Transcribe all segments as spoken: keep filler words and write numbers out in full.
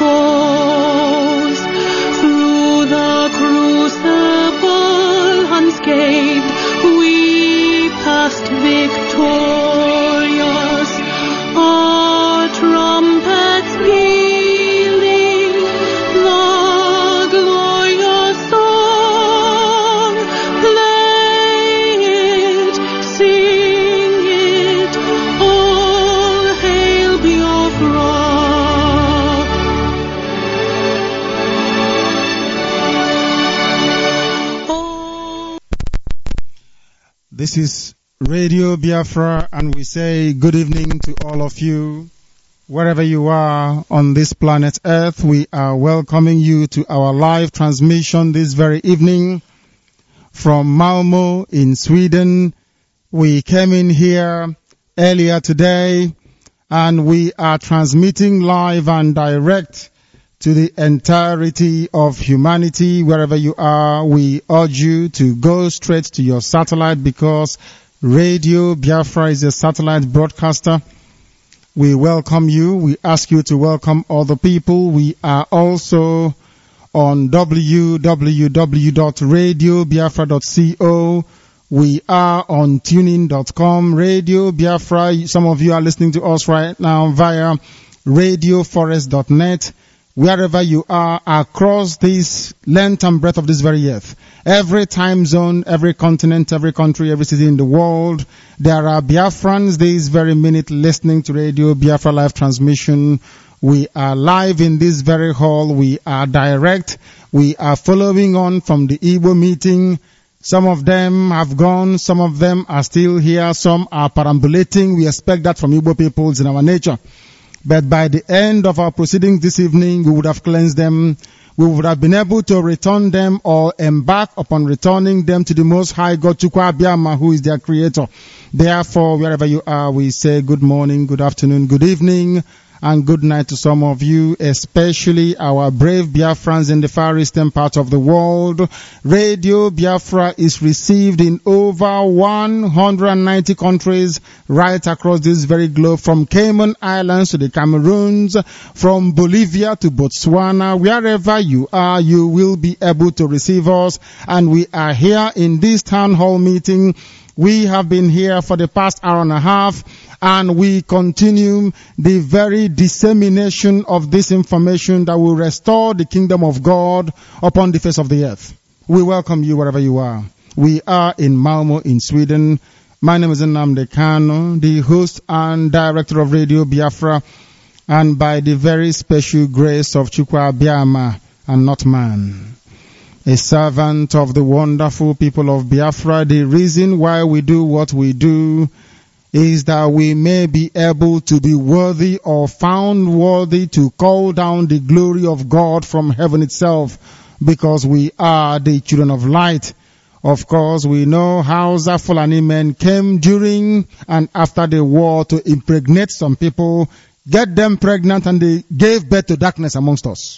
foes. Through the crucible unscathed, we passed victorious. Our trumpets pealing, the glorious song, play it, sing it, all hail Biafra. This is Radio Biafra, and we say good evening to all of you. Wherever you are on this planet Earth, we are welcoming you to our live transmission this very evening from Malmö in Sweden. We came in here earlier today, and we are transmitting live and direct to the entirety of humanity. Wherever you are, we urge you to go straight to your satellite, because Radio Biafra is a satellite broadcaster. We welcome you. We ask you to welcome other people. We are also on w w w dot radio biafra dot co. We are on tuning dot com. Radio Biafra, some of you are listening to us right now via radio forest dot net. Wherever you are across this length and breadth of this very earth, every time zone, every continent, every country, every city in the world, there are Biafrans this very minute listening to Radio Biafra live transmission. We are live in this very hall. We are direct. We are following on from the Igbo meeting. Some of them have gone. Some of them are still here. Some are perambulating. We expect that from Igbo peoples in our nature. But by the end of our proceedings this evening, we would have cleansed them. We would have been able to return them or embark upon returning them to the Most High God, Chukwu Abiyama, who is their creator. Therefore, wherever you are, we say good morning, good afternoon, good evening, and good night to some of you, especially our brave Biafrans in the far eastern part of the world. Radio Biafra is received in over one hundred ninety countries right across this very globe, from Cayman Islands to the Cameroons, from Bolivia to Botswana. Wherever you are, you will be able to receive us. And we are here in this town hall meeting. We have been here for the past hour and a half, and we continue the very dissemination of this information that will restore the kingdom of God upon the face of the earth. We welcome you wherever you are. We are in Malmö in Sweden. My name is Nnamdi Kanu, the host and director of Radio Biafra, and by the very special grace of Chukwu Abiyama and not man, a servant of the wonderful people of Biafra. The reason why we do what we do is that we may be able to be worthy or found worthy to call down the glory of God from heaven itself, because we are the children of light. Of course, we know how Fulani men came during and after the war to impregnate some people, get them pregnant, and they gave birth to darkness amongst us.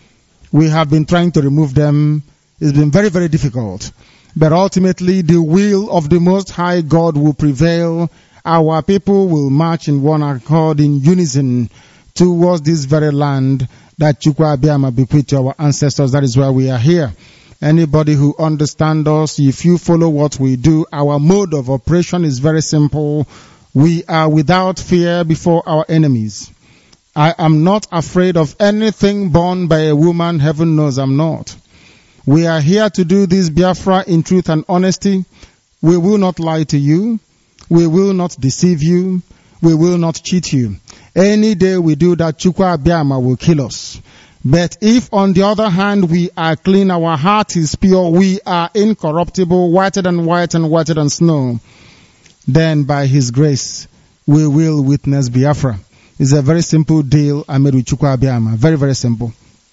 We have been trying to remove them. It's been very, very difficult. But ultimately, the will of the Most High God will prevail. Our people will march in one accord, in unison, towards this very land that Chukwu Abiyama bequeathed to our ancestors. That is why we are here. Anybody who understands us, if you follow what we do, our mode of operation is very simple. We are without fear before our enemies. I am not afraid of anything born by a woman. Heaven knows I'm not. We are here to do this Biafra in truth and honesty. We will not lie to you. We will not deceive you. We will not cheat you. Any day we do that, Chukwu Abiyama will kill us. But if on the other hand we are clean, our heart is pure, we are incorruptible, whiter than white and whiter than snow, then by His grace we will witness Biafra. It's a very simple deal I made with Chukwu Abiyama. Very, very simple.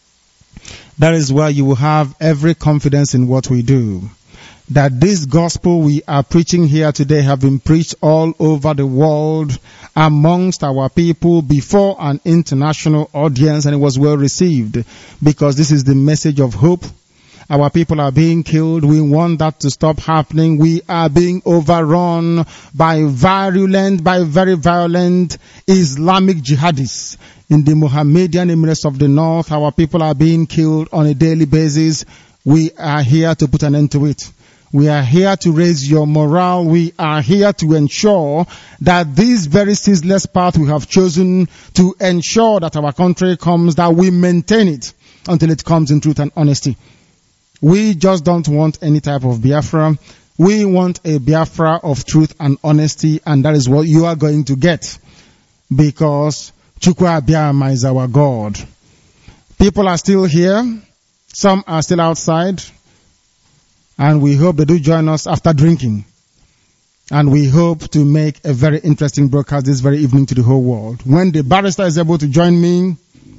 That is why you will have every confidence in what we do. That this gospel we are preaching here today have been preached all over the world amongst our people before an international audience, and it was well received, because this is the message of hope. Our people are being killed. We want that to stop happening. We are being overrun by virulent, by very violent Islamic jihadists. in the Mohammedan Emirates of the North. Our people are being killed on a daily basis. We are here to put an end to it. We are here to raise your morale. We are here to ensure that this very ceaseless path we have chosen to ensure that our country comes, that we maintain it until it comes in truth and honesty. We just don't want any type of Biafra. We want a Biafra of truth and honesty, and that is what you are going to get, because Chukwu Abiyama is our God. People are still here. Some are still outside. And we hope they do join us after drinking. And we hope to make a very interesting broadcast this very evening to the whole world. When the barrister is able to join me,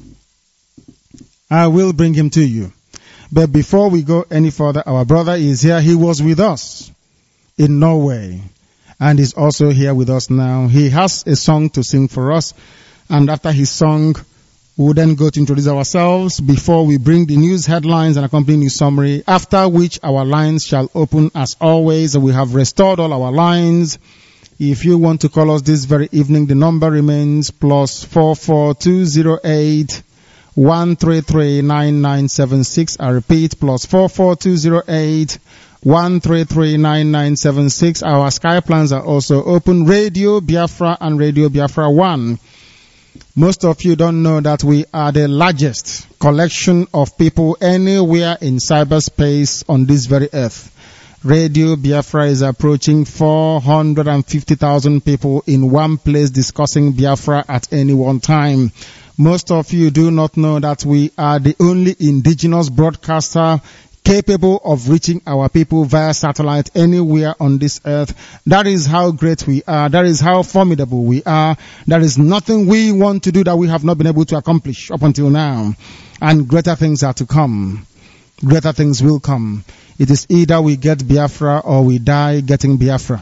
I will bring him to you. But before we go any further, our brother is here. He was with us in Norway and is also here with us now. He has a song to sing for us. And after his song, we'll then go to introduce ourselves before we bring the news headlines and accompanying news summary, after which our lines shall open as always. We have restored all our lines. If you want to call us this very evening, the number remains plus four four two zero eight one three three nine nine seven six. I repeat, plus four four two zero eight one three three nine nine seven six. Our Skype plans are also open, Radio Biafra and Radio Biafra one. Most of you don't know that we are the largest collection of people anywhere in cyberspace on this very earth. Radio Biafra is approaching four hundred fifty thousand people in one place discussing Biafra at any one time. Most of you do not know that we are the only indigenous broadcaster capable of reaching our people via satellite anywhere on this earth. That is how great we are. That is how formidable we are. There is nothing we want to do that we have not been able to accomplish up until now. And greater things are to come. Greater things will come. It is either we get Biafra or we die getting Biafra.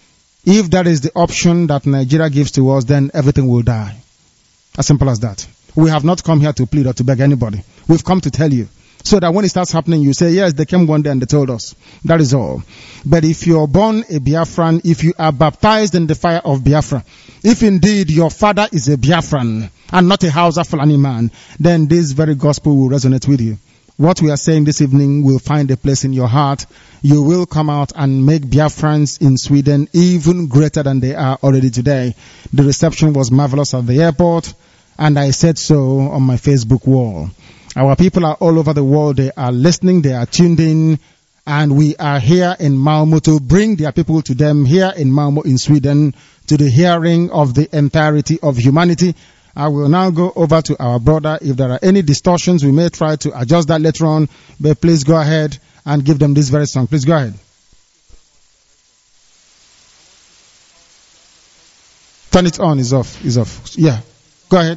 If that is the option that Nigeria gives to us, then everything will die. As simple as that. We have not come here to plead or to beg anybody. We've come to tell you. So that when it starts happening, you say, yes, they came one day and they told us. That is all. But if you're born a Biafran, if you are baptized in the fire of Biafra, if indeed your father is a Biafran and not a Hausa Fulani man, then this very gospel will resonate with you. What we are saying this evening will find a place in your heart. You will come out and make Biafrans in Sweden even greater than they are already today. The reception was marvelous at the airport, and I said so on my Facebook wall. Our people are all over the world. They are listening. They are tuned in. And we are here in Malmo to bring their people to them here in Malmo in Sweden to the hearing of the entirety of humanity. I will now go over to our brother. If there are any distortions, we may try to adjust that later on. But please go ahead and give them this very song. Please go ahead. Turn it on. It's off. It's off. Yeah. Go ahead.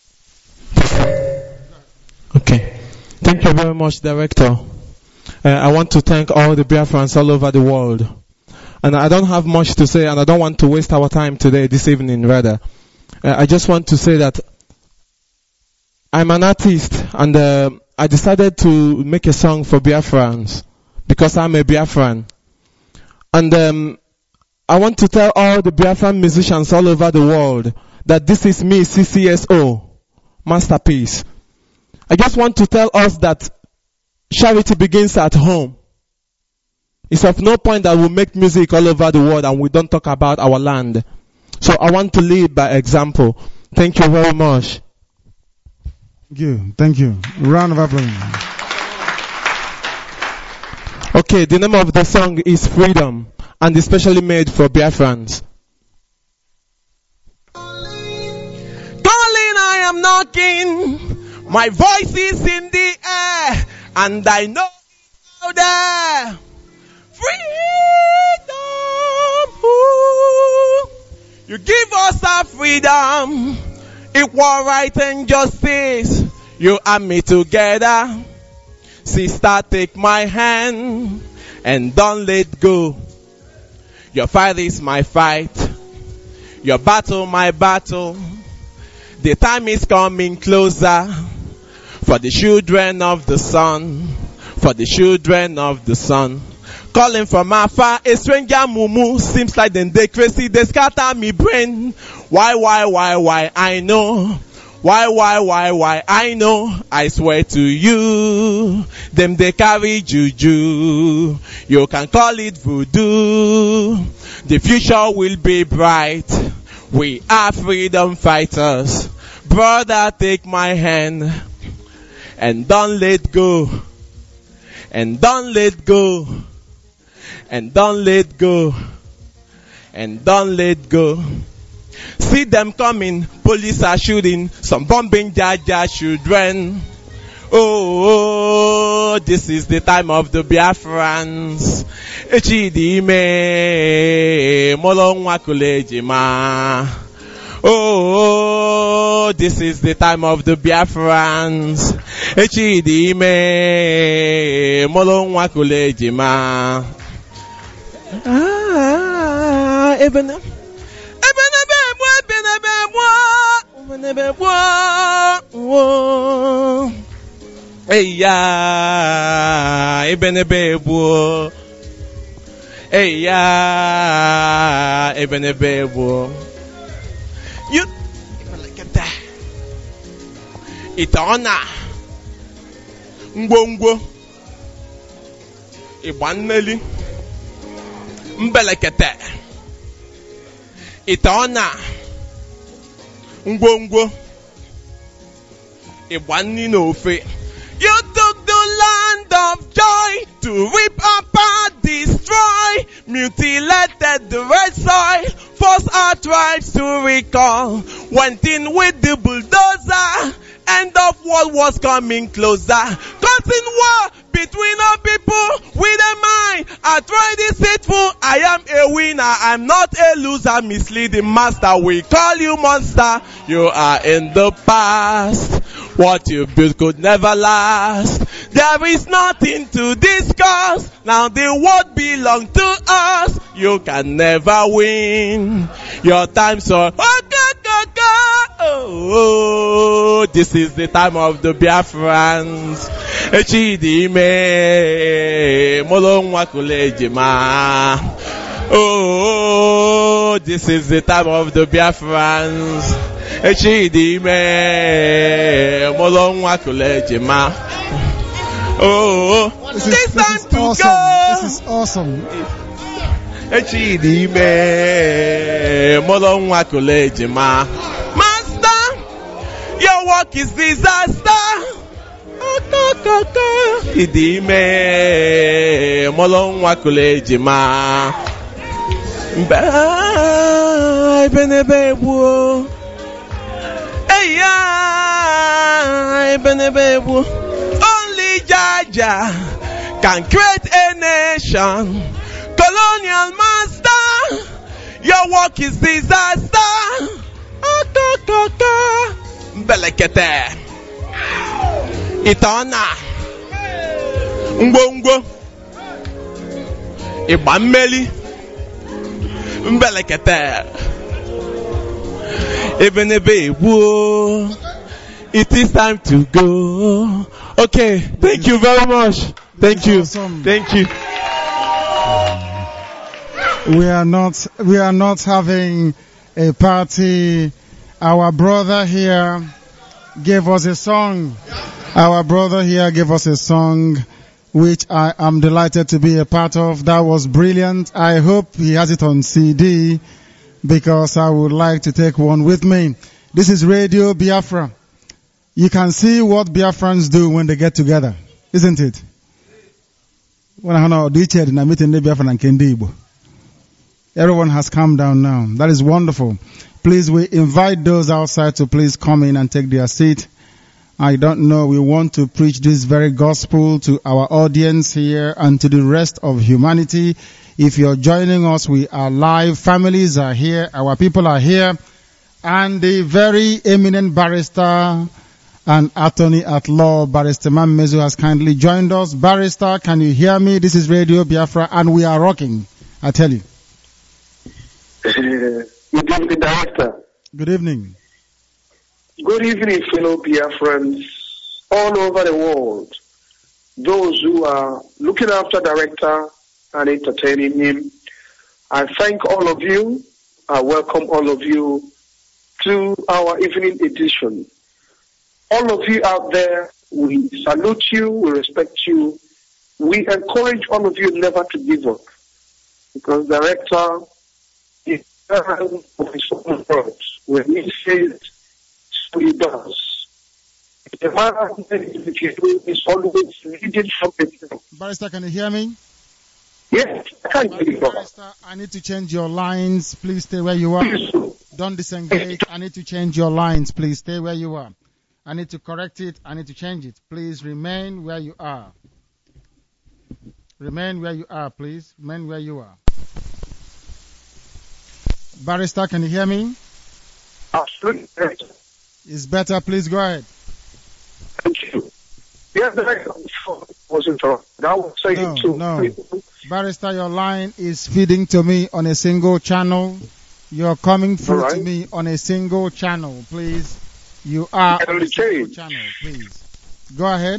Okay. Thank you very much, Director. Uh, I want to thank all the Biafrans all over the world. And I don't have much to say, and I don't want to waste our time today, this evening, rather. Uh, I just want to say that I'm an artist, and uh, I decided to make a song for Biafrans, because I'm a Biafran. And um, I want to tell all the Biafran musicians all over the world that this is me, C C S O, Masterpiece. I just want to tell us that charity begins at home. It's of no point that we make music all over the world and we don't talk about our land. So I want to lead by example. Thank you very much. Thank you. Thank you. Round of applause. Okay, the name of the song is Freedom, and it's specially made for Biafrans. Calling, I am knocking. My voice is in the air, and I know it's out there. Freedom, ooh. You give us our freedom, equal right and justice. You and me together. Sister, take my hand and don't let go. Your fight is my fight, your battle my battle. The time is coming closer. For the children of the sun, for the children of the sun. Calling from afar, a stranger mumu. Seems like them they crazy, they scatter me brain. Why, why, why, why? I know. Why, why, why, why? I know, I swear to you, them they carry juju. You can call it voodoo. The future will be bright. We are freedom fighters. Brother, take my hand and don't let go. And don't let go. And don't let go. And don't let go. See them coming, police are shooting, some bombing Jaja children. Oh, oh, this is the time of the Biafrans. Echidime, Molongwa Kulejima. Oh, this is the time of the Biafrans. Echidime, Molongwa Kulejima. Ah, even. Hey ya, Ebenebebo. Hey ya, Ebenebebo. You look at that. Itona. Ngongo. Ibaneli. Mbelekete. Itona. Ngongo. Ibani nofe. You took the land of joy to rip apart, destroy, mutilated the red soil, forced our tribes to recall, went in with the bulldozer, end of world was coming closer, causing war between our people with a mind. I try deceitful, I am a winner, I'm not a loser, misleading master, we call you monster, you are in the past. What you built could never last. There is nothing to discuss. Now the world belongs to us. You can never win. Your time's up. Oh, this is the time of the Biafrans. Echidime, Molongwa Kulejima. Oh, this is the time of the Biafrans. Echidime, Molongwa Kulejima. Oh, this is, this time this is to awesome. go. This is awesome. Echidime, Molongwa Kulejima. Master, your work is disaster. Echidime, Molongwa Kulejima. Bye, Benebebu. Hey, yeah, Benebebu. Only Jaja can create a nation. Colonial master, your work is disaster. Belekete. Itona. Ngongo. Ibameli. Mbelekete. Ebenebe. It is time to go. Okay, thank you very much. Thank you. Awesome. Thank you. We are not, we are not having a party. Our brother here gave us a song. Our brother here gave us a song which I am delighted to be a part of. That was brilliant. I hope he has it on C D because I would like to take one with me. This is Radio Biafra. You can see what Biafrans do when they get together, isn't it? Everyone has calmed down now. That is wonderful. Please, we invite those outside to please come in and take their seat. I don't know, we want to preach this very gospel to our audience here and to the rest of humanity. If you're joining us, we are live. Families are here. Our people are here. And the very eminent barrister and attorney at law, Barrister Mammezu, has kindly joined us. Barrister, can you hear me? This is Radio Biafra and we are rocking, I tell you. Good evening, Director. Good evening. Good evening, fellow Biafrans all over the world. Those who are looking after Director and entertaining him. I thank all of you. I welcome all of you to our evening edition All of you out there, we salute you, we respect you. We encourage all of you never to give up, because director is of his own words. When he says, so he does. The man if you do is always leading from the. Barrister, can you hear me? Yes, I can hear you. Barrister, I need to change your lines. Please stay where you are. Don't disengage. I need to change your lines. Please stay where you are. I need to correct it. I need to change it. Please remain where you are. Remain where you are, please. Remain where you are. Barrister, can you hear me? Absolutely. It's better. Please go ahead. Thank you. Yes, the was interrupted. I was saying No, to no. people. Barrister, your line is feeding to me on a single channel. You're coming through All to right. me on a single channel, please. You are Can on we a single change? channel, please. Go ahead.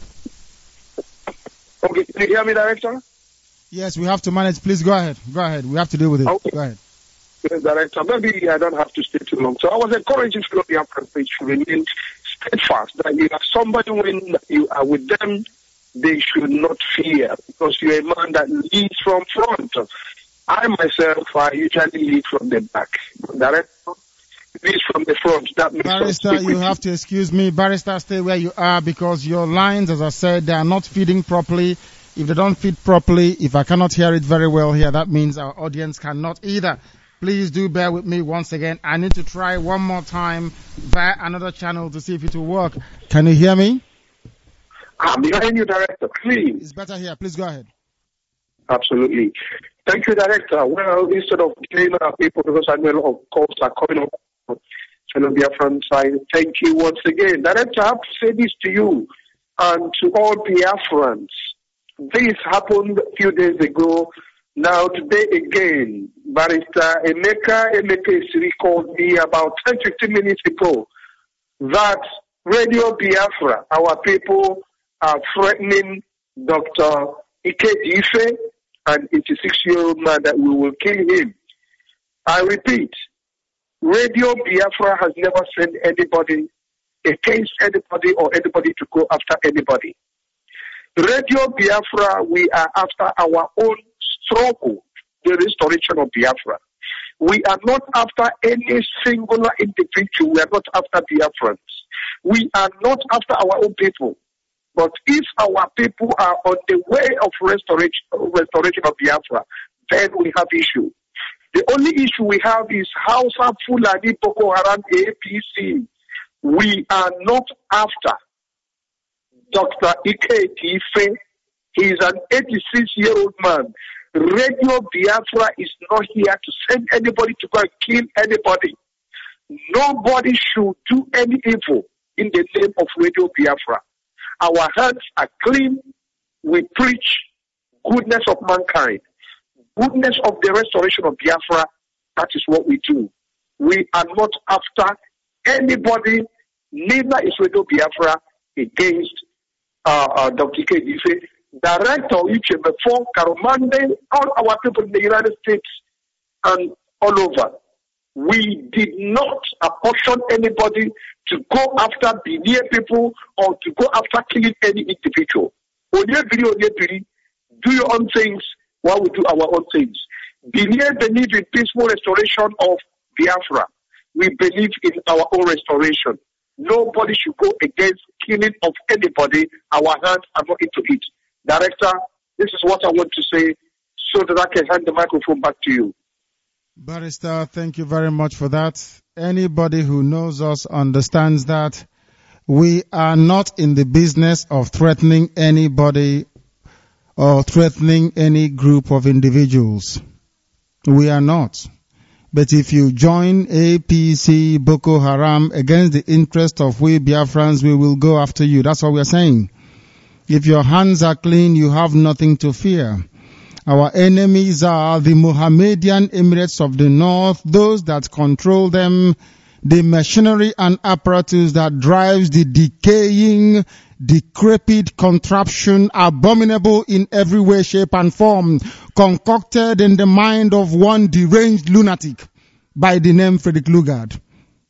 Okay, can you hear me, Director? Yes, we have to manage. Please go ahead. Go ahead. We have to deal with it. Okay. Go ahead. Yes, Director. Maybe I don't have to stay too long. So I was encouraging Philadelphia page to remain steadfast, that you have somebody when you are with them, they should not fear, because you're a man that leads from front. I myself, I usually lead from the back. Director leads from the front. That makes Barrister, us you have to excuse me. Barrister, stay where you are, because your lines, as I said, they are not feeding properly. If they don't feed properly, if I cannot hear it very well here, that means our audience cannot either. Please do bear with me once again. I need to try one more time via another channel to see if it will work. Can you hear me? I'm behind you, Director. Please. It's better here. Please go ahead. Absolutely. Thank you, Director. Well, instead of delaying our people, because I know a lot of calls are coming up, fellow Biafrans, I thank you once again. Director, I have to say this to you and to all Biafrans. This happened a few days ago. Now, today again, Barrister Emeka Emeka Isiri called me about ten to fifteen minutes ago that Radio Biafra, our people, are threatening Doctor Ike Ife, an eighty-six-year-old man, that we will kill him. I repeat, Radio Biafra has never sent anybody against anybody or anybody to go after anybody. Radio Biafra, we are after our own struggle, the restoration of Biafra. We are not after any singular individual. We are not after Biafrans. We are not after our own people. But if our people are on the way of restoration, restoration of Biafra, then we have issue. The only issue we have is Hausa, Fulani, Boko Haram, A P C. We are not after Doctor Ike Ife. He is an eighty-six-year-old man. Radio Biafra is not here to send anybody to go and kill anybody. Nobody should do any evil in the name of Radio Biafra. Our hands are clean. We preach goodness of mankind, goodness of the restoration of Biafra. That is what we do. We are not after anybody. Neither is Radio Biafra against uh, uh, Doctor Ike Ife. Director Uche before Karumande, all our people in the United States and all over. We did not apportion anybody to go after Binie people or to go after killing any individual. Onyebiri, Onyebiri, do your own things while we do our own things. Binie believe in peaceful restoration of Biafra. We believe in our own restoration. Nobody should go against killing of anybody. Our hands are not into it. Director, this is what I want to say so that I can hand the microphone back to you. Barrister, thank you very much for that. Anybody who knows us understands that we are not in the business of threatening anybody or threatening any group of individuals. We are not. But if you join A P C, Boko Haram against the interest of we Biafrans, we will go after you. That's what we are saying. If your hands are clean, you have nothing to fear. Our enemies are the Mohammedan Emirates of the North, those that control them, the machinery and apparatus that drives the decaying, decrepit contraption, abominable in every way, shape and form, concocted in the mind of one deranged lunatic by the name Frederick Lugard.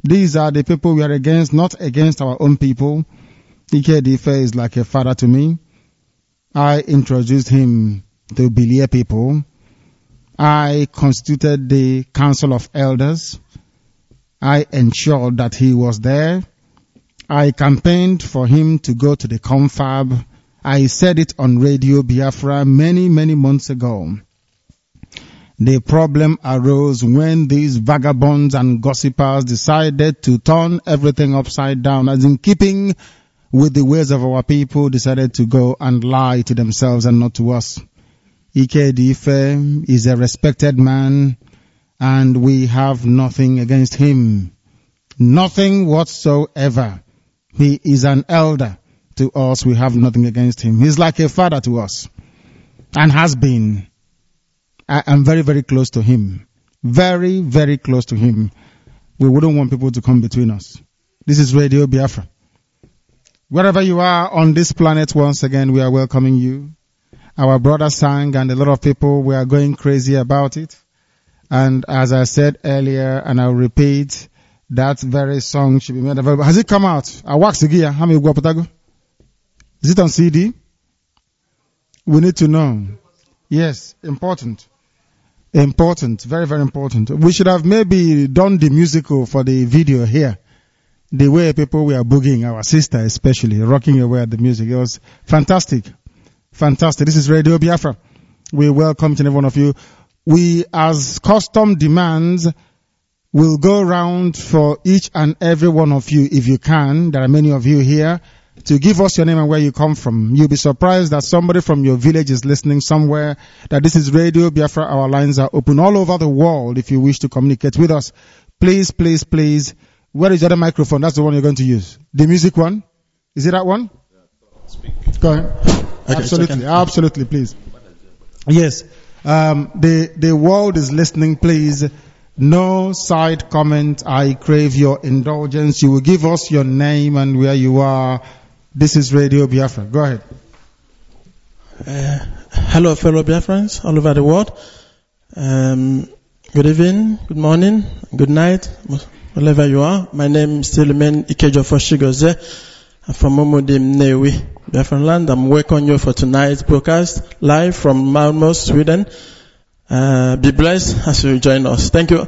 These are the people we are against, not against our own people. Ikedife is like a father to me. I introduced him to Bilie people. I constituted the Council of Elders. I ensured that he was there. I campaigned for him to go to the confab. I said it on Radio Biafra many, many months ago. The problem arose when these vagabonds and gossipers decided to turn everything upside down, as in keeping with the ways of our people, decided to go and lie to themselves and not to us. Ikedife is a respected man, and we have nothing against him. Nothing whatsoever. He is an elder to us. We have nothing against him. He's like a father to us, and has been. I am very, very close to him. Very, very close to him. We wouldn't want people to come between us. This is Radio Biafra. Wherever you are on this planet, once again, we are welcoming you. Our brother sang, and a lot of people were going crazy about it. And as I said earlier, and I'll repeat, that very song should be made available. Has it come out? Is it on C D? We need to know. Yes, important. Important. Very, very important. We should have maybe done the musical for the video here. The way people were boogieing, our sister especially, rocking away at the music. It was fantastic. Fantastic. This is Radio Biafra. We welcome each and every one of you. We, as custom demands, will go around for each and every one of you, if you can. There are many of you here, to give us your name and where you come from. You'll be surprised that somebody from your village is listening somewhere, that this is Radio Biafra. Our lines are open all over the world if you wish to communicate with us. Please, please, please. Where is the other microphone? That's the one you're going to use. The music one? Is it that one? Speak. Go ahead. Okay, absolutely, absolutely, please. Yes. Um, the, the world is listening, please. No side comment. I crave your indulgence. You will give us your name and where you are. This is Radio Biafra. Go ahead. Uh, hello, fellow Biafrans all over the world. Um, good evening, good morning, good night, wherever you are. My name is still Ikejo Foshigoze. I'm from Momodim Newi, Biafran land. I'm welcoming you for tonight's broadcast live from Malmö, Sweden. Uh, be blessed as you join us. Thank you.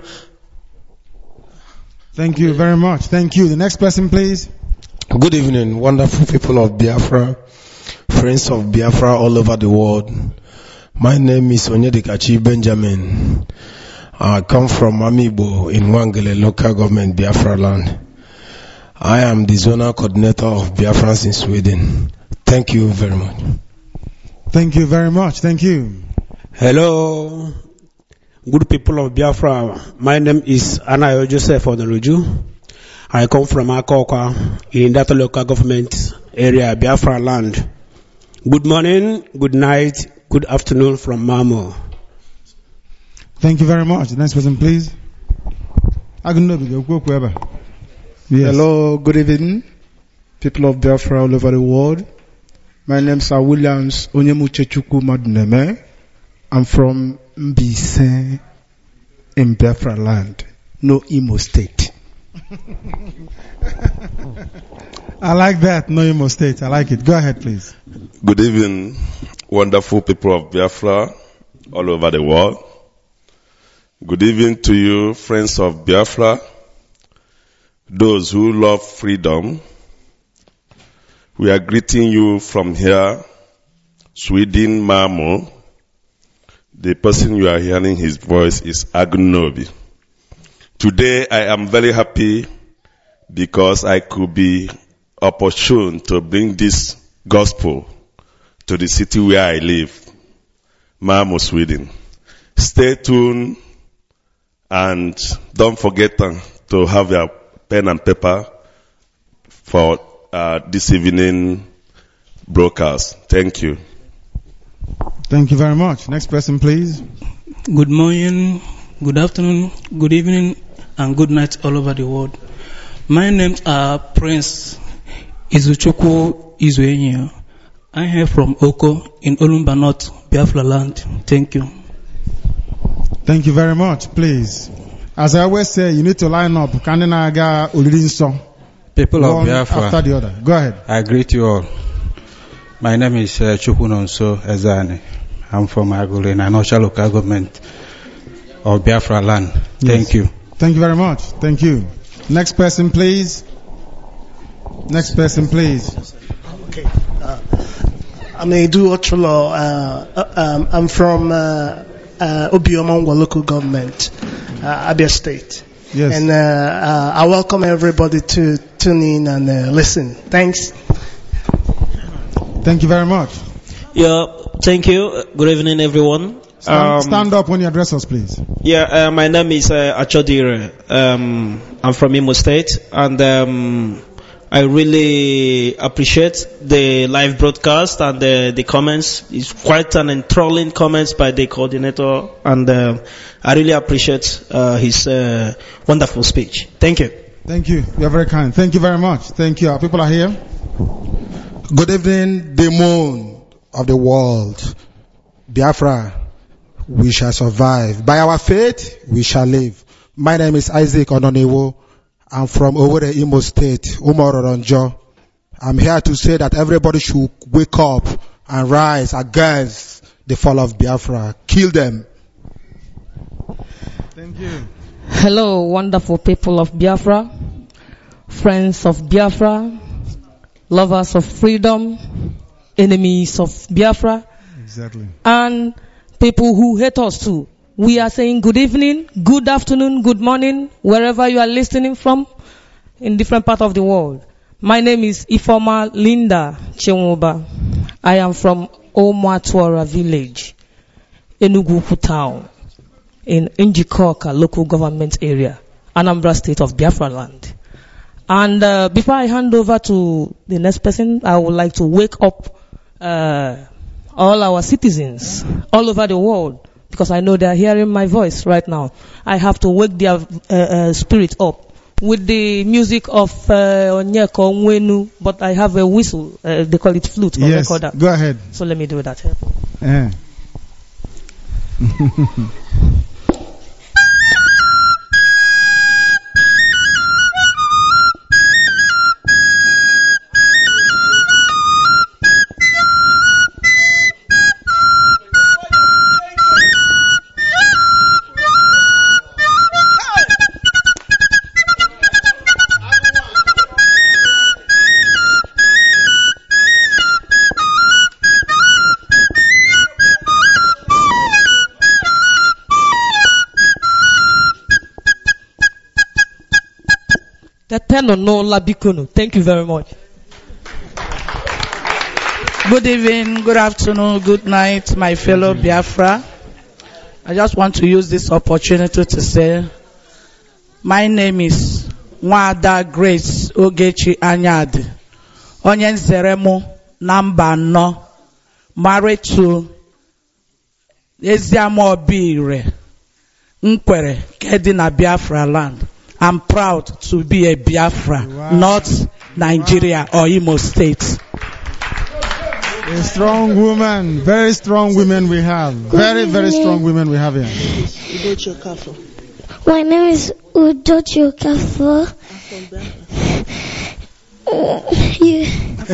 Thank you very much. Thank you. The next person, please. Good evening, wonderful people of Biafra, friends of Biafra all over the world. My name is Onyedikachi Benjamin. I come from Amibo in Wangele local government, Biafra land. I am the zonal coordinator of Biafrans in Sweden. Thank you very much. Thank you very much. Thank you. Hello, good people of Biafra. My name is Anayo Joseph Onaluju. I come from Akoka in that local government area, Biafra land. Good morning, good night, good afternoon from Mamo. Thank you very much. The next person, please. Yes. Hello, good evening, people of Biafra all over the world. My name is Williams Onyemuchechuku Maduneme. I'm from Mbise in Biafra land, no Imo State. I like that, no Imo State. I like it. Go ahead, please. Good evening, wonderful people of Biafra all over the world. Good evening to you, friends of Biafra, those who love freedom. We are greeting you from here, Sweden, Malmö. The person you are hearing his voice is Agnobi. Today I am very happy because I could be opportune to bring this gospel to the city where I live, Malmö, Sweden. Stay tuned and don't forget to have your pen and paper for uh, this evening broadcast. Thank you. Thank you very much. Next person, please. Good morning, good afternoon, good evening, and good night all over the world. My name is uh, Prince Izuchukwu Izuenyi. I'm here from Oko in Olumba North, Biafra land. Thank you. Thank you very much. Please. As I always say, you need to line up. Kaninaga Ulirinso. People of One Biafra, after the other. Go ahead. I greet you all. My name is uh, Chukwunonso Ezani. I'm from Agule, in Anosha local government of Biafra land. Thank Yes. you. Thank you very much. Thank you. Next person, please. Next person, please. Okay. Uh, I'm Edu Ochulo. Uh, uh, um, I'm from uh, uh, Obiomangwa local government, uh, Abia State. Yes. And uh, uh, I welcome everybody to tune in and uh, listen. Thanks. Thank you very much. Yeah, thank you. Good evening, everyone. Stand, Um, stand up when you address us, please. Yeah, uh, my name is uh, Achodire. Um, I'm from Imo State, and um, I really appreciate the live broadcast and the, the comments. It's quite an enthralling comments by the coordinator, and uh, I really appreciate uh, his uh, wonderful speech. Thank you. Thank you. You are very kind. Thank you very much. Thank you. Our people are here. Good evening, the moon of the world. Biafra, we shall survive. By our faith, we shall live. My name is Isaac Ononewo. I'm from Owerri, Imo State, Umaroronjo. I'm here to say that everybody should wake up and rise against the fall of Biafra. Kill them. Thank you. Hello, wonderful people of Biafra, friends of Biafra, lovers of freedom, enemies of Biafra, Exactly. and people who hate us too. We are saying good evening, good afternoon, good morning, wherever you are listening from in different parts of the world. My name is Ifoma Linda Chenwoba. I am from Omwatuara village, Enugu town, in Njikoka local government area, Anambra state of Biafra land. And uh, before I hand over to the next person, I would like to wake up uh, all our citizens all over the world, because I know they are hearing my voice right now. I have to wake their uh, uh, spirit up with the music of Onyeko uh, Nwenu, but I have a whistle, uh, they call it flute or Yes, recorder. go ahead. So let me do that. Eh. Thank you very much. Good evening, good afternoon, good night, my fellow Biafra. I just want to use this opportunity to say, my name is Nwada Grace Ogechi Anyadi, onye nzere mụ na mba anọ, married to Eziama Obire Nkwere nke na Biafra land. I'm proud to be a Biafra, wow. Not Nigeria wow. or Imo State. A strong woman, very strong women we have. Very, very strong women we have here. My name is Udochi Okafor. You.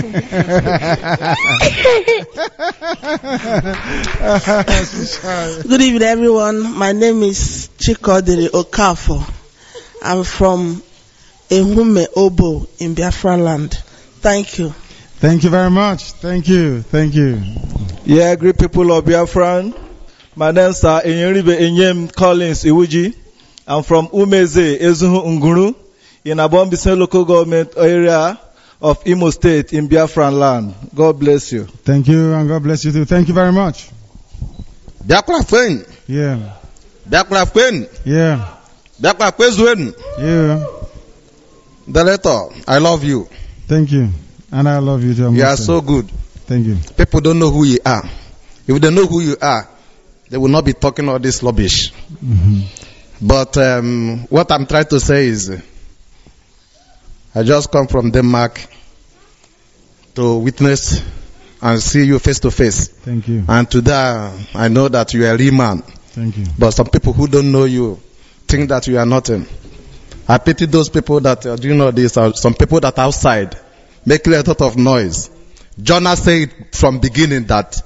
Good evening, everyone. My name is Chikodiri Okafor. I'm from Ehume Obo in Biafra land. Thank you. Thank you very much. Thank you. Thank you. Yeah, great people of Biafra. My name is Enyeribe Enyem Collins Iwuji. I'm from Umeze, Ezuhu Nguru, in Abombise local government area of Imo State in Biafra land. God bless you. Thank you, and God bless you too. Thank you very much. Biafra friend. Yeah. Biafra friend. Yeah. Biafra friend. Yeah. Director, I love you. Thank you. And I love you too. You are so good. Thank you. People don't know who you are. If they know who you are, they will not be talking all this rubbish. Mm-hmm. But um, what I'm trying to say is, I just come from Denmark to witness and see you face to face. Thank you. And today, I know that you are a real man. Thank you. But some people who don't know you think that you are nothing. I pity those people that uh, do you know this? Uh, some people that are outside making a lot of noise. Jonah said from beginning that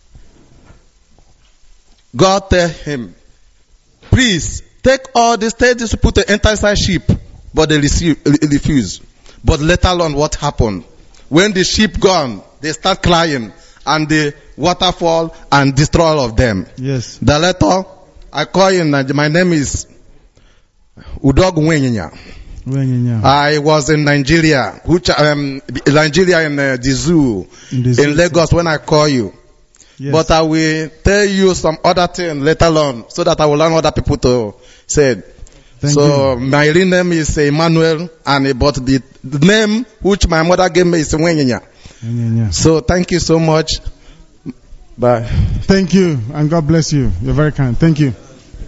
God tell him, please take all this, take these people to enter inside ship, but they receive, refuse. But later on, what happened? When the ship gone, they start crying, and the waterfall and destroy all of them. Yes. The letter I call in. My name is Udog Wenyanya. Wenyanya. I was in Nigeria, which um, Nigeria in uh, the zoo in, the zoo. in Lagos when I call you. Yes. But I will tell you some other thing later on, so that I will learn other people to say. Thank so you. my real name is Emmanuel, and but the, the name which my mother gave me is Wenyanya. Wenyanya. So thank you so much. Bye. Thank you, and God bless you. You're very kind. Thank you.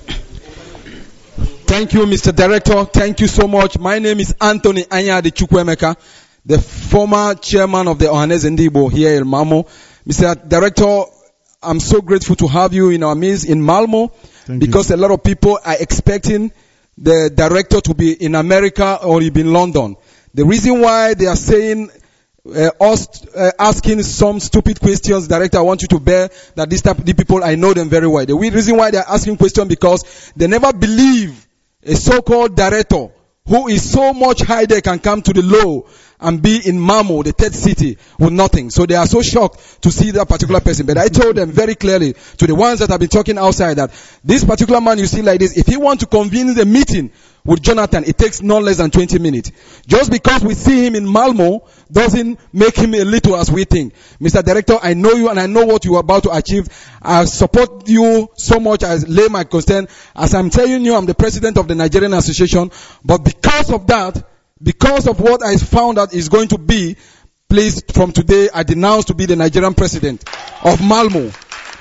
Thank you, Mister Director. Thank you so much. My name is Anthony Anyadi Chukwemeka, the former chairman of the Ohanese Ndigbo here in Malmo. Mister Director, I'm so grateful to have you in our midst in Malmo Thank because you. a lot of people are expecting the director to be in America or he be in London. The reason why they are saying uh, us uh, asking some stupid questions, director, I want you to bear that these type of people, I know them very well. The reason why they are asking questions because they never believe a so-called director who is so much high they can come to the low and be in Malmo, the third city, with nothing. So they are so shocked to see that particular person. But I told them very clearly to the ones that have been talking outside that this particular man you see like this, if he want to convene the meeting with Jonathan, it takes no less than twenty minutes. Just because we see him in Malmo doesn't make him a little as we think. Mister Director, I know you and I know what you are about to achieve. I support you so much as lay my concern. As I'm telling you, I'm the president of the Nigerian Association. But because of that, because of what I found out is going to be, please, from today, I denounce to be the Nigerian president of Malmo.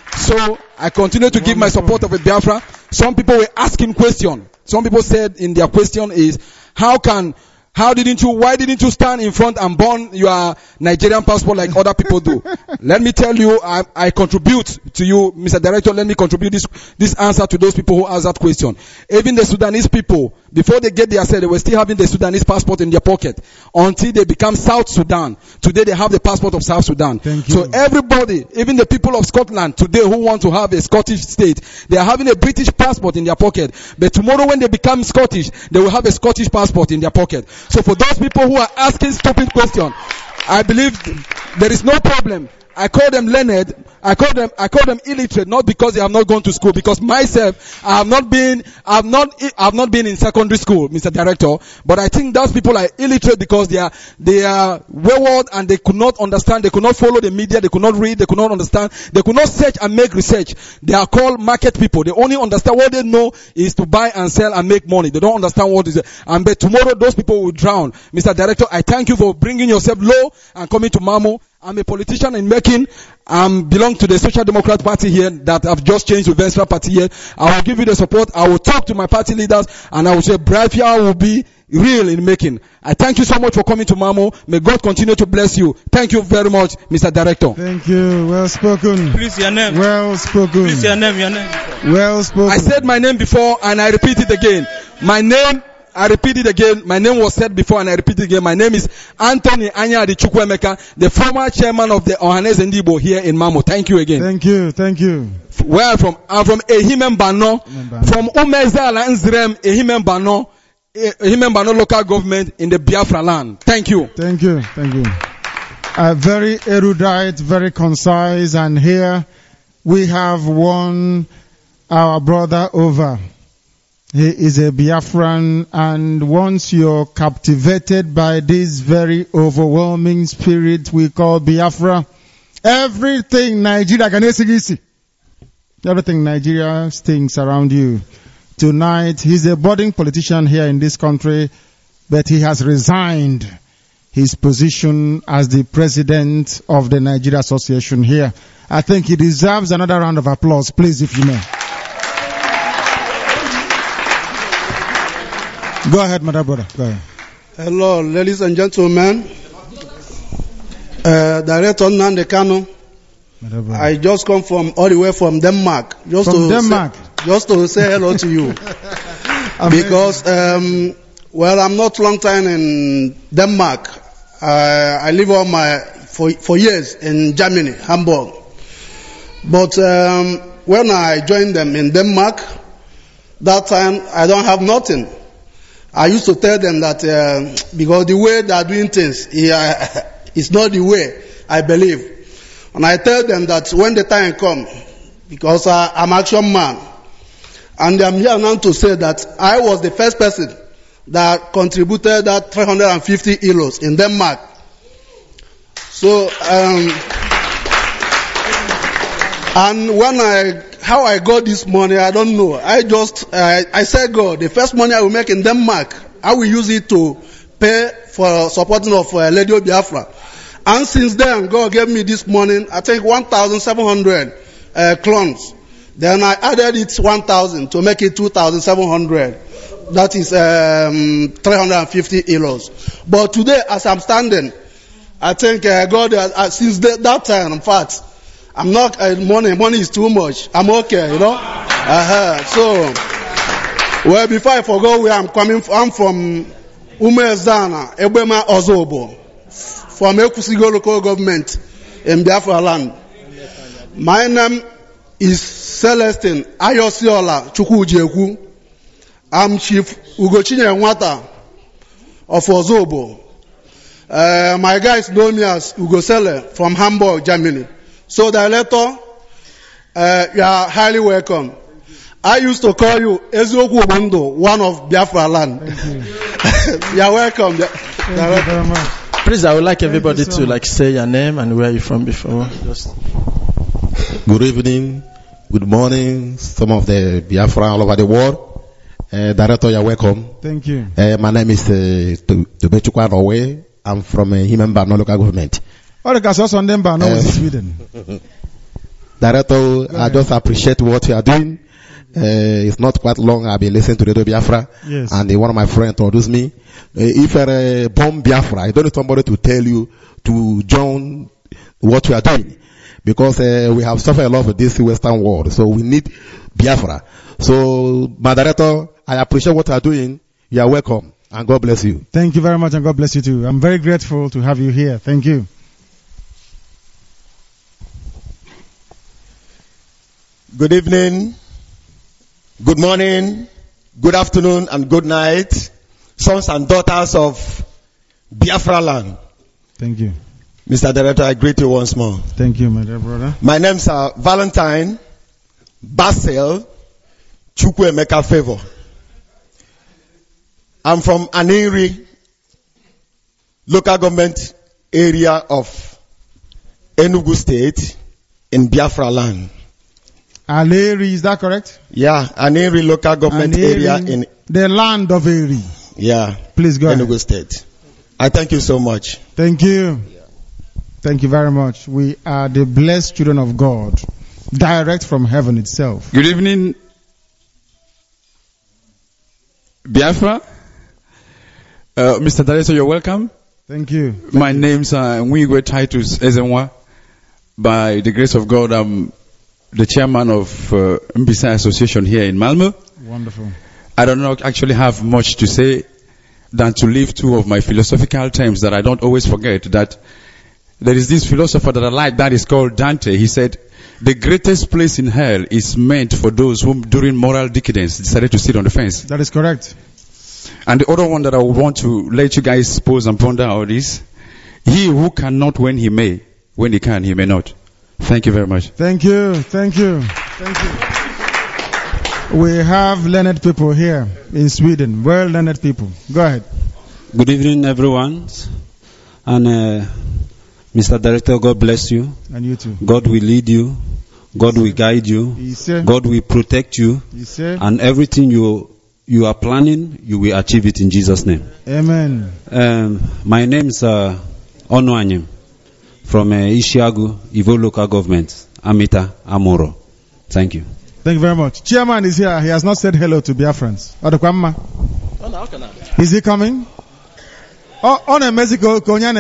So I continue to give my support of a Biafra. Some people were asking questions. Some people said in their question is, how can, how didn't you, why didn't you stand in front and burn your Nigerian passport like other people do? Let me tell you, I, I contribute to you, Mister Director, let me contribute this, this answer to those people who asked that question. Even the Sudanese people, before they get there, said they were still having the Sudanese passport in their pocket until they become South Sudan. Today they have the passport of South Sudan. So everybody, even the people of Scotland today who want to have a Scottish state, they are having a British passport in their pocket. But tomorrow when they become Scottish, they will have a Scottish passport in their pocket. So for those people who are asking stupid questions, I believe there is no problem. I call them learned. I call them, I call them illiterate, not because they have not gone to school, because myself, I have not been, I have not, I have not been in secondary school, Mister Director, but I think those people are illiterate because they are, they are wayward and they could not understand, they could not follow the media, they could not read, they could not understand, they could not search and make research. They are called market people. They only understand what they know is to buy and sell and make money. They don't understand what is it. And but tomorrow those people will drown. Mister Director, I thank you for bringing yourself low and coming to Malmo. I'm a politician in making. I um, belong to the Social Democrat Party here that have just changed to Venstra Party here. I will give you the support. I will talk to my party leaders and I will say Biafra will be real in making. I thank you so much for coming to Malmo. May God continue to bless you. Thank you very much, Mister Director. Thank you. Well spoken. Please, your name. Well spoken. Please, your name, your name. Well spoken. I said my name before and I repeat it again. My name, I repeat it again. My name was said before and I repeat it again. My name is Anthony Anyadi Chukwemeka, the former chairman of the Ohanese Ndigbo here in Malmo. Thank you again. Thank you. Thank you. Where I'm from? I'm from Ehime Mbano. From Umezala Nzrem, Ehime Mbano. Ehime Mbano local government in the Biafra land. Thank you. Thank you. Thank you. Uh, very erudite, very concise, and here we have won our brother over. He is a Biafran, and once you're captivated by this very overwhelming spirit we call Biafra, everything Nigeria can see. Everything Nigeria stinks around you. Tonight, he's a budding politician here in this country, but he has resigned his position as the president of the Nigeria Association here. I think he deserves another round of applause, please, if you may. Go ahead, my brother. Go ahead. Hello, ladies and gentlemen. Uh, Director Nnamdi Kanu. I just come from all the way from Denmark, just from to Denmark, say, just to say hello to you. Because, um, well, I'm not long time in Denmark. Uh, I live all my, for, for years in Germany, Hamburg. But um, when I joined them in Denmark, that time I don't have nothing. I used to tell them that uh, because the way they are doing things uh, is not the way I believe. And I tell them that when the time comes, because I, I'm action man, and I'm here now to say that I was the first person that contributed that three hundred fifty euros in Denmark. So, um, and when I, how I got this money, I don't know. I just, I, I said, God, the first money I will make in Denmark, I will use it to pay for supporting of uh, Lady Biafra. And since then, God gave me this morning, I think one thousand seven hundred uh, clones. Then I added it one thousand to make it two thousand seven hundred. That is um, three hundred fifty euros. But today, as I'm standing, I think uh, God, uh, since the, that time, in fact, I'm not, uh, money, money is too much. I'm okay, you know. Uh-huh. So, well, before I forgot where I'm coming from, I'm from Umezana, Ebema Ozobo, from Ekusigo local government in Biafra land. My name is Celestine Ayosiola Chukwujeku. I'm Chief Ugochinya Nwata of Ozobo. Uh, my guys know me as Ugo Sele from Hamburg, Germany. So, Director, uh, you are highly welcome. I used to call you Ezioku Omondo, one of Biafra land. You. You are welcome. Thank you very much. Please, I would like everybody so to like say your name and where you're from before. Just. Good evening, good morning, some of the Biafra all over the world. Uh, Director, you're welcome. Thank you. Uh, my name is uh, Tobechukwa Norway. I'm from uh, Himemba, no local government. Oh, the Kasos on them, but no, in Sweden. Director, I just appreciate what you are doing. Uh, it's not quite long I've been listening to Radio Biafra. Yes. And uh, one of my friends introduced me. Uh, if you're a bomb Biafra, I don't need somebody to tell you to join what you are doing. Because uh, we have suffered a lot of this Western world. So we need Biafra. So, my Director, I appreciate what you are doing. You are welcome. And God bless you. Thank you very much, and God bless you too. I'm very grateful to have you here. Thank you. Good evening, good morning, good afternoon, and good night, sons and daughters of Biafra land. Thank you. Mister Director, I greet you once more. Thank you, my dear brother. My name's uh, Valentine Basel Chukwuemeka Favor. I'm from Aniri, local government area of Enugu State in Biafra land. Aleri, is that correct? Yeah, Aniri local government Aneri, area in the land of Eri. Yeah. Please go Enugu ahead. State. I thank you so much. Thank you. Thank you very much. We are the blessed children of God, direct from heaven itself. Good evening, Biafra. Uh, Mister Director, you're welcome. Thank you. Thank My you. name's uh, Nwigwe Titus Ezenwa. By the grace of God, I'm the chairman of uh, Mbisa Association here in Malmö. Wonderful. I don't not actually have much to say than to leave two of my philosophical terms that I don't always forget. That there is this philosopher that I like that is called Dante. He said, the greatest place in hell is meant for those whom during moral decadence decided to sit on the fence. That is correct. And the other one that I would want to let you guys pause and ponder out is, he who cannot when he may, when he can, he may not. Thank you very much. Thank you. Thank you. Thank you. We have learned people here in Sweden. Well learned people. Go ahead. Good evening, everyone. And uh, Mister Director, God bless you. And you too. God will lead you. God will guide you. Yes, God will protect you. Yes, and everything you you are planning, you will achieve it in Jesus' name. Amen. Um, my name is uh, Onuanyim from uh, Ishiagu, Ivo local government, Amita, Amoro. Thank you. Thank you very much. Chairman is here. He has not said hello to Biafrans. Odekwamma. Is he coming? Oh, on a Mexico,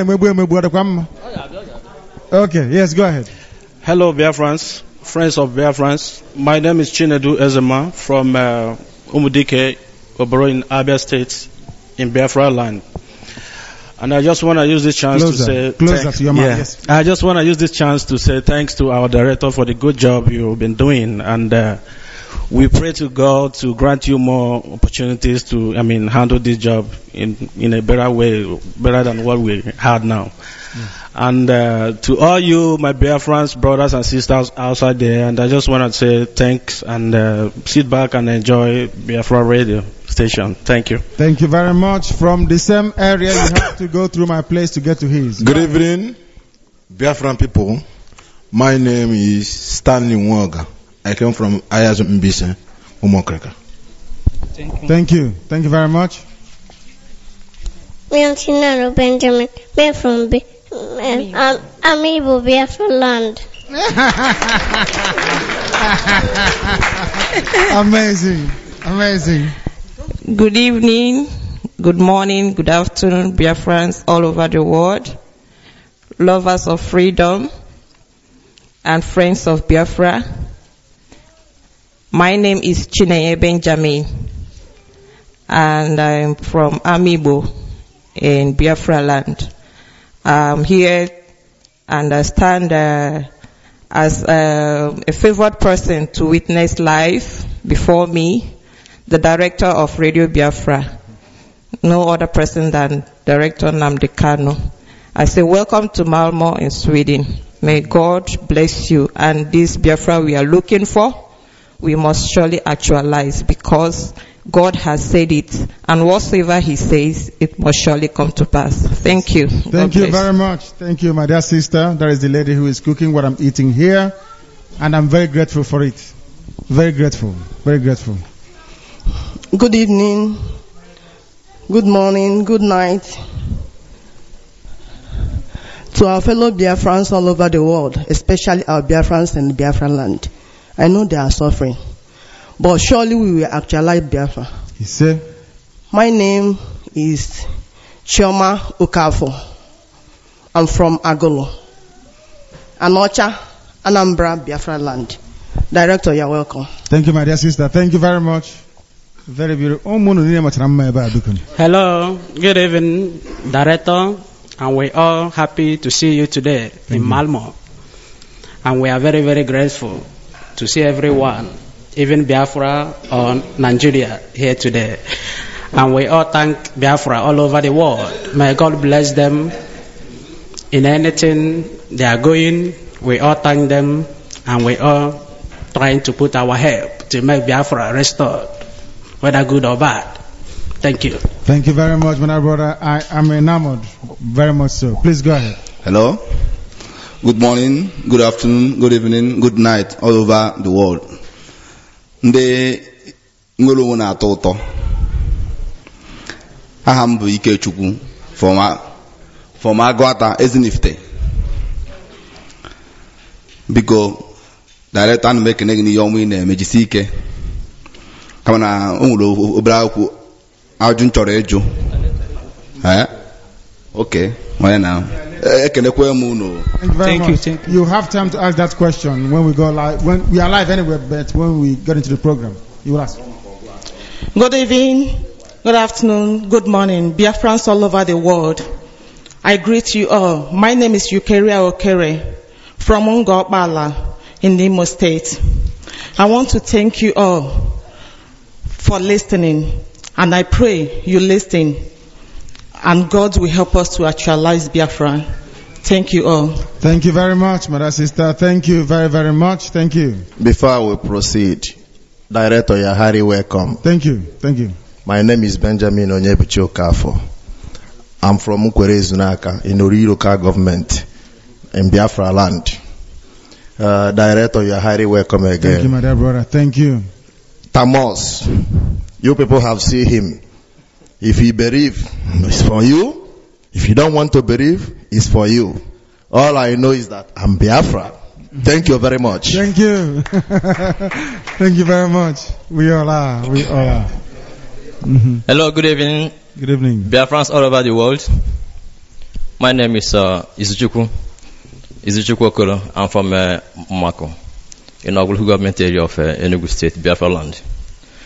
Okay, yes, go ahead. Hello, Biafrans, friends of Biafrans. My name is Chinedu Ezema from uh, Umudike, Oboro in Abia State, in Biafra land. And I just want to use this chance Closer. to say, Closer thank- to your mic, yeah. yes. I just want to use this chance to say thanks to our director for the good job you've been doing, and uh, we pray to God to grant you more opportunities to, I mean, handle this job in in a better way, better than what we had now. And uh, to all you, my Biafrans, brothers and sisters outside there, and I just want to say thanks and uh, sit back and enjoy Biafra radio station. Thank you. Thank you very much. From the same area, you have to go through my place to get to his. Good evening, Biafran people. My name is Stanley Mwaga. I come from Ayazu Mbise, Umokreka. Thank you. Thank you. Thank you very much. Me am Chinaro Benjamin. Me from B- um, I'm I'm Igbo Biafra land. Amazing. Amazing. Good evening, good morning, good afternoon, Biafrans all over the world, lovers of freedom and friends of Biafra. My name is Chineye Benjamin, and I'm from Amibo in Biafra land. I'm here and I stand uh, as uh, a favored person to witness live before me the director of Radio Biafra, no other person than Director Nnamdi Kanu. I say welcome to Malmö in Sweden. May God bless you, and this Biafra we are looking for, we must surely actualize, because God has said it, and whatsoever He says, it must surely come to pass. Thank you. Thank God you bless. very much. Thank you, my dear sister. That is the lady who is cooking what I'm eating here, and I'm very grateful for it. Very grateful. Very grateful. Good evening, good morning, good night to our fellow Biafrans all over the world, especially our Biafrans in the Biafra land. I know they are suffering, but surely we will actualize Biafra. You say? My name is Chioma Okafor. I'm from Agolo, Anocha, Anambra, Biafra land. Director, you're welcome. Thank you, my dear sister. Thank you very much. Very beautiful. Hello, good evening, Director, and we're all happy to see you today in Malmö. And we are very, very grateful to see everyone, even Biafra or Nigeria, here today. And we all thank Biafra all over the world. May God bless them in anything they are going. We all thank them, and we all trying to put our help to make Biafra restored, whether good or bad. Thank you. Thank you very much, my brother. I am enamored, very much so. Please go ahead. Hello. Good morning, good afternoon, good evening, good night, all over the world. Ndị ngolo na atọ ụtọ. Aha m bụ Ikechukwu from Agụata, Ezinifite. Biko, director and make any young win mejisi ike. Kama na onwere obere akwụkwọ ajụ nchọrọ eju. Eh? Okay, why now? Thank you very Thank much. you, thank you. have time to ask that question when we go live. When we are live anyway, but when we get into the program, you will ask. Good evening, good afternoon, good morning, Biafrans all over the world. I greet you all. My name is Eukeria Okere from Ngokbala in the Imo State. I want to thank you all for listening, and I pray you listen, and God will help us to actualize Biafra. Thank you all. Thank you very much, my sister. Thank you very, very much. Thank you. Before we proceed, Director Yahari, welcome. Thank you. Thank you. My name is Benjamin Onyebuchi Okafor. I'm from Ukwere Zunaka in Ori local government in Biafra land. Uh, Director Yahari, welcome again. Thank you, my dear brother. Thank you. Tamos, you people have seen him. If you believe, it's for you. If you don't want to believe, it's for you. All I know is that I'm Biafra. Thank you very much. Thank you. Thank you very much. We all are. We all are. Mm-hmm. Hello, good evening. Good evening. Biafrans all over the world. My name is uh, Izuchukwu. Izuchukwu Okoro. I'm from uh, Mako, in Ogulu government area of uh, Enugu State, Biafra land.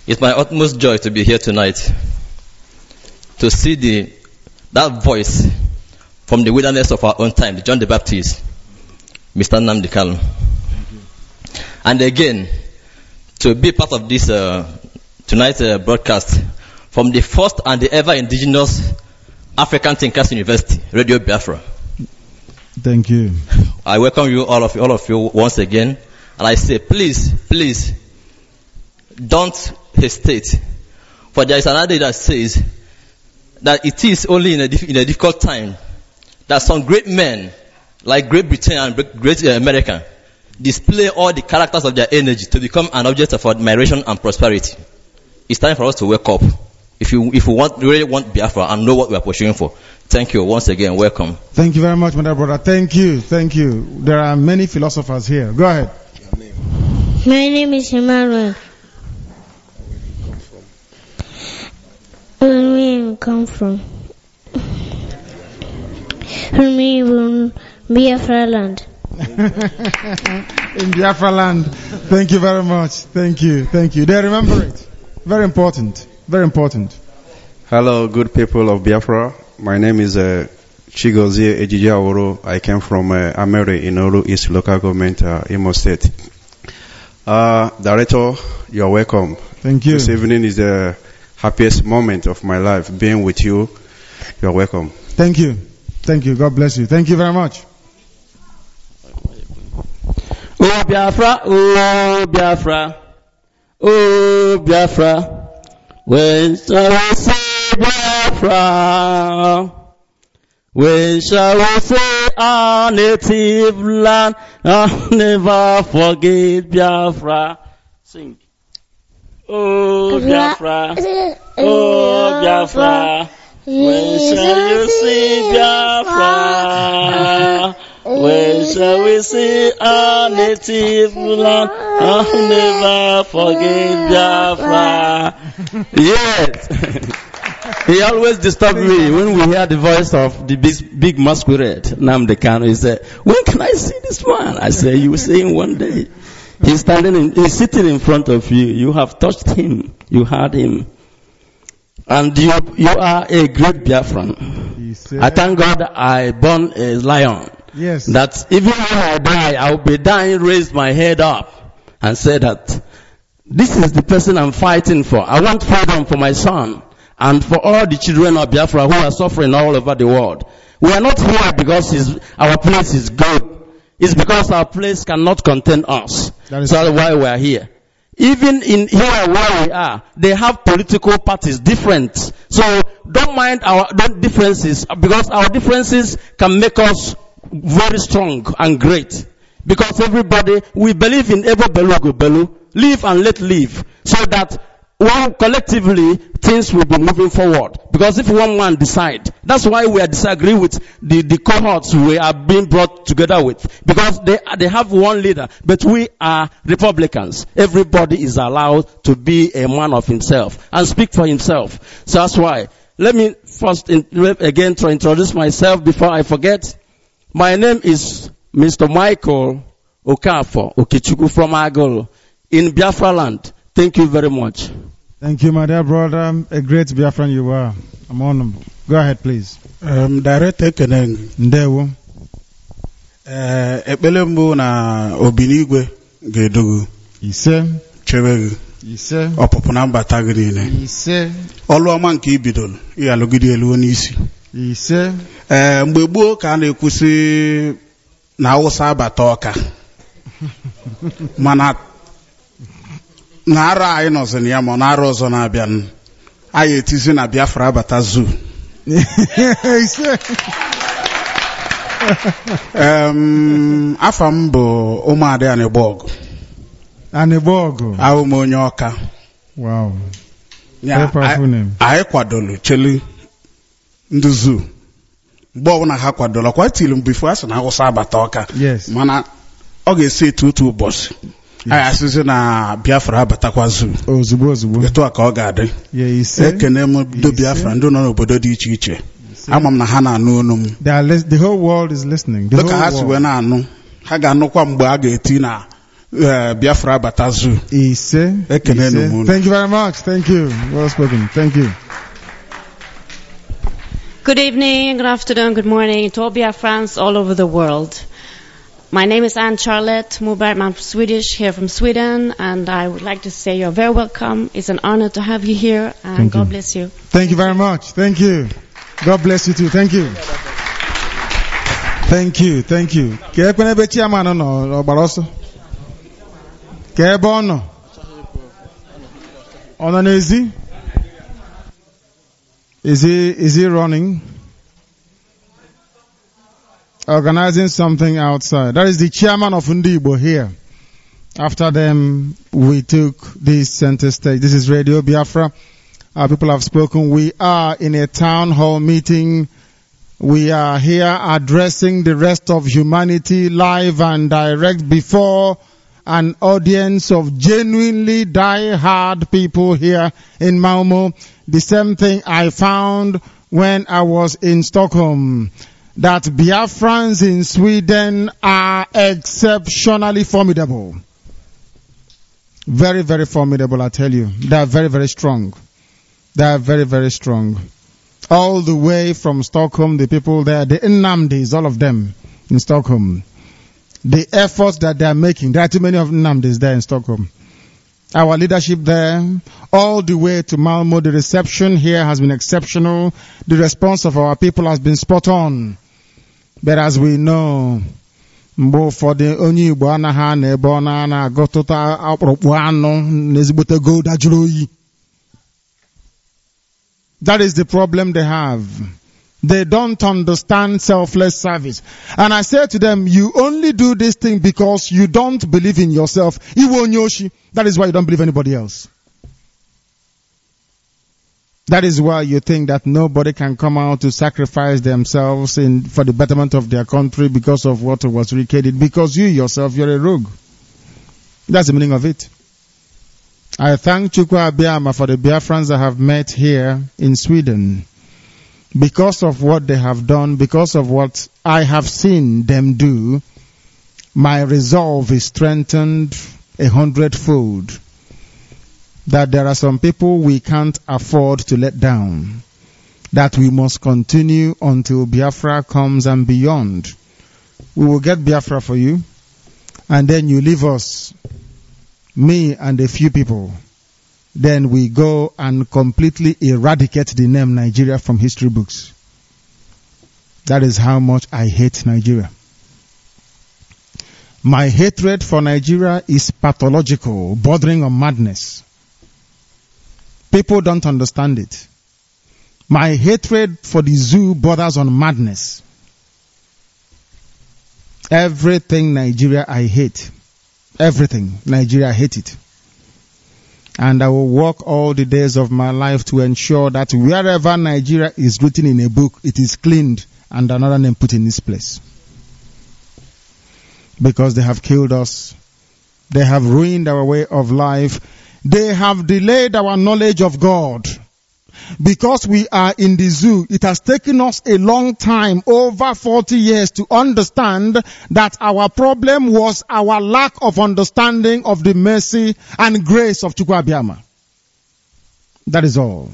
It's my utmost joy to be here tonight to see the that voice from the wilderness of our own time, John the Baptist, Mister Nnamdi Kanu. And again, to be part of this uh, tonight's uh, broadcast from the first and the ever indigenous African Thinkers University, Radio Biafra. Thank you. I welcome you, all of you, all of you once again. And I say, please, please, don't hesitate. For there is another that says that it is only in a, in a difficult time that some great men, like Great Britain and Great America, display all the characters of their energy to become an object of admiration and prosperity. It's time for us to wake up. If you if you want really want Biafra and know what we are pursuing for. Thank you once again. Welcome. Thank you very much, my dear brother. Thank you. Thank you. There are many philosophers here. Go ahead. My name is Emmanuel. Where do you come from? From me, from Biafra land. In Biafra land. Thank you very much. Thank you. Thank you. They remember it. Very important. Very important. Hello, good people of Biafra. My name is uh, Chigozie Ejiji Aworo. I came from uh, Amere in Oru East Local Government, uh, Imo State. Uh, Director, you're welcome. Thank you. This evening is the happiest moment of my life, being with you. You're welcome. Thank you. Thank you. God bless you. Thank you very much. Oh Biafra, oh Biafra, oh Biafra, when shall we see Biafra? When shall we see our native land? I'll never forget Biafra. Sing. Oh Biafra, oh Biafra, when shall you see Biafra? When shall we see our native land? I'll never forget Biafra. Yes. He always disturbed me when we hear the voice of the big, big masquerade, Nnamdi Kanu. He said, when can I see this man? I say, you will see him one day. He's standing in, he's sitting in front of you. You have touched him. You heard him. And you, you are a great Biafran. I thank God I born a lion. Yes. That even when I die, I will be dying, raise my head up and say that this is the person I'm fighting for. I want freedom for my son and for all the children of Biafra who are suffering all over the world. We are not here because his, our place is good. It's because our place cannot contain us. That is so why we are here. Even in here where we are, they have political parties different. So don't mind our don't differences, because our differences can make us very strong and great. Because everybody, we believe in Ebo Belu Go Belu, live and let live, so that one collectively things will be moving forward. Because if one man decide, that's why we are disagree with the, the cohorts we are being brought together with. Because they they have one leader, but we are Republicans. Everybody is allowed to be a man of himself and speak for himself. So that's why. Let me first in, again to introduce myself before I forget. My name is Mister Michael Okafor Okechukwu from Agolo in Biafra land. Thank you very much. Thank you, my dear brother. A great Biafran you are. I'm honorable. Go ahead, please. Um, Director Keneng. Ndewo. Eh, ekpele mbụ na Obinigwe ga-edogu. Ise. Chebe gị. Ise. Ọpụpụ na mbata gị niile. Ise. Ọlụ ọma nke ibidoro, ị ga-alụgide elu n'isi. Ise. Eh, mgbe gboo ka a na-ekwusi na Hausa abata ọka. Mana na ara anyị nọzi na ya ma na ara ọzọ na-abịa anyị etizi na Biafra abata zoo. um, afa m bụ ụmụada Anịgbọgụ. Anịgbọgụ. Ahụ m onye Ọka. Wow. Ya, anyị kwadolu chelu ndị zoo. Mgbe ọbụla ha kwadolu kwa tili m bifo asị na Hausa abata ọka. Yes. Mana ọ ga-esi etu otu ụbọchị. Anyị asịzi na Biafra abatakwa zoo. Ozugbo ozugbo. Etu a ka ọ ga-adị. Yeah, ise. Ekene m do Biafra ndị nọ n'obodo dị iche iche. Ama m na ha na-anụ onu m. The whole world is listening. The Dịka ha si wee na-anụ, ha ga-anụkwa mgbe a ga-eti na uh, Biafra Batazu. Ise. Ise. Thank you very much. Thank you. Well spoken. Thank you. Good evening, good afternoon, good morning to all Biafrans all over the world. My name is Anne Charlotte Moberg. I'm Swedish, here from Sweden, and I would like to say you're very welcome. It's an honor to have you here, and Thank God you. bless you. Thank you very much. Thank you. God bless you too. Thank you. Thank you. Thank you. Ke ekwe n'ebe chairman nọ ọgbara ọsọ? Ke ebe ọ nọ? Ọ nọ n'ezi? Is he, is he running? Organizing something outside. That is the chairman of Undibo here. After them, we took this center stage. This is Radio Biafra. Our people have spoken. We are in a town hall meeting. We are here addressing the rest of humanity live and direct before an audience of genuinely die-hard people here in Malmo. The same thing I found when I was in Stockholm, that Biafrans in Sweden are exceptionally formidable. Very, very formidable, I tell you. They are very, very strong. They are very, very strong. All the way from Stockholm, the people there, the Nnamdis, all of them in Stockholm. The efforts that they are making, there are too many of Nnamdis there in Stockholm. Our leadership there, all the way to Malmo, the reception here has been exceptional. The response of our people has been spot on. But as we know, mgbe ụfọdụ onye Igbo anaghị na ebe ọ na-agụtụta akpụrụkpụ anụ n'ezigbote gold ajụrụ oyi. That is the problem they have. They don't understand selfless service. And I say to them, you only do this thing because you don't believe in yourself. That is why you don't believe anybody else. That is why you think that nobody can come out to sacrifice themselves in, for the betterment of their country because of what was recorded. Because you yourself, you're a rogue. That's the meaning of it. I thank Chukwu Abiyama for the Biafrans I have met here in Sweden. Because of what they have done, because of what I have seen them do, my resolve is strengthened a hundredfold. That there are some people we can't afford to let down. That we must continue until Biafra comes and beyond. We will get Biafra for you, and then you leave us, me and a few people. Then we go and completely eradicate the name Nigeria from history books. That is how much I hate Nigeria. My hatred for Nigeria is pathological, bordering on madness. People don't understand it. My hatred for the zoo borders on madness. Everything Nigeria I hate. Everything Nigeria I hate it. And I will work all the days of my life to ensure that wherever Nigeria is written in a book, it is cleaned and another name put in its place. Because they have killed us. They have ruined our way of life. They have delayed our knowledge of God. Because we are in the zoo, it has taken us a long time, over forty years, to understand that our problem was our lack of understanding of the mercy and grace of Chukwu Abiyama. That is all.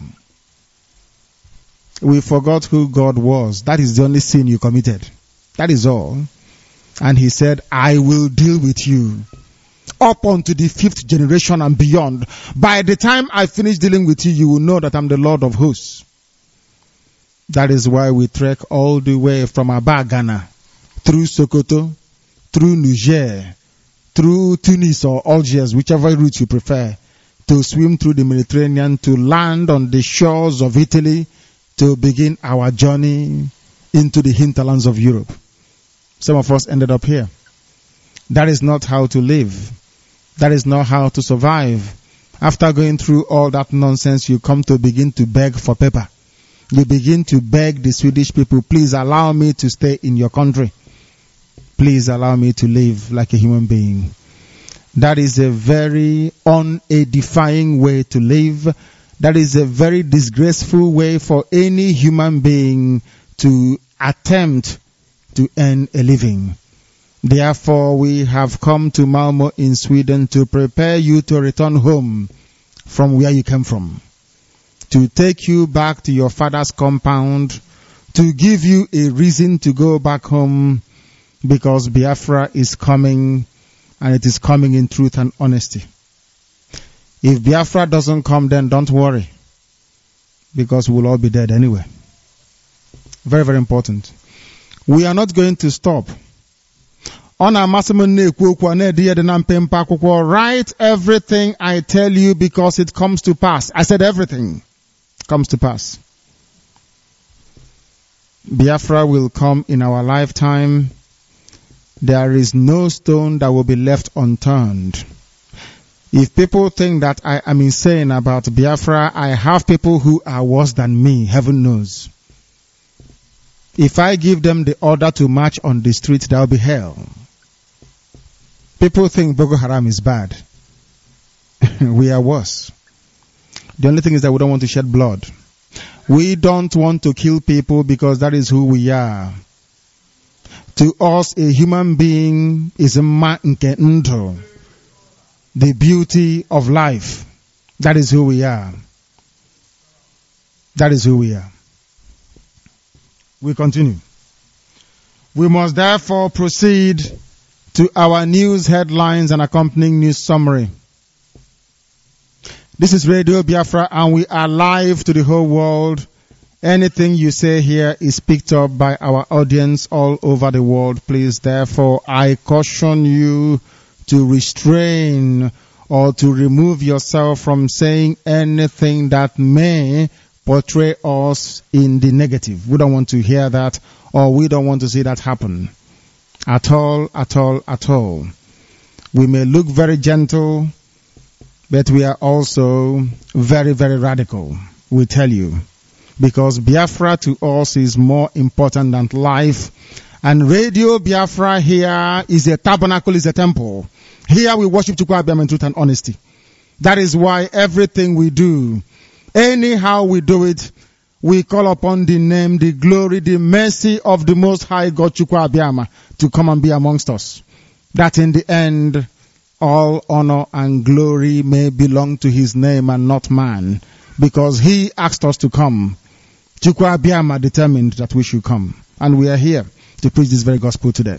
We forgot who God was. That is the only sin you committed. That is all. And he said, I will deal with you up unto the fifth generation and beyond. By the time I finish dealing with you, you will know that I'm the Lord of hosts. That is why we trek all the way from Aba, Ghana, through Sokoto, through Niger, through Tunis or Algiers, whichever route you prefer, to swim through the Mediterranean, to land on the shores of Italy, to begin our journey into the hinterlands of Europe. Some of us ended up here. That is not how to live. That is not how to survive. After going through all that nonsense, you come to begin to beg for paper. You begin to beg the Swedish people, please allow me to stay in your country. Please allow me to live like a human being. That is a very unedifying way to live. That is a very disgraceful way for any human being to attempt to earn a living. Therefore, we have come to Malmo in Sweden to prepare you to return home from where you came from, to take you back to your father's compound, to give you a reason to go back home, because Biafra is coming, and it is coming in truth and honesty. If Biafra doesn't come, then don't worry, because we'll all be dead anyway. Very, very important. We are not going to stop. Write everything I tell you, because it comes to pass. I said everything comes to pass. Biafra will come in our lifetime. There is no stone that will be left unturned. If people think that I am insane about Biafra, I have people who are worse than me, heaven knows. If I give them the order to march on the street, there will be hell. People think Boko Haram is bad. We are worse. The only thing is that we don't want to shed blood. We don't want to kill people, because that is who we are. To us, a human being is a man nke ndụ, the beauty of life. That is who we are. That is who we are. We continue. We must therefore proceed to our news headlines and accompanying news summary. This is Radio Biafra, and we are live to the whole world. Anything you say here is picked up by our audience all over the world. Please, therefore, I caution you to restrain or to remove yourself from saying anything that may portray us in the negative. We don't want to hear that, or we don't want to see that happen. At all, at all, at all. We may look very gentle, but we are also very, very radical, we tell you. Because Biafra to us is more important than life. And Radio Biafra here is a tabernacle, is a temple. Here we worship Chukwu Abiyam in truth and honesty. That is why everything we do, anyhow we do it, we call upon the name, the glory, the mercy of the Most High God Chukwu Abiyam to come and be amongst us. That in the end, all honor and glory may belong to His name and not man. Because He asked us to come. Chukwu Abiyam determined that we should come. And we are here to preach this very gospel today.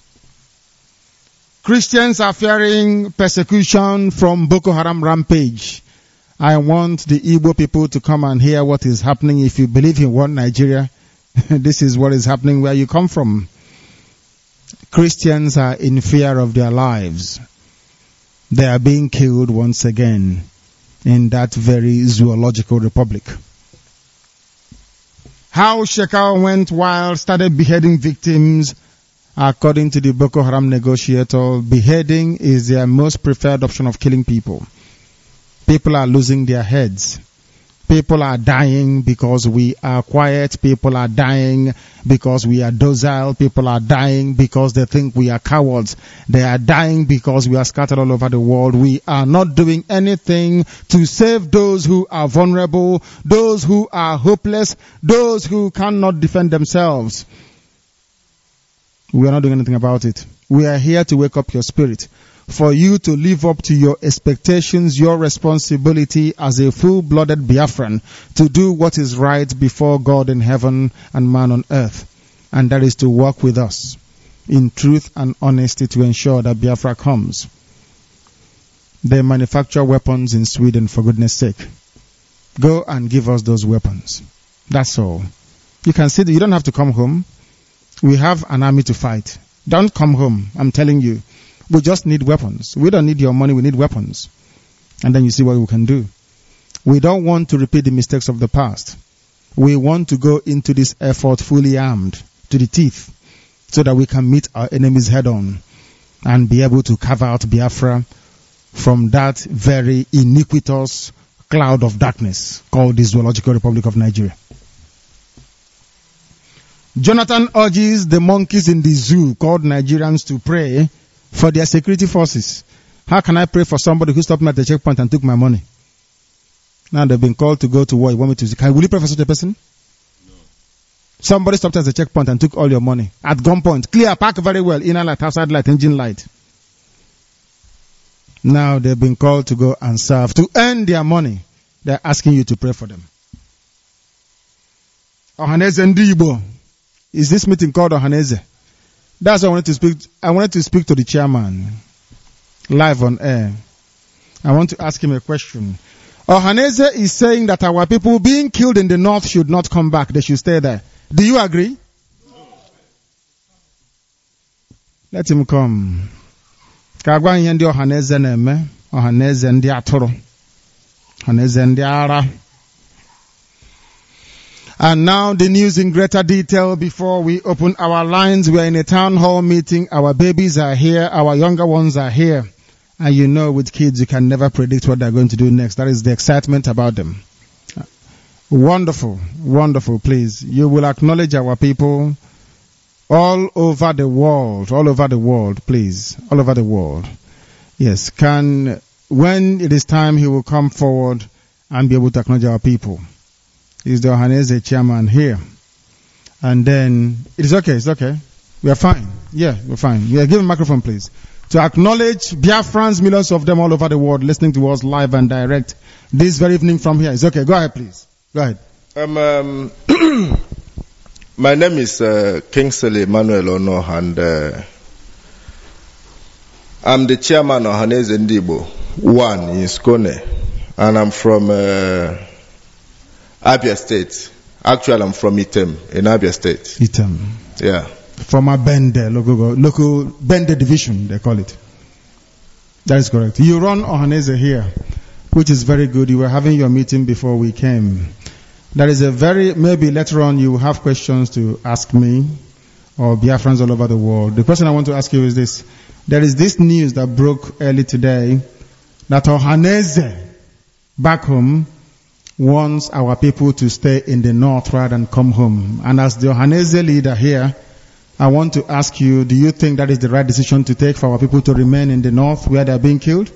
Christians are fearing persecution from Boko Haram rampage. I want the Igbo people to come and hear what is happening. If you believe in one Nigeria, this is what is happening where you come from. Christians are in fear of their lives. They are being killed once again in that very zoological republic. How Shekau went wild, started beheading victims. According to the Boko Haram negotiator, beheading is their most preferred option of killing people. People are losing their heads. People are dying because we are quiet. People are dying because we are docile. People are dying because they think we are cowards. They are dying because we are scattered all over the world. We are not doing anything to save those who are vulnerable, those who are hopeless, those who cannot defend themselves. We are not doing anything about it. We are here to wake up your spirit, for you to live up to your expectations, your responsibility as a full-blooded Biafran, to do what is right before God in heaven and man on earth. And that is to work with us in truth and honesty to ensure that Biafra comes. They manufacture weapons in Sweden, for goodness sake. Go and give us those weapons. That's all. You can see that you don't have to come home. We have an army to fight. Don't come home, I'm telling you. We just need weapons. We don't need your money, we need weapons. And then you see what we can do. We don't want to repeat the mistakes of the past. We want to go into this effort fully armed to the teeth, so that we can meet our enemies head on and be able to carve out Biafra from that very iniquitous cloud of darkness called the Zoological Republic of Nigeria. Jonathan urges the monkeys in the zoo called Nigerians to pray for their security forces. How can I pray for somebody who stopped me at the checkpoint and took my money? Now they've been called to go to war. You want me to? Can will you pray for such a person? Somebody stopped at the checkpoint and took all your money. At gunpoint. Clear, park very well. Inner light, outside light, engine light. Now they've been called to go and serve. To earn their money, they're asking you to pray for them. Ohaneze Ndibo. Is this meeting called Ohaneze? That's why I wanted to speak. I wanted to speak to the chairman. Live on air. I want to ask him a question. Ohaneze is saying that our people being killed in the north should not come back. They should stay there. Do you agree? Let him come. Kagwa ihe ndị Ohaneze na-eme. Ohaneze ndị atụrụ. Ohaneze ndị ara. And now the news in greater detail before we open our lines. We are in a town hall meeting. Our babies are here. Our younger ones are here. And you know with kids you can never predict what they're going to do next. That is the excitement about them. Wonderful, wonderful, please. You will acknowledge our people all over the world, all over the world, please, all over the world. Yes, can, when it is time, he will come forward and be able to acknowledge our people. He's the Ohaneze chairman here. And then, it is okay, it's okay. We are fine. Yeah, we're fine. Yeah, give him a microphone, please. To acknowledge Biafrans, millions of them all over the world, listening to us live and direct this very evening from here. It's okay. Go ahead, please. Go ahead. Um, um, my name is uh, Kingsley Emmanuel Ono, and uh, I'm the chairman of Ohaneze Ndibo one in Skone, and I'm from uh, Abia State. Actually, I'm from Item in Abia State. Item. Yeah. From a Bende, local, local Bende division, they call it. That is correct. You run Ohaneze here, which is very good. You were having your meeting before we came. That is a very, maybe later on you will have questions to ask me or Biafrans all over the world. The question I want to ask you is this. There is this news that broke early today that Ohaneze back home wants our people to stay in the north rather than come home. And as the Ohaneze leader here, I want to ask you, do you think that is the right decision to take for our people to remain in the north where they are being killed?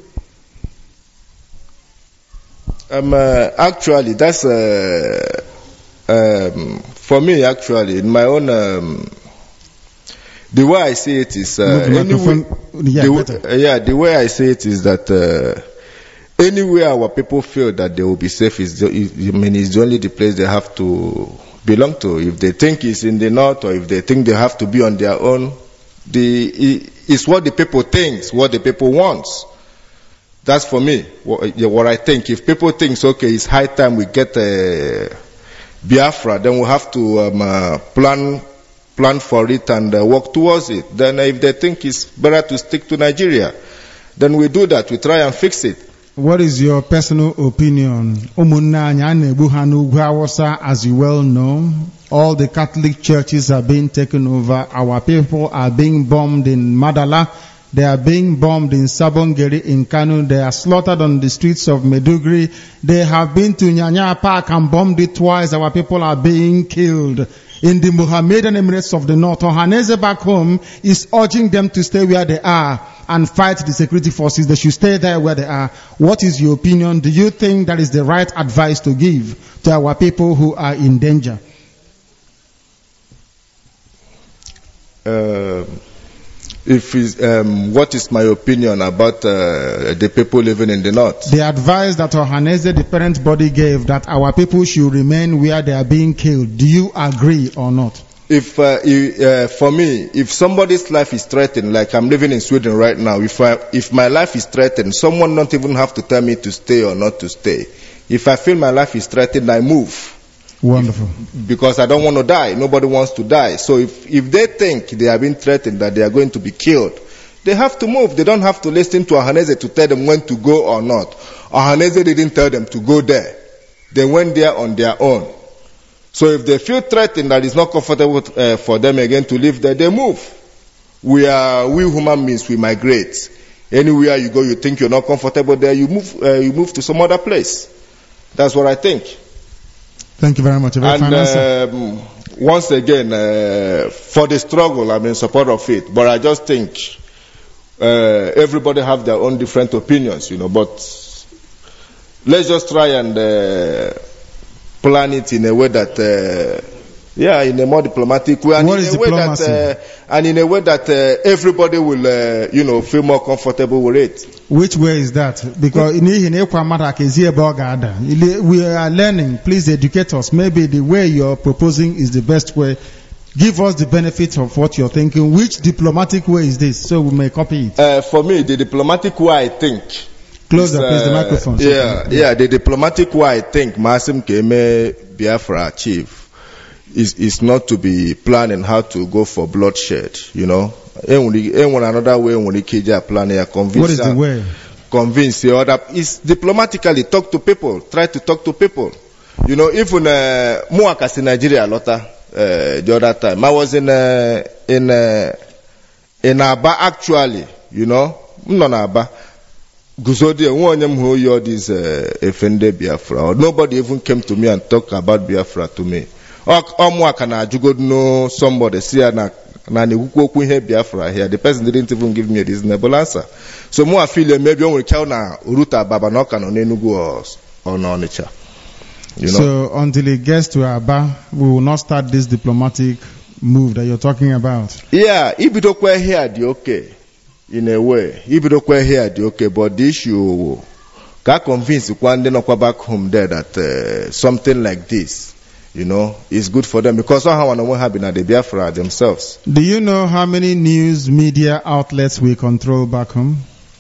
Um, uh, actually, that's, uh, um, for me actually, in my own, um, the way I see it is, uh, anyway, yeah, the, uh, yeah, the way I see it is that, uh, anywhere our people feel that they will be safe is, the, I mean, it's only the place they have to belong to. If they think it's in the north, or if they think they have to be on their own, the it's what the people think, what the people want. That's for me what, what I think. If people think, okay, it's high time we get a Biafra, then we have to um, uh, plan plan for it and uh, work towards it. Then uh, if they think it's better to stick to Nigeria, then we do that. We try and fix it. What is your personal opinion? As you well know, all the Catholic churches are being taken over. Our people are being bombed in Madala. They are being bombed in Sabongeri, in Kanu. They are slaughtered on the streets of Meduguri. They have been to Nyanya Park and bombed it twice. Our people are being killed. In the Mohammedan Emirates of the North, Ohaneze back home is urging them to stay where they are and fight the security forces. They should stay there where they are. What is your opinion? Do you think that is the right advice to give to our people who are in danger? Uh, if it's, um, what is my opinion about uh, the people living in the north? The advice that Ohaneze, the parent body, gave that our people should remain where they are being killed. Do you agree or not? If, uh, if uh, for me, if somebody's life is threatened, like I'm living in Sweden right now, if I, if my life is threatened, someone don't even have to tell me to stay or not to stay. If I feel my life is threatened, I move. Wonderful. Because I don't want to die. Nobody wants to die. So if, if they think they are being threatened, that they are going to be killed, they have to move. They don't have to listen to Ohaneze to tell them when to go or not. Ohaneze didn't tell them to go there. They went there on their own. So if they feel threatened that it's not comfortable uh, for them again to live there, they move. We are, we human beings, we migrate. Anywhere you go, you think you're not comfortable there, you move, uh, you move to some other place. That's what I think. Thank you very much. A very and um, once again, uh, for the struggle, I'm in support of it. But I just think uh, everybody have their own different opinions, you know. But let's just try and uh, plan it in a way that uh, Yeah, in a more diplomatic way, and What in is a way diplomacy? that, uh, and in a way that uh, everybody will, uh, you know, feel more comfortable with it. Which way is that? Because in we are learning. Please educate us. Maybe the way you're proposing is the best way. Give us the benefit of what you're thinking. Which diplomatic way is this? So we may copy it. Uh, for me, the diplomatic way I think. Closer, is, uh, please, the microphone. So yeah, yeah, yeah, the diplomatic way I think Masim Keme Biafra achieve is is not to be planning how to go for bloodshed. You know, anyone another way when the K J plan here convince. What is the way? Convince the other. Is diplomatically talk to people. Try to talk to people. You know, even uh, Muakas in Nigeria, Lota. Uh, the other time I was in uh, in uh, in Aba actually, you know, no Aba. Guzodi one of them who you this uh, offended Biafra. Nobody even came to me and talked about Biafra to me. Or or kana you know somebody see na na ne kuku here Biafra here. The person didn't even give me a reasonable answer. So more feel maybe on we na Uruta Baba no kana Enugu or or no nature. You know? So until it gets to Aba, we will not start this diplomatic move that you're talking about. Yeah, if you don't quite here, the okay. In a way, if you don't quite here, the okay. But the issue, can convince one day not back home there that uh, something like this, you know, is good for them because somehow I know have been at the Biafra themselves. Do you know how many news media outlets we control back home?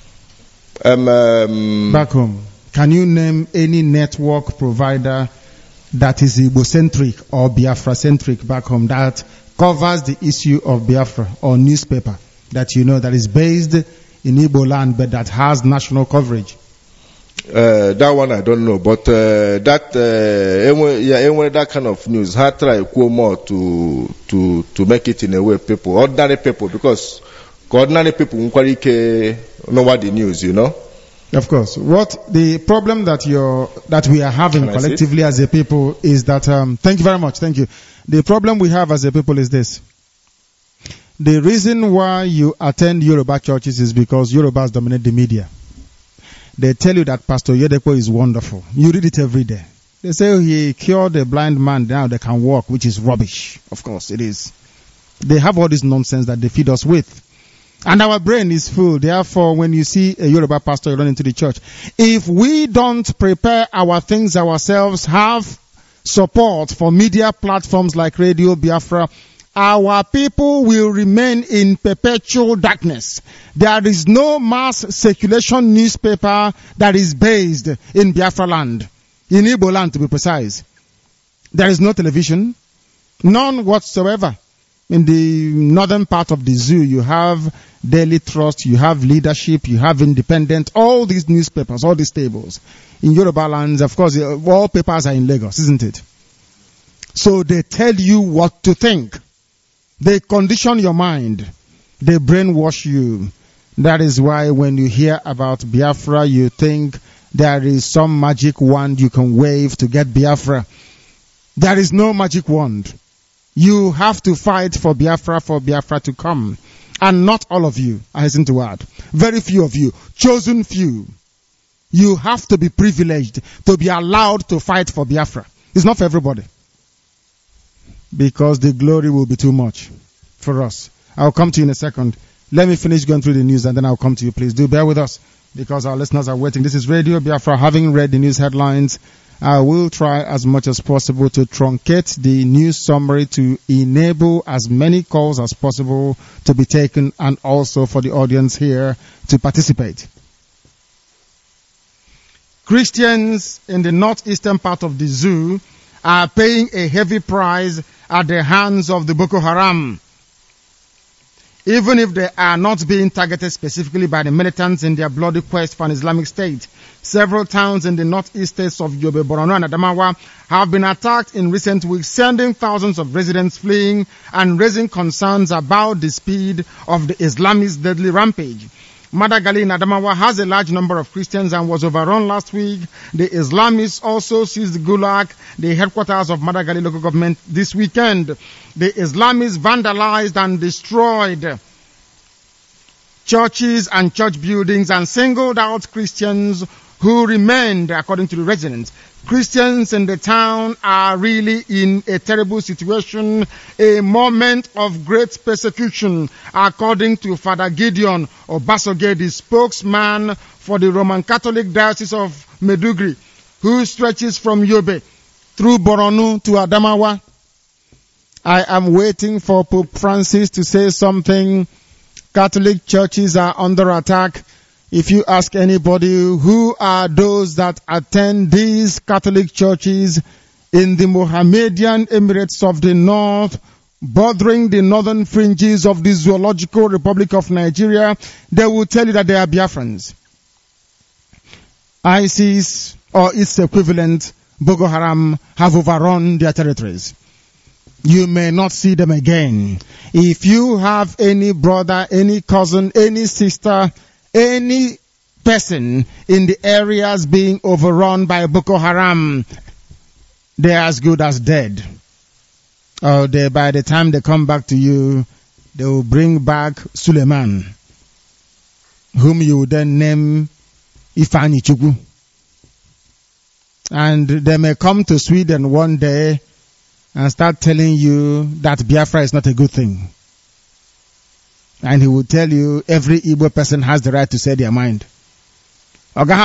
Um, um back home. Can you name any network provider that is Igbo-centric or Biafra-centric back home that covers the issue of Biafra, or newspaper that you know that is based in Igbo land but that has national coverage? Uh, that one I don't know, but uh, that uh, yeah, anyway, that kind of news, I try more to to to make it in a way people, ordinary people, because ordinary people won't know what the news, you know. Of course. What the problem that you're, that we are having Can collectively as a people is that, um, thank you very much. Thank you. The problem we have as a people is this. The reason why you attend Yoruba churches is because Yorubas dominate the media. They tell you that Pastor Yedepo is wonderful. You read it every day. They say he cured a blind man, now they can walk, which is rubbish. Of course it is. They have all this nonsense that they feed us with. And our brain is full. Therefore, when you see a Yoruba pastor, you run into the church. If we don't prepare our things ourselves, have support for media platforms like Radio Biafra, our people will remain in perpetual darkness. There is no mass circulation newspaper that is based in Biafra land, in Igbo land to be precise. There is no television, none whatsoever. In the northern part of the zoo, you have Daily Trust, you have Leadership, you have Independent, all these newspapers, all these tables. In Yoruba lands, of course, all papers are in Lagos, isn't it? So they tell you what to think. They condition your mind. They brainwash you. That is why when you hear about Biafra, you think there is some magic wand you can wave to get Biafra. There is no magic wand. You have to fight for Biafra, for Biafra to come. And not all of you, I hasten to add. Very few of you, chosen few. You have to be privileged to be allowed to fight for Biafra. It's not for everybody. Because the glory will be too much for us. I'll come to you in a second. Let me finish going through the news and then I'll come to you. Please do bear with us because our listeners are waiting. This is Radio Biafra. Having read the news headlines, I will try as much as possible to truncate the news summary to enable as many calls as possible to be taken and also for the audience here to participate. Christians in the northeastern part of the zoo are paying a heavy price at the hands of the Boko Haram. Even if they are not being targeted specifically by the militants in their bloody quest for an Islamic State, several towns in the northeast states of Yobe, Borno and Adamawa have been attacked in recent weeks, sending thousands of residents fleeing and raising concerns about the speed of the Islamist deadly rampage. Madagali in Adamawa has a large number of Christians and was overrun last week. The Islamists also seized Gulag, the headquarters of Madagali local government, this weekend. The Islamists vandalized and destroyed churches and church buildings and singled out Christians who remained, according to the residents. Christians in the town are really in a terrible situation, a moment of great persecution, according to Father Gideon Obasoge, the spokesman for the Roman Catholic Diocese of Meduguri, who stretches from Yobe through Borno to Adamawa. I am waiting for Pope Francis to say something. Catholic churches are under attack. If you ask anybody who are those that attend these Catholic churches in the Mohammedan Emirates of the North, bordering the northern fringes of the Zoological Republic of Nigeria, they will tell you that they are Biafrans. ISIS or its equivalent, Boko Haram, have overrun their territories. You may not see them again. If you have any brother, any cousin, any sister, any person in the areas being overrun by Boko Haram, they're as good as dead. Or they, by the time they come back to you, they will bring back Suleiman, whom you will then name Ifani Chukwu. And they may come to Sweden one day and start telling you that Biafra is not a good thing. And he will tell you every Igbo person has the right to say their mind. Amid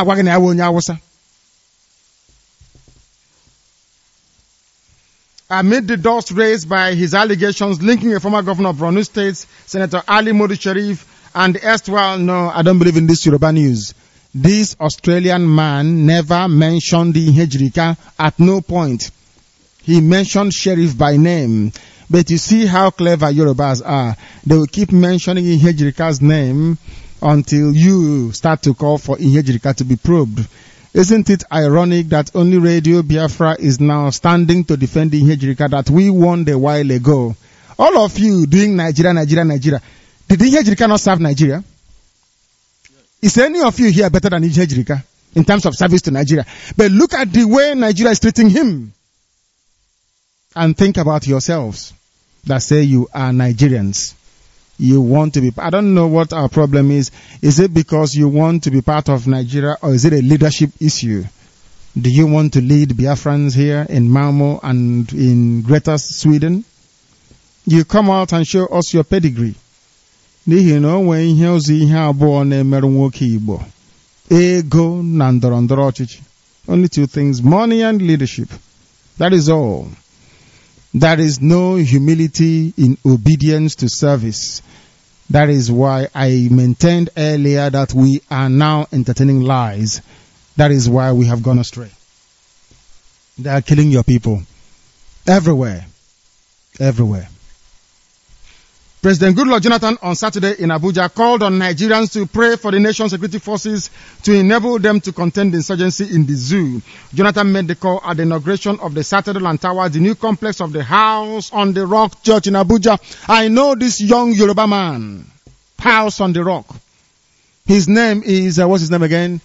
the dust raised by his allegations linking a former governor of Borno State, Senator Ali Modu Sharif, and the erstwhile, no, I don't believe in this Yoruba news. This Australian man never mentioned the Hejrika at no point. He mentioned Sheriff by name. But you see how clever Yorubas are. They will keep mentioning Ihejirika's name until you start to call for Ihejirika to be probed. Isn't it ironic that only Radio Biafra is now standing to defend Ihejirika that we won a while ago? All of you doing Nigeria, Nigeria, Nigeria. Did Ihejirika not serve Nigeria? Is any of you here better than Ihejirika in terms of service to Nigeria? But look at the way Nigeria is treating him. And think about yourselves that say you are Nigerians. You want to be, I don't know what our problem is. Is it because you want to be part of Nigeria, or is it a leadership issue? Do you want to lead Biafrans here in Malmo and in Greater Sweden? You come out and show us your pedigree. You know, when you see how born a Merunwoki Igbo. Ego nandorondorochichi. Only two things, money and leadership. That is all. There is no humility in obedience to service. That is why I maintained earlier that we are now entertaining lies. That is why we have gone astray. They are killing your people. Everywhere. Everywhere. President Goodluck Jonathan on Saturday in Abuja called on Nigerians to pray for the nation's security forces to enable them to contain the insurgency in the zoo. Jonathan made the call at the inauguration of the Sutherland Tower, the new complex of the House on the Rock Church in Abuja. I know this young Yoruba man, House on the Rock. His name is, uh, what's his name again?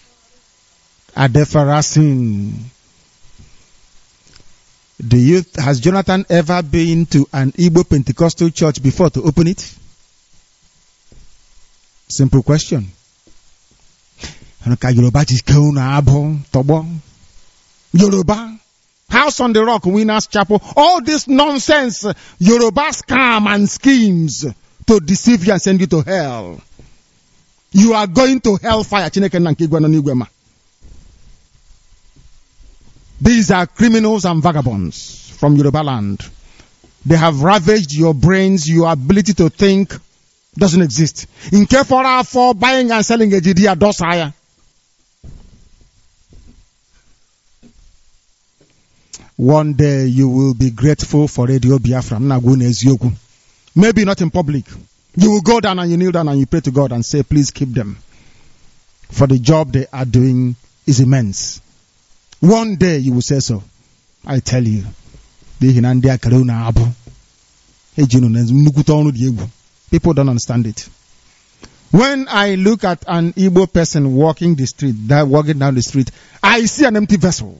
Adefarasin. Do you, has Jonathan ever been to an Igbo Pentecostal church before to open it? Simple question. Yoruba, House on the Rock, Winners Chapel, all this nonsense, Yoruba scam and schemes to deceive you and send you to hell. You are going to hellfire. These are criminals and vagabonds from Yoruba land. They have ravaged your brains. Your ability to think doesn't exist. In Kefora for buying and selling a G D A does higher. One day you will be grateful for Radio Biafra. Maybe not in public. You will go down and you kneel down and you pray to God and say, please keep them. For the job they are doing is immense. One day you will say so. I tell you. People don't understand it. When I look at an Igbo person walking the street, that walking down the street, I see an empty vessel.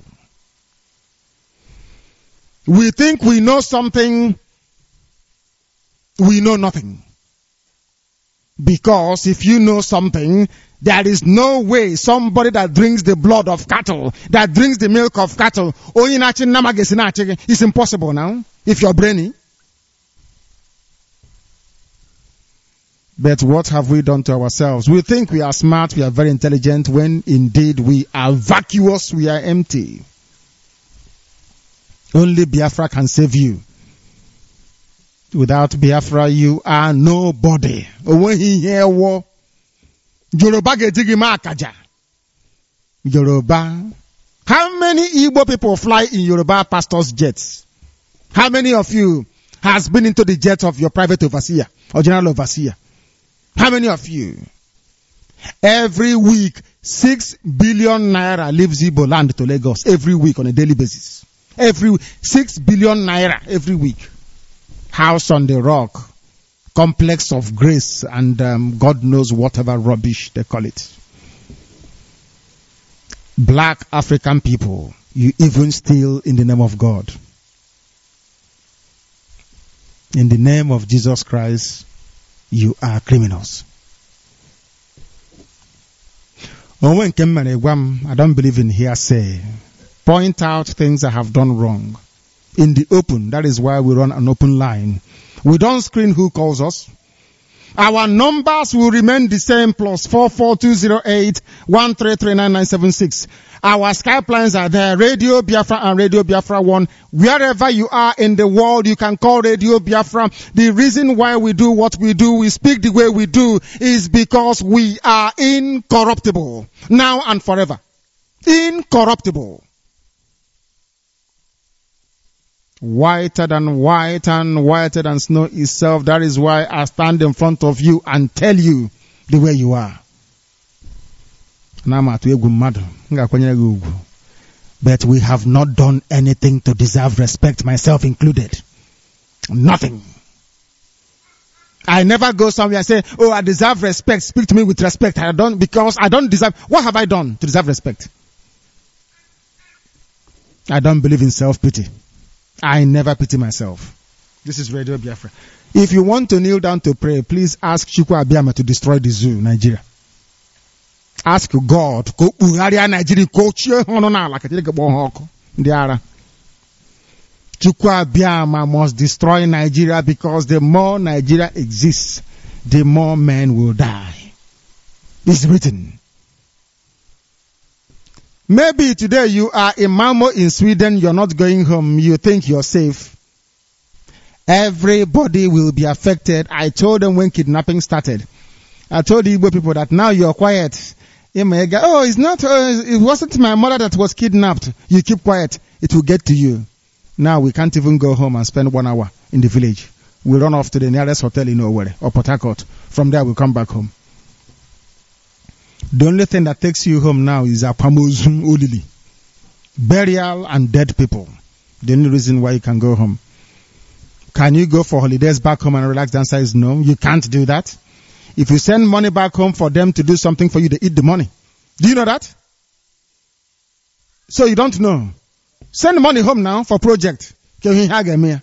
We think we know something. We know nothing. Because if you know something, there is no way somebody that drinks the blood of cattle, that drinks the milk of cattle, it's impossible now, if you're brainy. But what have we done to ourselves? We think we are smart, we are very intelligent, when indeed we are vacuous, we are empty. Only Biafra can save you. Without Biafra, you are nobody. When he hear war, Yoruba getigima akaja. Yoruba. How many Igbo people fly in Yoruba pastors' jets? How many of you has been into the jet of your private overseer or general overseer? How many of you? Every week, six billion naira leaves Igbo land to Lagos every week on a daily basis. Every six billion naira every week. House on the rock, complex of grace, and um, God knows whatever rubbish they call it. Black African people, you even steal in the name of God. In the name of Jesus Christ, you are criminals. I don't believe in hearsay. Point out things I have done wrong. In the open, that is why we run an open line. We don't screen who calls us. Our numbers will remain the same, plus four four two zero eight one three three nine nine seven six. Our Skype lines are there, Radio Biafra and Radio Biafra one. Wherever you are in the world, you can call Radio Biafra. The reason why we do what we do, we speak the way we do, is because we are incorruptible, now and forever. Incorruptible. Whiter than white and whiter than snow itself. That is why I stand in front of you and tell you the way you are. But we have not done anything to deserve respect, myself included. Nothing. I never go somewhere and say, oh, I deserve respect, speak to me with respect. I don't, because I don't deserve. What have I done to deserve respect? I don't believe in self-pity. I never pity myself. This is Radio Biafra. If you want to kneel down to pray, please ask Chukwu Abiyama to destroy the zoo, Nigeria. Ask God. Chukwu Abiyama must destroy Nigeria, because the more Nigeria exists, the more men will die. It's written. Maybe today you are in Malmo in Sweden, you're not going home, you think you're safe. Everybody will be affected. I told them when kidnapping started. I told the Igbo people that now you're quiet. Oh, it's not, uh, it wasn't my mother that was kidnapped. You keep quiet. It will get to you. Now we can't even go home and spend one hour in the village. We run off to the nearest hotel in Owerri or Port Harcourt. From there we come back home. The only thing that takes you home now is Apamozum Ulili. Burial and dead people. The only reason why you can go home. Can you go for holidays back home and relax? The answer is no. You can't do that. If you send money back home for them to do something for you, they eat the money. Do you know that? So you don't know. Send money home now for project. They will tell you,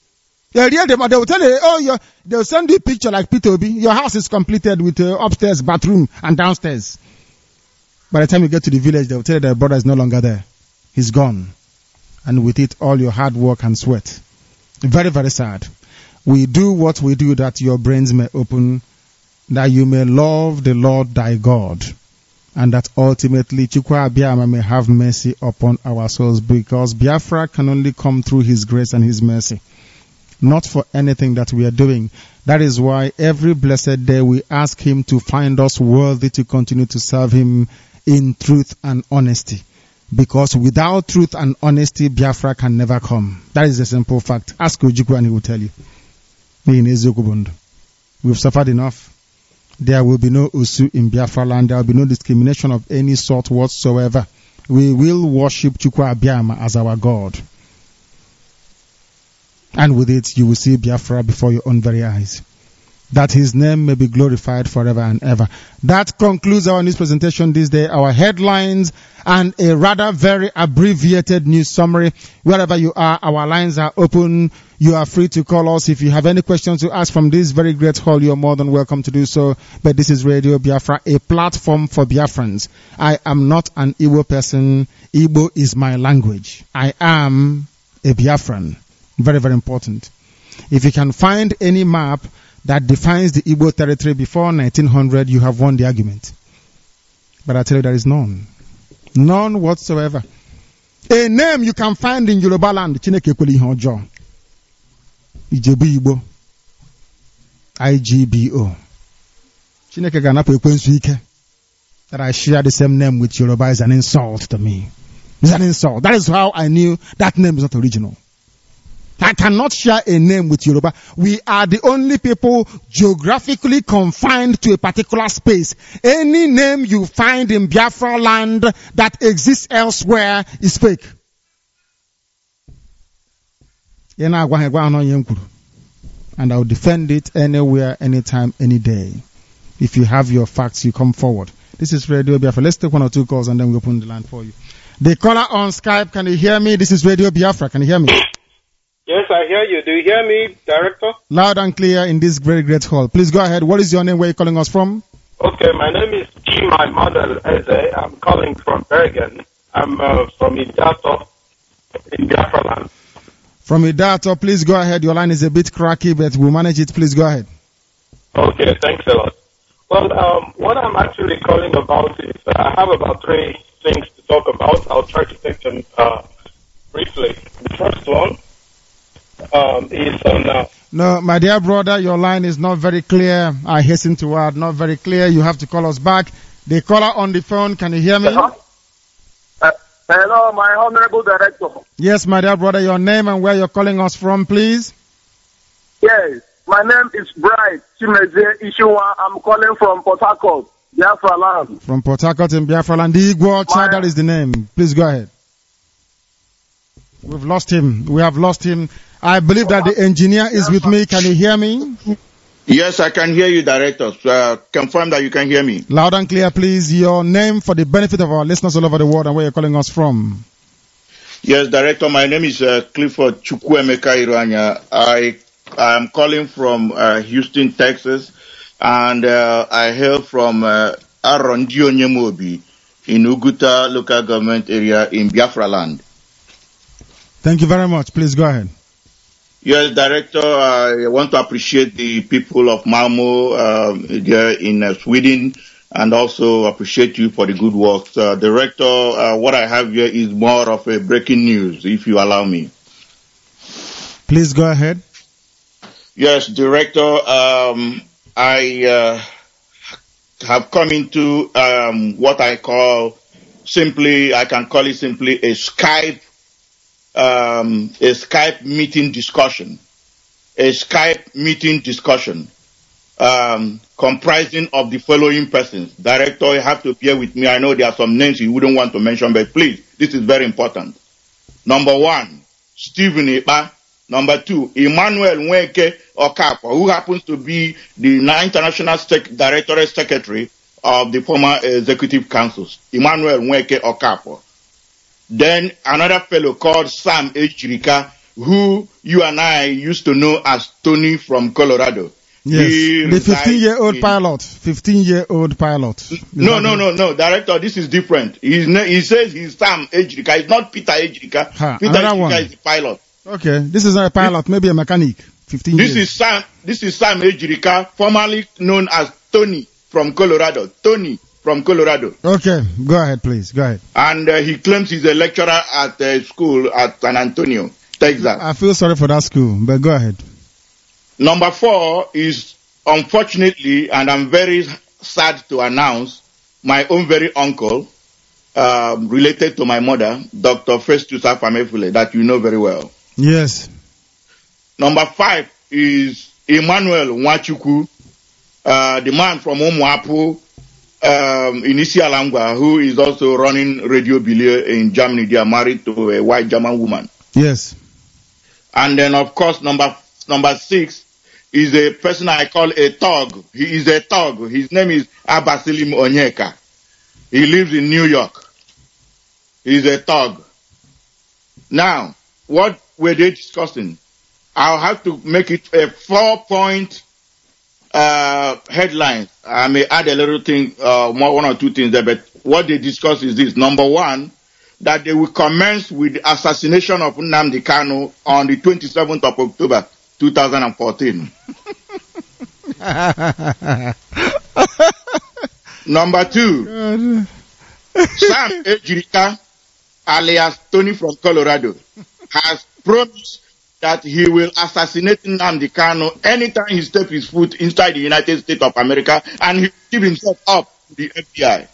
oh, you're, they'll send you a picture like P T O B. Your house is completed with uh, upstairs, bathroom, and downstairs. By the time you get to the village, they'll tell you that brother is no longer there. He's gone. And with it, all your hard work and sweat. Very, very sad. We do what we do that your brains may open, that you may love the Lord thy God, and that ultimately Chukwu Abiyama may have mercy upon our souls, because Biafra can only come through his grace and his mercy. Not for anything that we are doing. That is why every blessed day we ask him to find us worthy to continue to serve him in truth and honesty. Because without truth and honesty, Biafra can never come. That is a simple fact. Ask Ojukwu and he will tell you. We've suffered enough. There will be no Usu in Biafra land. There will be no discrimination of any sort whatsoever. We will worship Chukwu Abiyama as our God. And with it, you will see Biafra before your own very eyes. that his name may be glorified forever and ever. That concludes our news presentation this day, our headlines and a rather very abbreviated news summary. Wherever you are, our lines are open. You are free to call us. If you have any questions to ask from this very great hall, you are more than welcome to do so. But this is Radio Biafra, a platform for Biafrans. I am not an Igbo person. Igbo is my language. I am a Biafran. Very, very important. If you can find any map that defines the Igbo territory before nineteen hundred, you have won the argument. But I tell you, there is none. None whatsoever. A name you can find in Yoruba land, Chineke kweli ihe ọjọọ. Ijebu Igbo. I G B O. Chineke ga-anapụ ekwensu ike. That I share the same name with Yoruba is an insult to me. It's an insult. That is how I knew that name is not original. I cannot share a name with Yoruba. We are the only people geographically confined to a particular space. Any name you find in Biafra land that exists elsewhere is fake. And I will defend it anywhere, anytime, any day. If you have your facts, you come forward. This is Radio Biafra. Let's take one or two calls and then we open the line for you. The caller on Skype, can you hear me? This is Radio Biafra. Can you hear me? Yes, I hear you. Do you hear me, Director? Loud and clear in this very great hall. Please go ahead. What is your name? Where are you calling us from? Okay, my name is Chima Model Eze. I'm calling from Bergen. I'm uh, from Idato in Biafra land. From Idato, please go ahead. Your line is a bit cracky, but we'll manage it. Please go ahead. Okay, thanks a lot. Well, um, what I'm actually calling about is uh, I have about three things to talk about. I'll try to take them uh, briefly. The first one um, is on... Uh, no, my dear brother, your line is not very clear. I hasten to add, not very clear. You have to call us back. The caller on the phone, can you hear me? Uh-huh. Uh, hello, my honorable director. Yes, my dear brother, your name and where you're calling us from, please. Yes, my name is Bright Chimeze Ishiwa. I'm calling from Port Harcourt, Biafra land. From Port Harcourt in Biafra land. The Igbo child, that is the name. Please go ahead. We've lost him. We have lost him. I believe that the engineer is with me. Can you hear me? Yes, I can hear you, Director. Uh, confirm that you can hear me. Loud and clear, please. Your name for the benefit of our listeners all over the world and where you're calling us from. Yes, Director. My name is uh, Clifford Chukwuemeka Iruanya. I am calling from uh, Houston, Texas, and uh, I hail from uh, Arondio Nyemobi in Uguta local government area in Biafra land. Thank you very much. Please go ahead. Yes, Director, I want to appreciate the people of Malmo uh, there in uh, Sweden and also appreciate you for the good work. Uh, Director, uh, what I have here is more of a breaking news, if you allow me. Please go ahead. Yes, Director, um, I uh, have come into um, what I call simply, I can call it simply a Skype Um, a Skype meeting discussion, a Skype meeting discussion, um, comprising of the following persons. Director, you have to bear with me. I know there are some names you wouldn't want to mention, but please, this is very important. Number one, Stephen Iba. Number two, Emmanuel Nweke Okapo, who happens to be the International Sec- Directorate Secretary of the former Executive Councils. Emmanuel Nweke Okapo. Then another fellow called Sam Ejirika, who you and I used to know as Tony from Colorado. Yes, he the fifteen-year-old in... pilot. fifteen-year-old pilot. Is no, no, no, no, Director, this is different. He's ne- he says he's Sam Ejirika. It's not Peter Ejirika. Ha, Peter Ejirika one. is the pilot. Okay, this is not a pilot, this, maybe a mechanic. fifteen This years. is Sam. This is Sam Ejirika, formerly known as Tony from Colorado. Tony. From Colorado. Okay, go ahead, please. Go ahead. And uh, he claims he's a lecturer at a school at San Antonio, Texas. I feel sorry for that school, but go ahead. Number four is, unfortunately, and I'm very sad to announce, my own very uncle, um, related to my mother, Doctor Festus Afamefule, that you know very well. Yes. Number five is Emmanuel Nwachukwu, uh, the man from Umuapu, Um, in Isialangwa, who is also running Radio Bilier in Germany. They are married to a white German woman. Yes. And then, of course, number number six is a person I call a thug. He is a thug. His name is Abasilim Onyeka. He lives in New York. He's a thug. Now, what were they discussing? I'll have to make it a four-point uh, headline. I may add a little thing, uh, more, one or two things there, but what they discuss is this. Number one, that they will commence with the assassination of Nnamdi Kanu on the twenty-seventh of October, two thousand fourteen. Number two, Sam Ejirika, alias Tony from Colorado, has promised that he will assassinate Nnamdi Kanu anytime he steps his foot inside the United States of America, and he will give himself up to the F B I.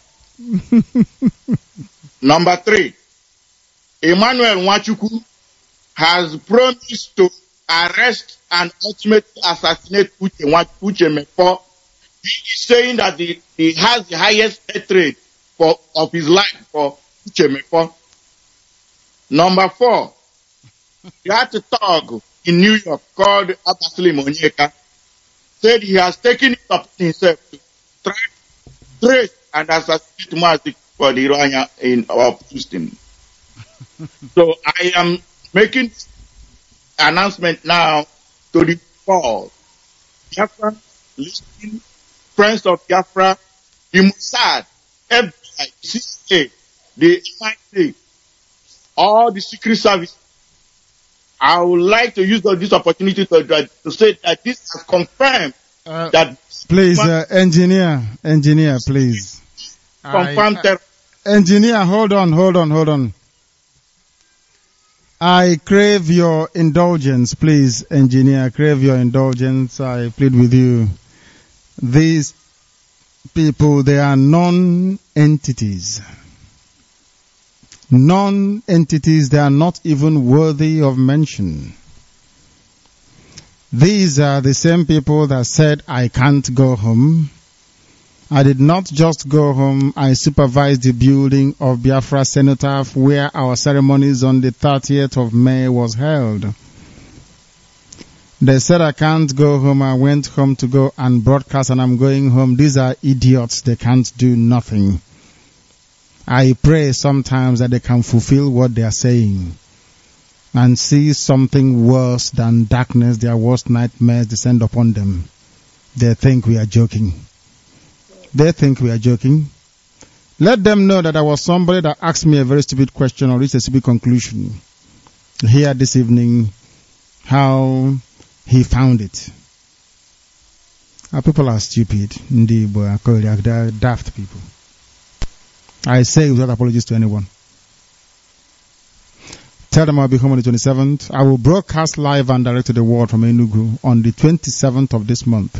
Number three, Emmanuel Nwachukwu has promised to arrest and ultimately assassinate Uche, Uche Mepo. He is saying that the, he has the highest hatred for, of his life for Uche Mepo. Number four, he had a thug in New York called Abasilim Onyeka, said he has taken it upon himself to try to trace and assassinate Mazi for the Iranian in our system. So I am making announcement now to the poor Biafra, listening, friends of Biafra, the Mossad, F B I, C I A, the M I C, all the secret service. I would like to use this opportunity to, to say that this has confirmed uh, that. Please, uh, engineer, engineer, please. Confirmed I, uh, engineer, hold on, hold on, hold on. I crave your indulgence, please, engineer. I crave your indulgence. I plead with you. These people, they are non-entities. Non-entities, they are not even worthy of mention. These are the same people that said, I can't go home. I did not just go home, I supervised the building of Biafra Cenotaph where our ceremonies on the thirtieth of May was held. They said I can't go home, I went home to go and broadcast and I'm going home. These are idiots, they can't do nothing. I pray sometimes that they can fulfill what they are saying and see something worse than darkness, their worst nightmares descend upon them. They think we are joking. They think we are joking. Let them know that there was somebody that asked me a very stupid question or reached a stupid conclusion here this evening, how he found it. Our people are stupid. Indeed, they are daft people. I say without apologies to anyone. Tell them I'll be home on the twenty-seventh. I will broadcast live and direct to the world from Enugu on the twenty-seventh of this month.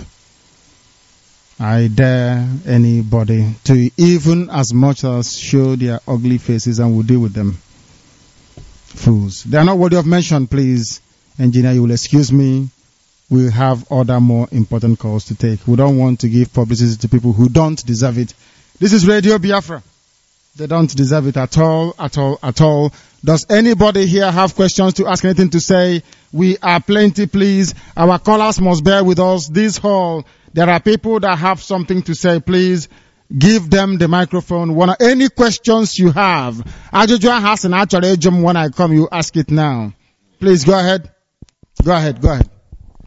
I dare anybody to even as much as show their ugly faces and we'll deal with them. Fools. They are not worthy of mention, please. Engineer, you will excuse me. We'll have other more important calls to take. We don't want to give publicity to people who don't deserve it. This is Radio Biafra. They don't deserve it at all, at all, at all. Does anybody here have questions to ask, anything to say? We are plenty, please. Our callers must bear with us. This hall, there are people that have something to say. Please give them the microphone. Any questions you have? Ajujua has an actual jump when I come, you ask it now. Please go ahead. Go ahead, go ahead.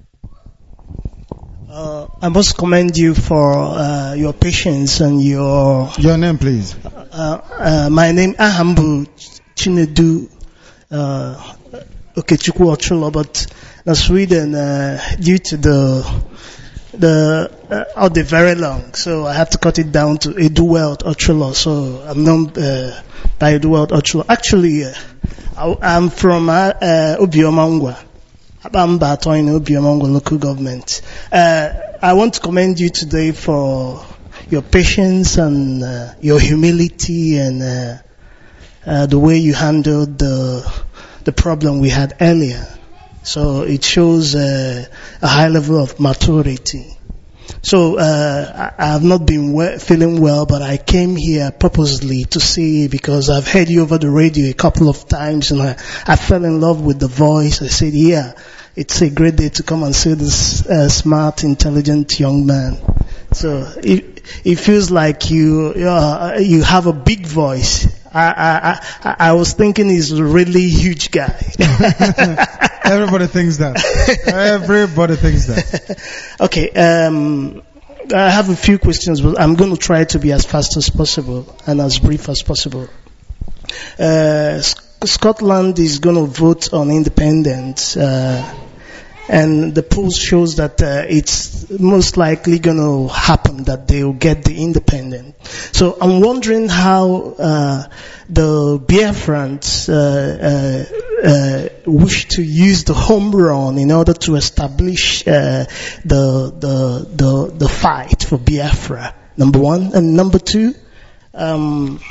Uh, I must commend you for uh, your patience and your... Your name, please. Uh, uh, my name Ahambu Chinedu uh, Okechukwu Ochulo, but in Sweden, uh, due to the the uh, oh, they're very long, so I have to cut it down to Eduwelt Ochulo. So I'm known uh, by Eduwelt Ochulo. Actually, uh, I, I'm from uh, uh, Obiomangwa. Abamba in Obiomangwa local government. Uh, I want to commend you today for your patience and uh, your humility and uh, uh, the way you handled the the problem we had earlier. So it shows uh, a high level of maturity. So uh, I, I have not been we- feeling well, but I came here purposely to see you because I've heard you over the radio a couple of times, and I, I fell in love with the voice. I said, yeah, it's a great day to come and see this uh, smart, intelligent young man. So it, it feels like you uh, you have a big voice. I, I, I, I was thinking he's a really huge guy. Everybody thinks that. Everybody thinks that. Okay, um, I have a few questions, but I'm going to try to be as fast as possible and as brief as possible. Uh, Scotland is going to vote on independence, uh, and the poll shows that uh, it's most likely going to happen that they will get the independence. So I'm wondering how uh, the Biafrans uh, uh, uh, wish to use the home run in order to establish uh, the the the the fight for Biafra. Number one, and number two, um,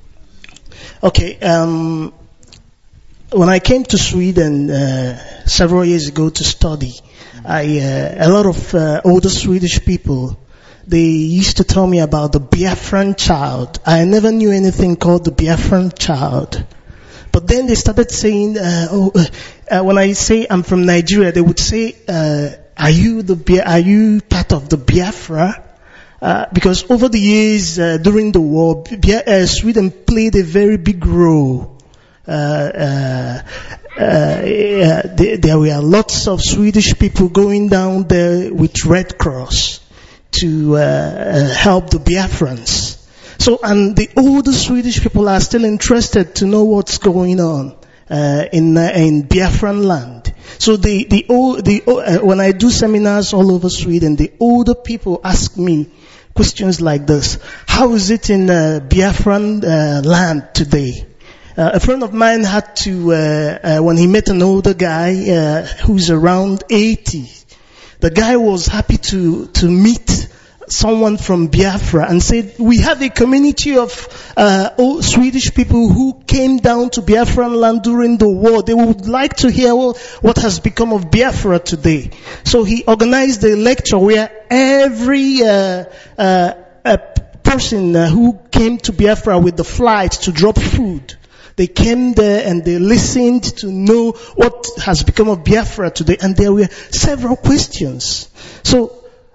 okay. Um, When I came to Sweden uh, several years ago to study, I, uh, a lot of uh, older Swedish people, they used to tell me about the Biafran child. I never knew anything called the Biafran child. But then they started saying, uh, oh, uh, when I say I'm from Nigeria, they would say, uh, are you the are you part of the Biafra? Uh, because over the years, uh, during the war, Bia- uh, Sweden played a very big role. Uh, uh, uh, yeah, there, there were lots of Swedish people going down there with Red Cross to uh, uh, help the Biafrans. So, and the older Swedish people are still interested to know what's going on uh, in uh, in Biafran land. So, the the, old, the uh, when I do seminars all over Sweden, the older people ask me questions like this: how is it in uh, Biafran uh, land today? Uh, a friend of mine had to, uh, uh, when he met an older guy uh, who's around eighty, the guy was happy to to meet someone from Biafra and said, we have a community of uh, old Swedish people who came down to Biafran land during the war. They would like to hear well, what has become of Biafra today. So he organized a lecture where every uh, uh, a person uh, who came to Biafra with the flight to drop food, they came there and they listened to know what has become of Biafra today. And there were several questions. So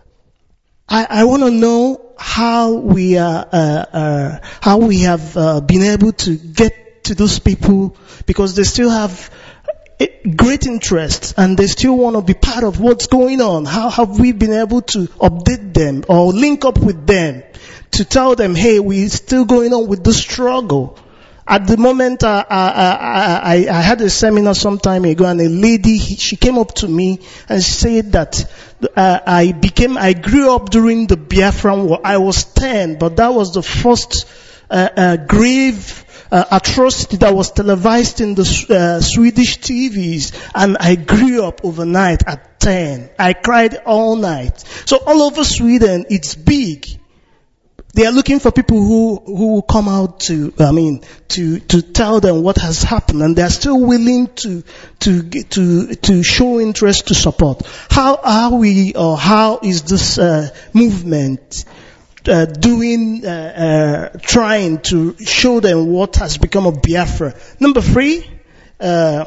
I, I want to know how we are, uh, uh, how we have uh, been able to get to those people, because they still have great interest and they still want to be part of what's going on. How have we been able to update them or link up with them to tell them, hey, we're still going on with the struggle? At the moment, uh, I, I, I had a seminar some time ago, and a lady, she came up to me and said that uh, I became, I grew up during the Biafran War. I was ten, but that was the first uh, uh, grave uh, atrocity that was televised in the uh, Swedish T Vs, and I grew up overnight at ten. I cried all night. So all over Sweden, it's big. They are looking for people who, who will come out to, I mean, to, to tell them what has happened, and they are still willing to, to, to, to show interest to support. How are we, or how is this, uh, movement, uh, doing, uh, uh, trying to show them what has become of Biafra? Number three, uh,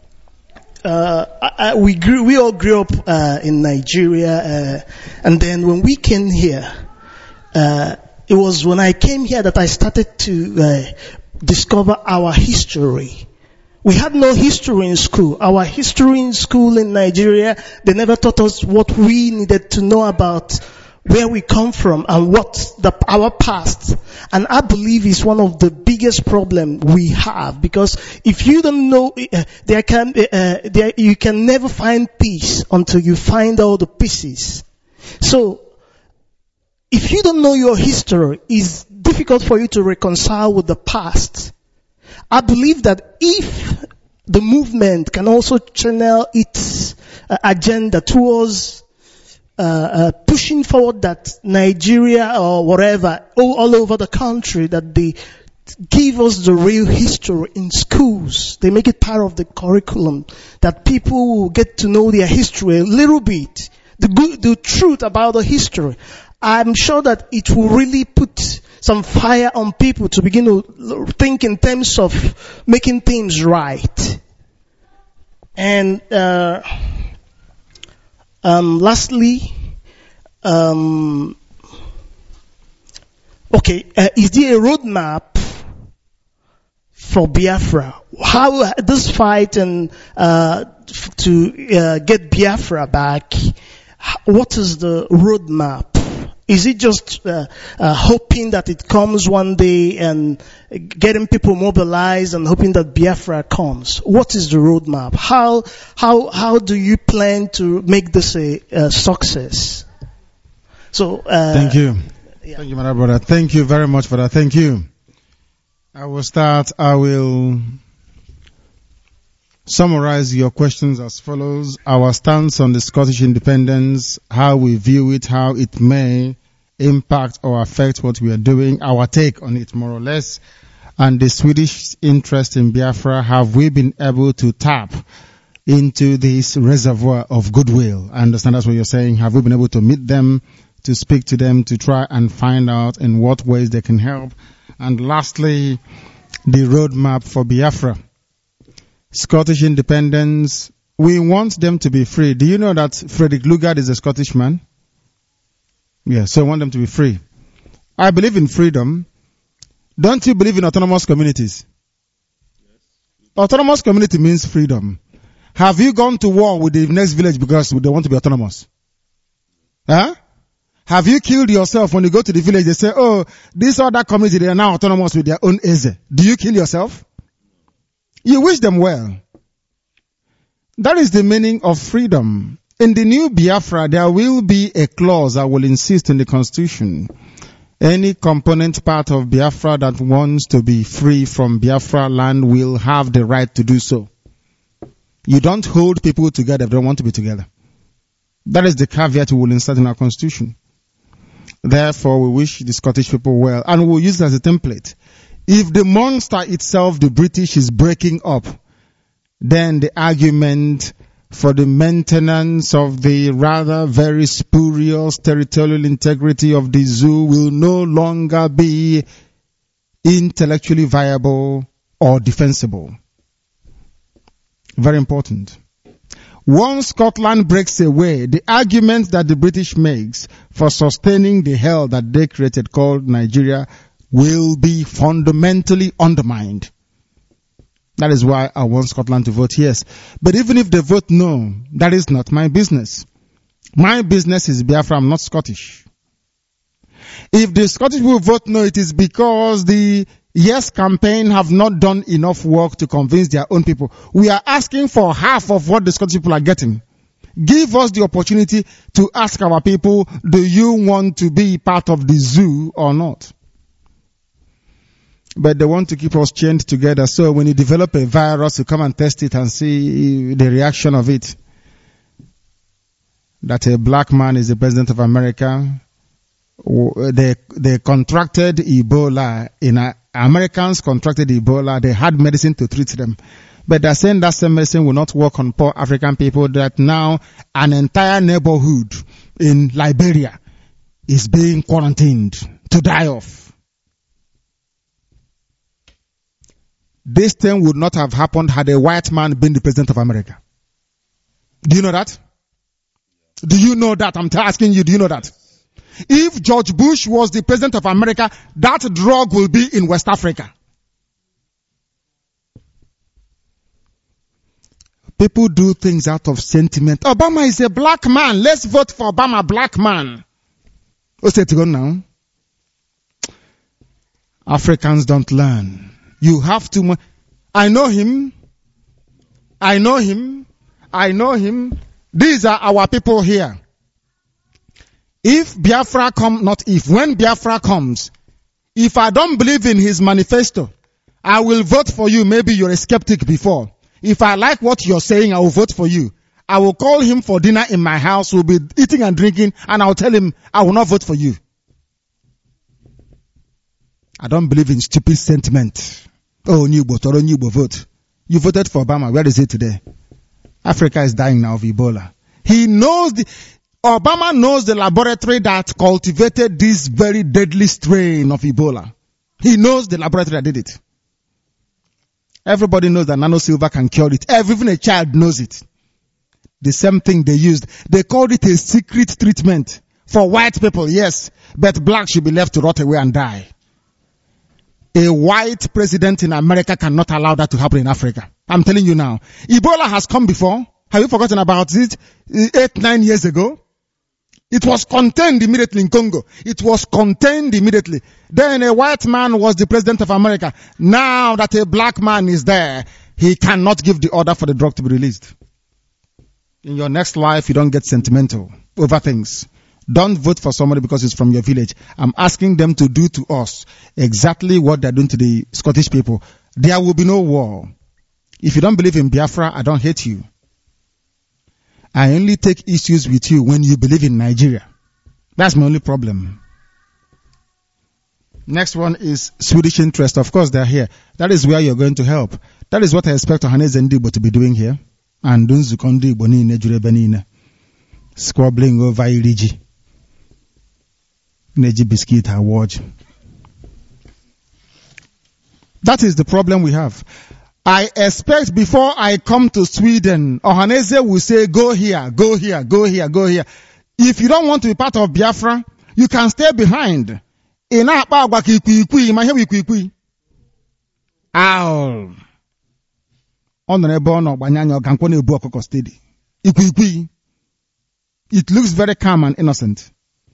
Uh, I, I, we grew, we all grew up, uh, in Nigeria, uh, and then when we came here, uh, it was when I came here that I started to uh, discover our history. We had no history in school. Our history in school in Nigeria, they never taught us what we needed to know about where we come from and what the, our past. And I believe is one of the biggest problems we have, because if you don't know, uh, there can, uh, there, you can never find peace until you find all the pieces. So, if you don't know your history, it's difficult for you to reconcile with the past. I believe that if the movement can also channel its uh, agenda towards uh, uh, pushing forward that Nigeria or whatever, all, all over the country, that they give us the real history in schools. They make it part of the curriculum, that people will get to know their history a little bit. the good, the truth about the history, I'm sure that it will really put some fire on people to begin to think in terms of making things right. And uh, um, lastly, um, okay, uh, is there a roadmap for Biafra? How this fight and uh, to uh, get Biafra back? What is the roadmap? Is it just uh, uh, hoping that it comes one day and getting people mobilized and hoping that Biafra comes? What is the roadmap? How how how do you plan to make this a, a success? So uh, thank you, yeah. Thank you, my brother. Thank you very much for that. Thank you. I will start. I will summarize your questions as follows. Our stance on the Scottish independence, how we view it, how it may impact or affect what we are doing, our take on it more or less, and the Swedish interest in Biafra. Have we been able to tap into this reservoir of goodwill? I understand that's what you're saying. Have we been able to meet them, to speak to them, to try and find out in what ways they can help? And lastly, the roadmap for Biafra. Scottish independence, we want them to be free. Do you know that Frederick Lugard is a Scottish man? Yeah, so I want them to be free. I believe in freedom. Don't you believe in autonomous communities? Yes. Autonomous community means freedom. Have you gone to war with the next village because they want to be autonomous? Huh? Have you killed yourself when you go to the village? They say, oh, this other community, they are now autonomous with their own Eze. Do you kill yourself? You wish them well. That is the meaning of freedom. In the new Biafra, there will be a clause that will insist in the Constitution. Any component part of Biafra that wants to be free from Biafra land will have the right to do so. You don't hold people together if they don't want to be together. That is the caveat we will insert in our Constitution. Therefore, we wish the Scottish people well, and we'll use it as a template. If the monster itself, the British, is breaking up, then the argument for the maintenance of the rather very spurious territorial integrity of the zoo will no longer be intellectually viable or defensible. Very important. Once Scotland breaks away, the argument that the British makes for sustaining the hell that they created called Nigeria will be fundamentally undermined. That is why I want Scotland to vote yes. But even if they vote no, that is not my business. My business is Biafra. I'm not Scottish. If the Scottish will vote no, it is because the Yes campaign have not done enough work to convince their own people. We are asking for half of what the Scottish people are getting. Give us the opportunity to ask our people, do you want to be part of the zoo or not? But they want to keep us chained together. So when you develop a virus, you come and test it and see the reaction of it. That a black man is the president of America. They, they contracted Ebola. In a, Americans contracted Ebola. They had medicine to treat them. But they're saying that same medicine will not work on poor African people, that now an entire neighborhood in Liberia is being quarantined to die off. This thing would not have happened had a white man been the president of America. Do you know that? Do you know that? I'm asking you, do you know that? If George Bush was the president of America, that drug will be in West Africa. People do things out of sentiment. Obama is a black man. Let's vote for Obama, black man. What's it going now? Africans don't learn. You have to. I know him. I know him. I know him. These are our people here. If Biafra come, not if, when Biafra comes, if I don't believe in his manifesto, I will vote for you. Maybe you're a skeptic before. If I like what you're saying, I will vote for you. I will call him for dinner in my house. We'll be eating and drinking, and I'll tell him I will not vote for you. I don't believe in stupid sentiment. Oh, new vote or new vote. You voted for Obama. Where is it today? Africa is dying now of Ebola. He knows the, Obama knows the laboratory that cultivated this very deadly strain of Ebola. He knows the laboratory that did it. Everybody knows that nanosilver can cure it. Even a child knows it. The same thing they used. They called it a secret treatment for white people, yes, but blacks should be left to rot away and die. A white president in America cannot allow that to happen in Africa. I'm telling you now. Ebola has come before. Have you forgotten about it? Eight, nine years ago. It was contained immediately in Congo. It was contained immediately. Then a white man was the president of America. Now that a black man is there, he cannot give the order for the drug to be released. In your next life, you don't get sentimental over things. Don't vote for somebody because it's from your village. I'm asking them to do to us exactly what they're doing to the Scottish people. There will be no war. If you don't believe in Biafra, I don't hate you. I only take issues with you when you believe in Nigeria. That's my only problem. Next one is Swedish interest. Of course, they're here. That is where you're going to help. That is what I expect Ohaneze Ndigbo to be doing here. And Dunzukondi Bonine Jurebenine. Squabbling over Iriji. Neji Biscuit Award. That is the problem we have. I expect before I come to Sweden, Ohaneze will say, go here, go here, go here, go here. If you don't want to be part of Biafra, you can stay behind. Ow. It looks very calm and innocent.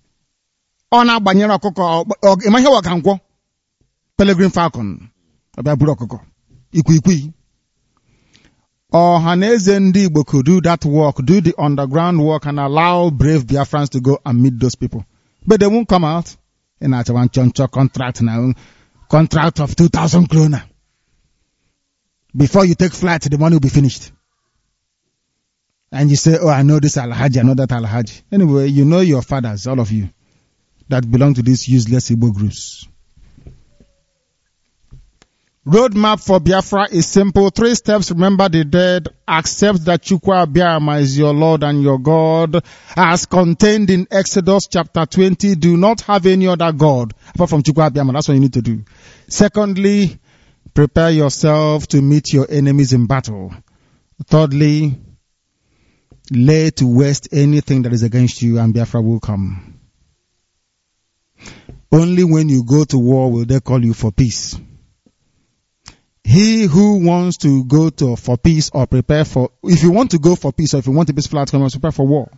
Peregrine Falcon. Ikwikwi. Ohaneze Ndigbo could do that work, do the underground work, and allow brave Biafrans to go and meet those people. But they won't come out. In a one choncho contract now, contract of two thousand kroner. Before you take flight, the money will be finished. And you say, oh, I know this Alhaji, I know that Alhaji. Anyway, you know your fathers, all of you, that belong to these useless Igbo groups. Roadmap for Biafra is simple. Three steps. Remember the dead. Accept that Chukwu Abiama is your Lord and your God. As contained in Exodus chapter twenty, do not have any other God apart from Chukwu Abiama. That's what you need to do. Secondly, prepare yourself to meet your enemies in battle. Thirdly, lay to waste anything that is against you and Biafra will come. Only when you go to war will they call you for peace. He who wants to go to for peace or prepare for, if you want to go for peace or if you want a peaceful outcome, you must prepare for war.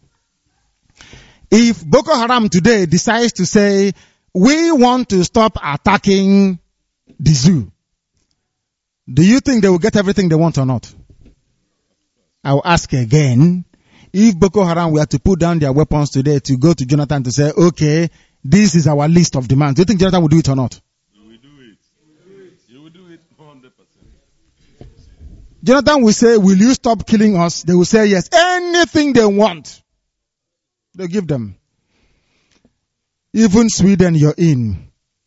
If Boko Haram today decides to say, we want to stop attacking the zoo, do you think they will get everything they want or not? I will ask again, if Boko Haram were to put down their weapons today to go to Jonathan to say, okay, this is our list of demands, do you think Jonathan will do it or not? Jonathan will say, will you stop killing us? They will say yes. Anything they want, they give them. Even Sweden, you're in.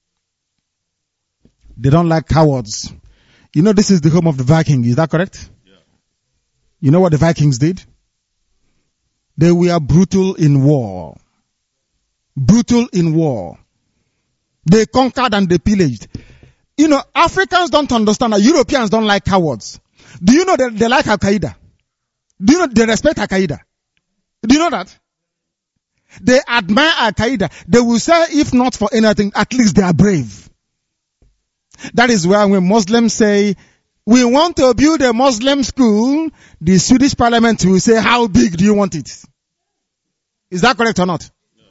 They don't like cowards. You know this is the home of the Vikings, is that correct? Yeah. You know what the Vikings did? They were brutal in war. Brutal in war. They conquered and they pillaged. You know, Africans don't understand that Europeans don't like cowards. Do you know that they like Al-Qaeda? Do you know they respect Al-Qaeda? Do you know that? They admire Al-Qaeda. They will say, if not for anything, at least they are brave. That is why when Muslims say, we want to build a Muslim school, the Swedish parliament will say, how big do you want it? Is that correct or not?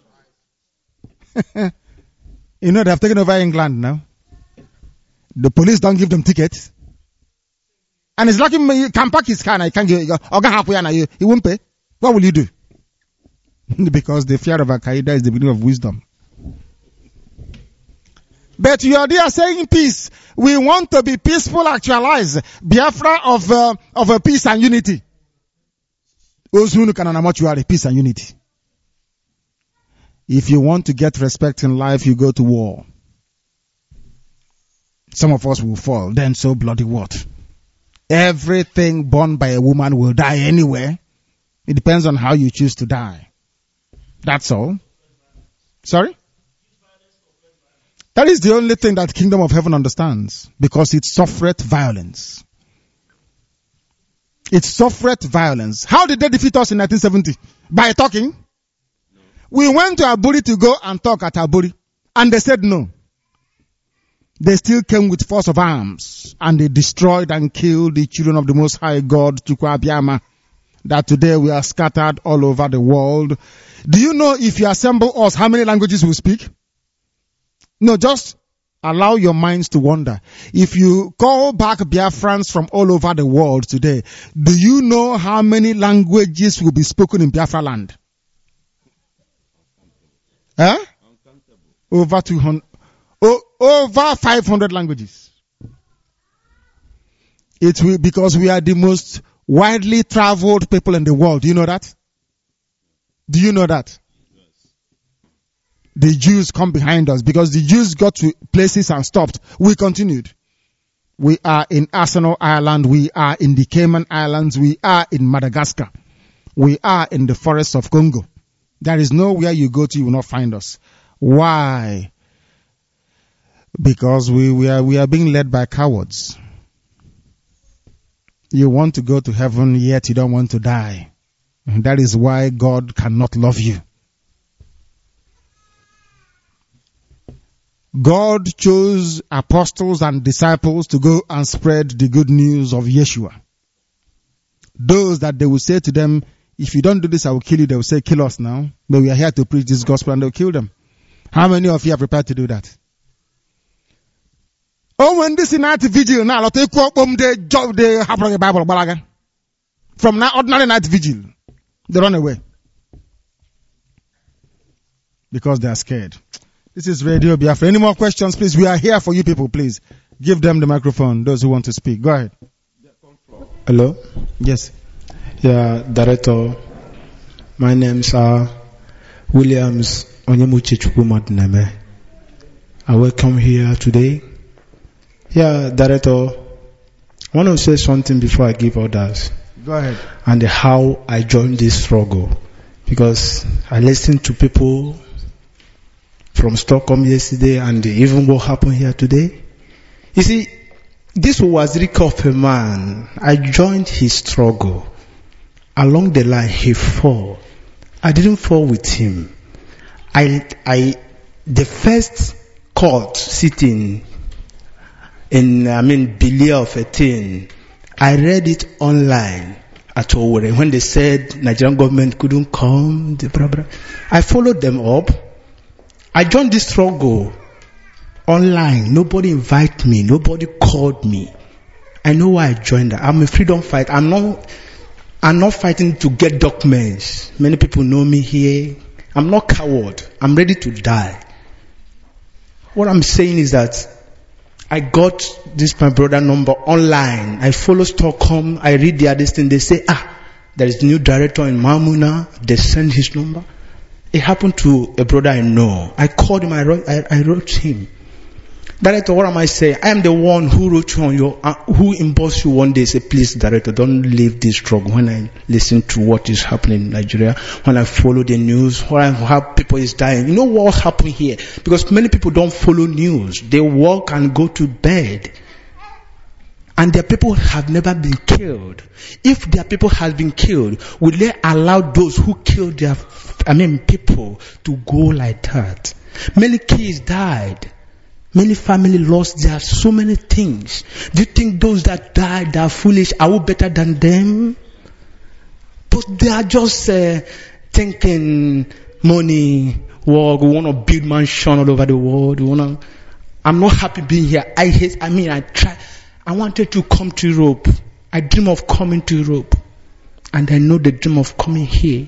No. You know, they have taken over England now. The police don't give them tickets. And it's lucky he can park his car and he can't give you, he won't pay. What will you do? Because the fear of Al-Qaeda is the beginning of wisdom. But you are there saying peace. We want to be peaceful, actualize Biafra of, uh, of a peace and unity. Peace and unity. If you want to get respect in life, you go to war. Some of us will fall. Then so bloody what? Everything born by a woman will die anyway. It depends on how you choose to die. That's all. Sorry? That is the only thing that kingdom of heaven understands, because it suffereth violence. It suffereth violence. How did they defeat us in nineteen seventy? By talking. We went to Aburi to go and talk at Aburi, and they said no. They still came with force of arms, and they destroyed and killed the children of the Most High God, Chukwu Abiyama, that today we are scattered all over the world. Do you know if you assemble us, how many languages we speak? No, just allow your minds to wander. If you call back Biafrans from all over the world today, do you know how many languages will be spoken in Biafra land? Huh? Over two hundred. Oh, over five hundred languages. It will, because we are the most widely traveled people in the world. Do you know that? Do you know that? The Jews come behind us because the Jews got to places and stopped. We continued. We are in Arsenal Island. We are in the Cayman Islands. We are in Madagascar. We are in the forests of Congo. There is nowhere you go to, you will not find us. Why? Because we, we are, we are being led by cowards. You want to go to heaven, yet you don't want to die. And that is why God cannot love you. God chose apostles and disciples to go and spread the good news of Yeshua. Those that they will say to them, if you don't do this, I will kill you. They will say, kill us now. But we are here to preach this gospel, and they will kill them. How many of you are prepared to do that? Oh, when this night vigil now, they job they have a Bible balaga. From now ordinary night vigil, they run away because they are scared. This is Radio Biafra. Any more questions, please? We are here for you people, please. Give them the microphone, those who want to speak. Go ahead. Hello? Yes. Yeah, Director. My name's uh, Williams Onyemuche Chukwumadineme. I welcome here today. Yeah, Director. I want to say something before I give orders. Go ahead. And how I joined this struggle. Because I listened to people from Stockholm yesterday and even what happened here today. You see, this was Rick of a man. I joined his struggle. Along the line, he fell. I didn't fall with him. I, I, the first court sitting in, I mean, Bilia of eighteen, I read it online at Owerri when they said Nigerian government couldn't come. The blah, blah. I followed them up. I joined this struggle online. Nobody invited me. Nobody called me. I know why I joined that. I'm a freedom fighter. I'm not, I'm not fighting to get documents. Many people know me here. I'm not coward. I'm ready to die. What I'm saying is that I got this my brother number online. I follow Stockholm. I read the other thing. They say, ah, there is a new director in Mamuna. They send his number. It happened to a brother I know. I called him, I wrote, I, I wrote him. Director, what am I saying? I am the one who wrote you on your, uh, who embossed you one day, say, please, Director, don't leave this struggle. When I listen to what is happening in Nigeria, when I follow the news, when I how people is dying, you know what happened here? Because many people don't follow news. They walk and go to bed. And their people have never been killed. If their people have been killed, will they allow those who killed their, I mean, people to go like that? Many kids died. Many families lost their so many things. Do you think those that died are foolish? Are we better than them? But they are just uh, thinking money, work. We want to build mansion all over the world. We want to. I'm not happy being here. I hate. I mean, I try. I wanted to come to Europe. I dream of coming to Europe. And I know the dream of coming here.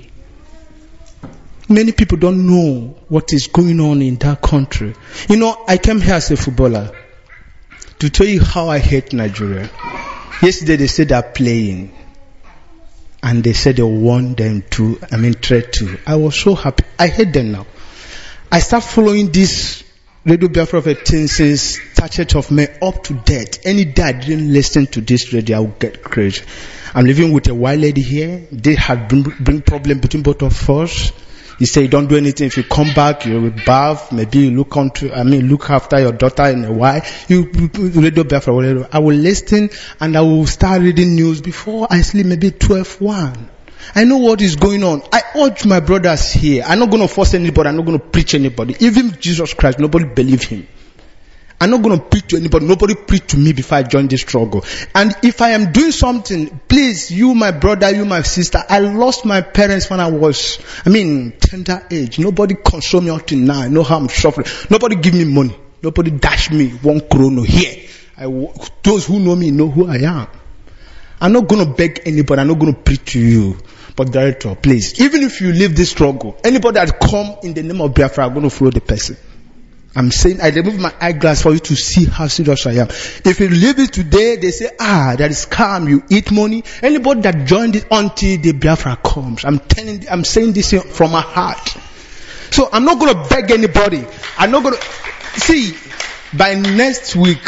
Many people don't know what is going on in that country. You know, I came here as a footballer to tell you how I hate Nigeria. Yesterday they said they're playing. And they said they want them to, I mean, trade to. I was so happy. I hate them now. I start following this Radio Biafra of eighteen since thirtieth of May up to date. Any day I didn't listen to this radio, I would get crazy. I'm living with a white lady here. They had bring, bring problem between both of us. He said, don't do anything. If you come back, you will bath. Maybe you look onto, I mean, look after your daughter in a while. You, you Radio Biafra, whatever. I will listen and I will start reading news before I sleep, maybe twelve one. I know what is going on. I urge my brothers here. I'm not going to force anybody. I'm not going to preach anybody. Even Jesus Christ, nobody believe him. I'm not going to preach to anybody. Nobody preached to me before I joined this struggle. And if I am doing something, please, you, my brother, you, my sister, I lost my parents when I was, I mean, tender age. Nobody console me until now. I know how I'm suffering. Nobody give me money. Nobody dash me one chrono here. I, those who know me know who I am. I'm not going to beg anybody. I'm not going to preach to you. But director, please, even if you leave this struggle, anybody that come in the name of Biafra, I'm going to follow the person. I'm saying, I remove my eyeglass for you to see how serious I am. If you leave it today, they say, ah, that is calm, you eat money. Anybody that joined it until the Biafra comes. I'm telling, I'm saying this from my heart. So I'm not going to beg anybody. I'm not going to, see, by next week,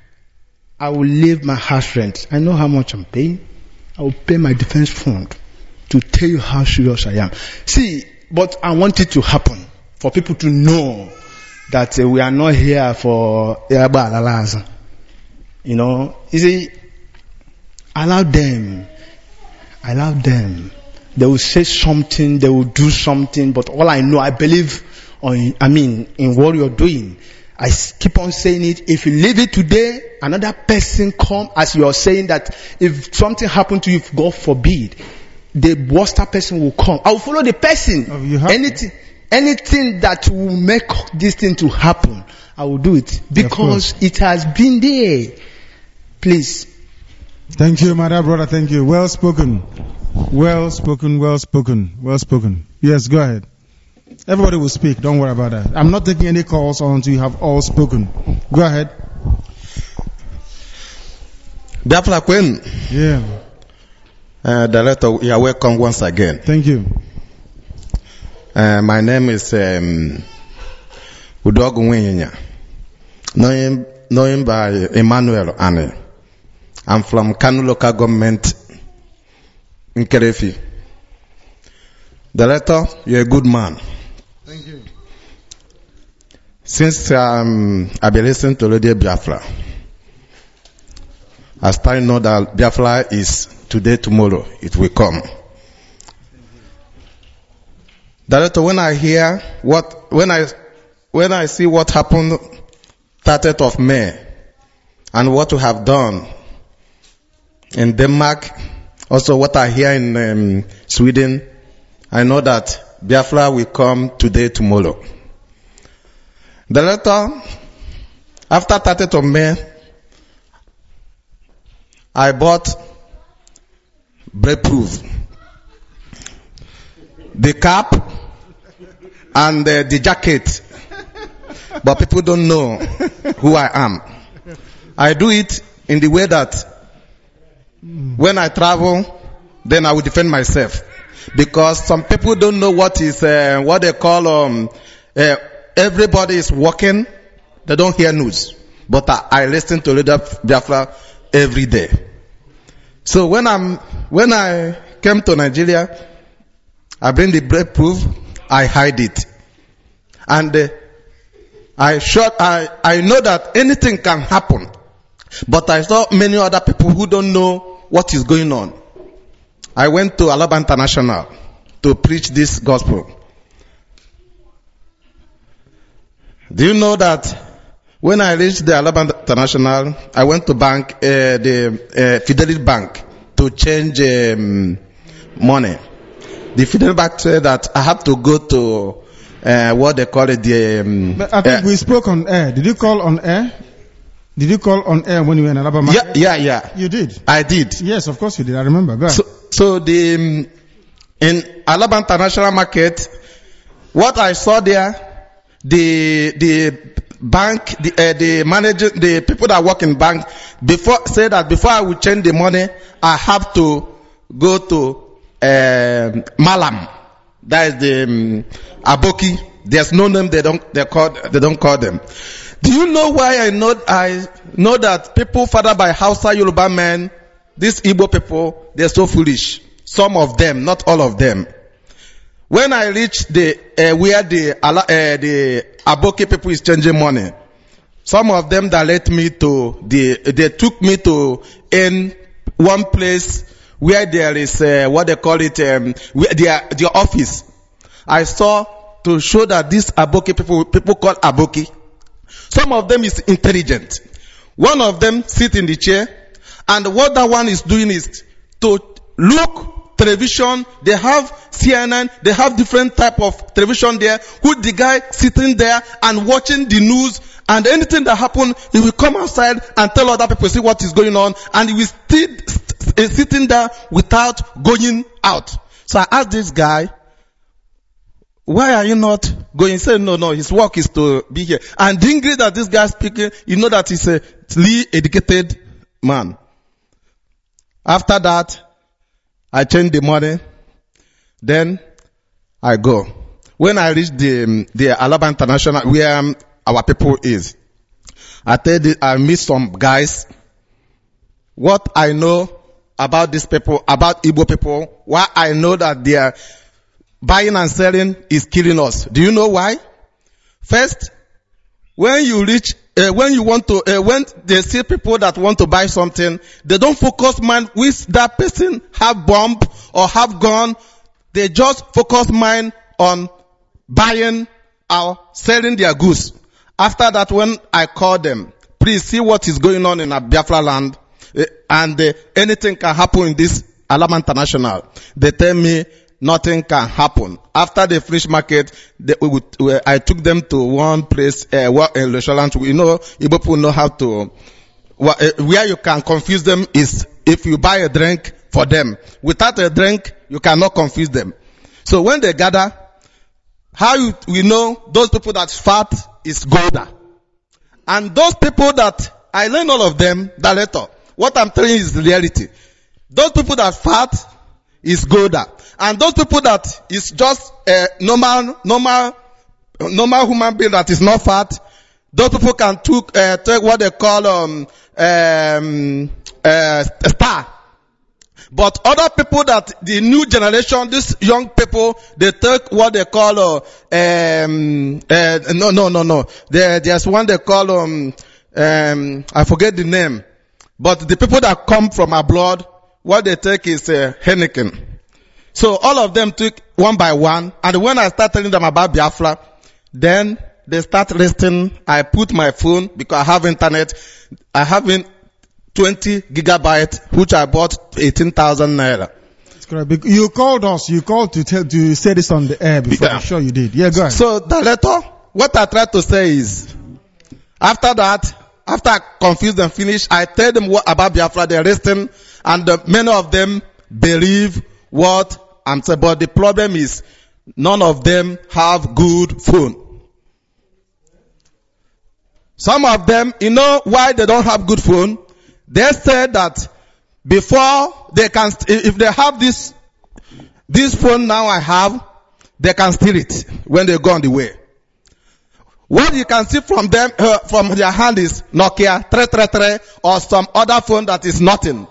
I will leave my house rent. I know how much I'm paying. I will pay my defense fund to tell you how serious I am. See, but I want it to happen for people to know that uh, we are not here for you know. You see, allow them, allow them. They will say something, they will do something. But all I know, I believe on. I mean, in what you're doing. I keep on saying it. If you leave it today, another person come as you are saying that. If something happened to you, if God forbid, the worst person will come. I will follow the person. Oh, you have anything. To. Anything that will make this thing to happen, I will do it. Because it has been there. Please. Thank you, my dear brother. Thank you. Well spoken. Well spoken, well spoken, well spoken. Yes, go ahead. Everybody will speak. Don't worry about that. I'm not taking any calls until you have all spoken. Go ahead. Biafra Queen. Yeah. Uh, Director, you are welcome once again. Thank you. Uh, my name is um, Udogu Winyanya, known, known by Emmanuel Ane. I'm from Kanu local government in Kerefi. Director, you're a good man. Thank you. Since um, I've been listening to Radio Biafra, I started to know that Biafra is today, tomorrow, it will come. Director, when I hear what, when I, when I see what happened thirtieth of May and what we have done in Denmark, also what I hear in um, Sweden, I know that Biafra will come today, tomorrow. Director, after thirtieth of May, I bought Breakproof, the cap, and uh, the jacket, but people don't know who I am. I do it in the way that when I travel, then I will defend myself, because some people don't know what is uh, what they call um. Uh, everybody is working, they don't hear news, but I, I listen to Radio Biafra every day. So when I'm when I came to Nigeria, I bring the Breakproof, I hide it. And uh, I shot, I, I know that anything can happen. But I saw many other people who don't know what is going on. I went to Alaba International to preach this gospel. Do you know that when I reached the Alaba International, I went to bank, uh, the uh, Fidelity Bank to change um, money. The Fidelity Bank said that I have to go to uh, what they call it. The, um, but I think uh, we spoke on air. Did you call on air? Did you call on air when you were in Alabama? Yeah, yeah, yeah. You did? I did. Yes, of course you did. I remember. Go ahead. So, so the um, in Alabama International Market, what I saw there, the the bank, the uh, the manager, the people that work in bank, before say that before I will change the money, I have to go to uh, Malam. That is the um, Aboki. There's no name they don't they call they don't call them. Do you know why I know I know that people fathered by Hausa Yoruba men, these Igbo people, they're so foolish. Some of them, not all of them. When I reached the uh, where the uh, the Aboki people is changing money, some of them direct me to the they took me to in one place where there is uh, what they call it um, where their their office. I saw to show that these Aboki people people call Aboki. Some of them is intelligent. One of them sit in the chair, and what that one is doing is to look television. They have C N N, they have different type of television there, who the guy sitting there and watching the news, and anything that happen, he will come outside and tell other people, see what is going on, and he will still st- sitting there without going out. So I asked this guy, why are you not going? He said, no, no, his work is to be here. And the English that this guy speaking, you know that he's a highly educated man. After that, I changed the money. Then I go. When I reach the the Alaba International, where um, our people is, I tell the, I meet some guys. What I know about these people, about Igbo people, why I know that they are buying and selling is killing us. Do you know why? First, when you reach, uh, when you want to, uh, when they see people that want to buy something, they don't focus mind with that person have bomb or have gun. They just focus mind on buying or selling their goods. After that, when I call them, please see what is going on in a Biafra land, uh, and uh, anything can happen in this Alaba International. They tell me, nothing can happen. After the fish market, they, we would, we, I took them to one place, uh, where in restaurant. We know, Igbo people know how to, uh, where you can confuse them is if you buy a drink for them. Without a drink, you cannot confuse them. So when they gather, how you, we know those people that fat is Golda. And those people that, I learned all of them, that later. What I'm telling you is the reality. Those people that fat is Golda. And those people that is just a normal, normal, normal human being that is not fat, those people can took, uh, take what they call, um, um, uh, star. But other people that, the new generation, these young people, they take what they call, uh, um, uh, no, no, no, no. There, there's one they call, um, um, I forget the name. But the people that come from abroad, what they take is, uh, Heineken. So all of them took one by one, and when I start telling them about Biafra, then they start listening. I put my phone, because I have internet, I have in twenty gigabytes, which I bought eighteen thousand naira. That's correct. You called us, you called to tell, to say this on the air before. Yeah. I'm sure you did. Yeah, go ahead. So, Director, what I try to say is, after that, after I confuse them, finish, I tell them what about Biafra, they listen, and uh, many of them believe what I'm saying, but the problem is none of them have good phone. Some of them, you know why they don't have good phone? They said that before they can, if they have this, this phone now I have, they can steal it when they go on the way. What you can see from them, uh, from their hand is Nokia three three three or some other phone that is nothing.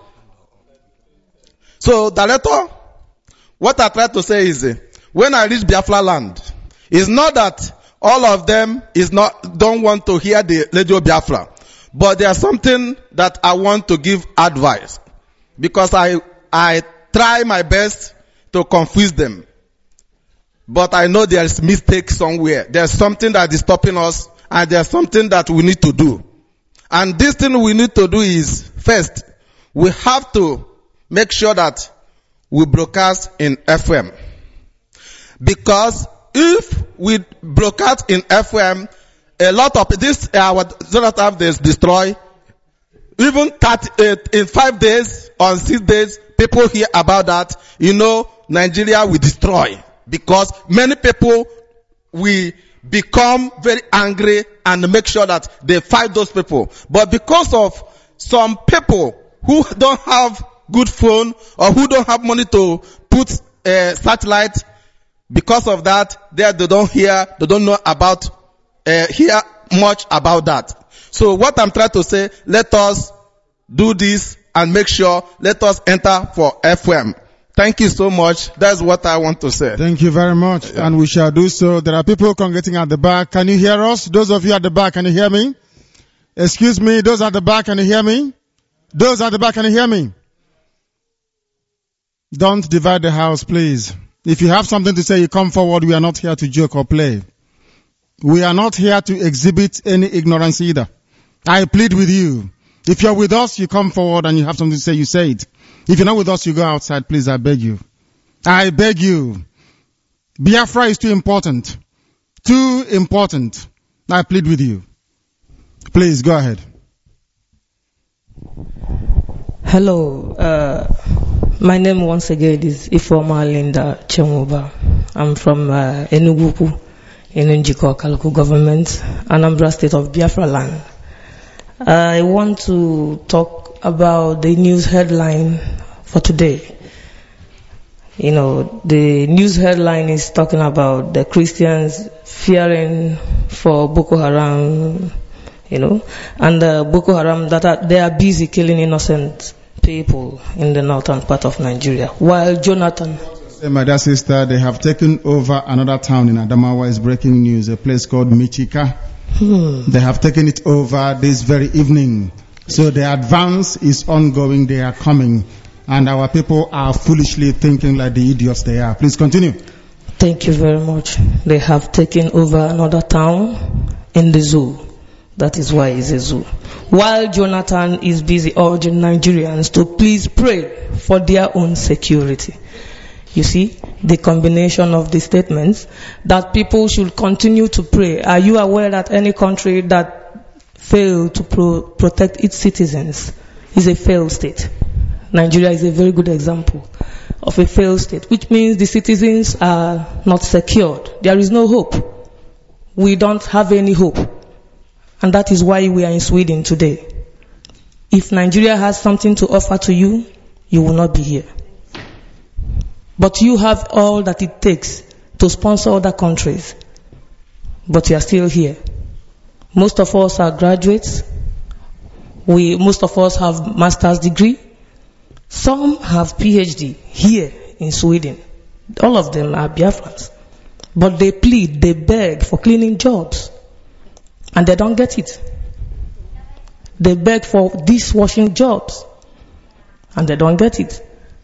So, Director, what I try to say is, uh, when I reach Biafra land, it's not that all of them is not, don't want to hear the Radio Biafra, but there's something that I want to give advice, because I, I try my best to confuse them. But I know there's mistake somewhere. There's something that is stopping us, and there's something that we need to do. And this thing we need to do is, first, we have to make sure that we broadcast in F M. Because if we broadcast in F M, a lot of this, our Zonata this destroy, even cut in five days, on six days, people hear about that, you know, Nigeria will destroy. Because many people, we become very angry and make sure that they fight those people. But because of some people who don't have good phone or who don't have money to put a satellite, because of that, they, they don't hear, they don't know about, uh, hear much about that. So what I'm trying to say, let us do this and make sure, let us enter for F M. Thank you so much. That's what I want to say. Thank you very much. Yeah. And we shall do so. There are people congregating at the back. Can you hear us? Those of you at the back, can you hear me? Excuse me, those at the back, can you hear me? Those at the back, can you hear me? Don't divide the house, please. If you have something to say, you come forward. We are not here to joke or play. We are not here to exhibit any ignorance either. I plead with you. If you're with us, you come forward and you have something to say, you say it. If you're not with us, you go outside, please, I beg you. I beg you. Biafra is too important. Too important. I plead with you. Please, go ahead. Hello. Uh, my name once again is Ifeoma Linda Chemuba. I'm from uh, Enugu, in Njiko Kalku government, Anambra state of Biafra land. I want to talk about the news headline for today. You know, the news headline is talking about the Christians fearing for Boko Haram, you know, and uh, Boko Haram that are, they are busy killing innocent people in the northern part of Nigeria. While Jonathan... My dear sister, they have taken over another town in Adamawa. Is breaking news, a place called Michika. Hmm. They have taken it over this very evening. So the advance is ongoing. They are coming. And our people are foolishly thinking like the idiots they are. Please continue. Thank you very much. They have taken over another town in the zoo. That is why it's a zoo. While Jonathan is busy urging Nigerians to please pray for their own security. You see, the combination of the statements that people should continue to pray. Are you aware that any country that failed to pro- protect its citizens is a failed state? Nigeria is a very good example of a failed state, which means the citizens are not secured. There is no hope. We don't have any hope. And that is why we are in Sweden today. If Nigeria has something to offer to you, you will not be here. But you have all that it takes to sponsor other countries. But you are still here. Most of us are graduates. We, most of us have master's degree. Some have PhD here in Sweden. All of them are Biafrans. But they plead, they beg for cleaning jobs. And they don't get it. They beg for dishwashing jobs. And they don't get it.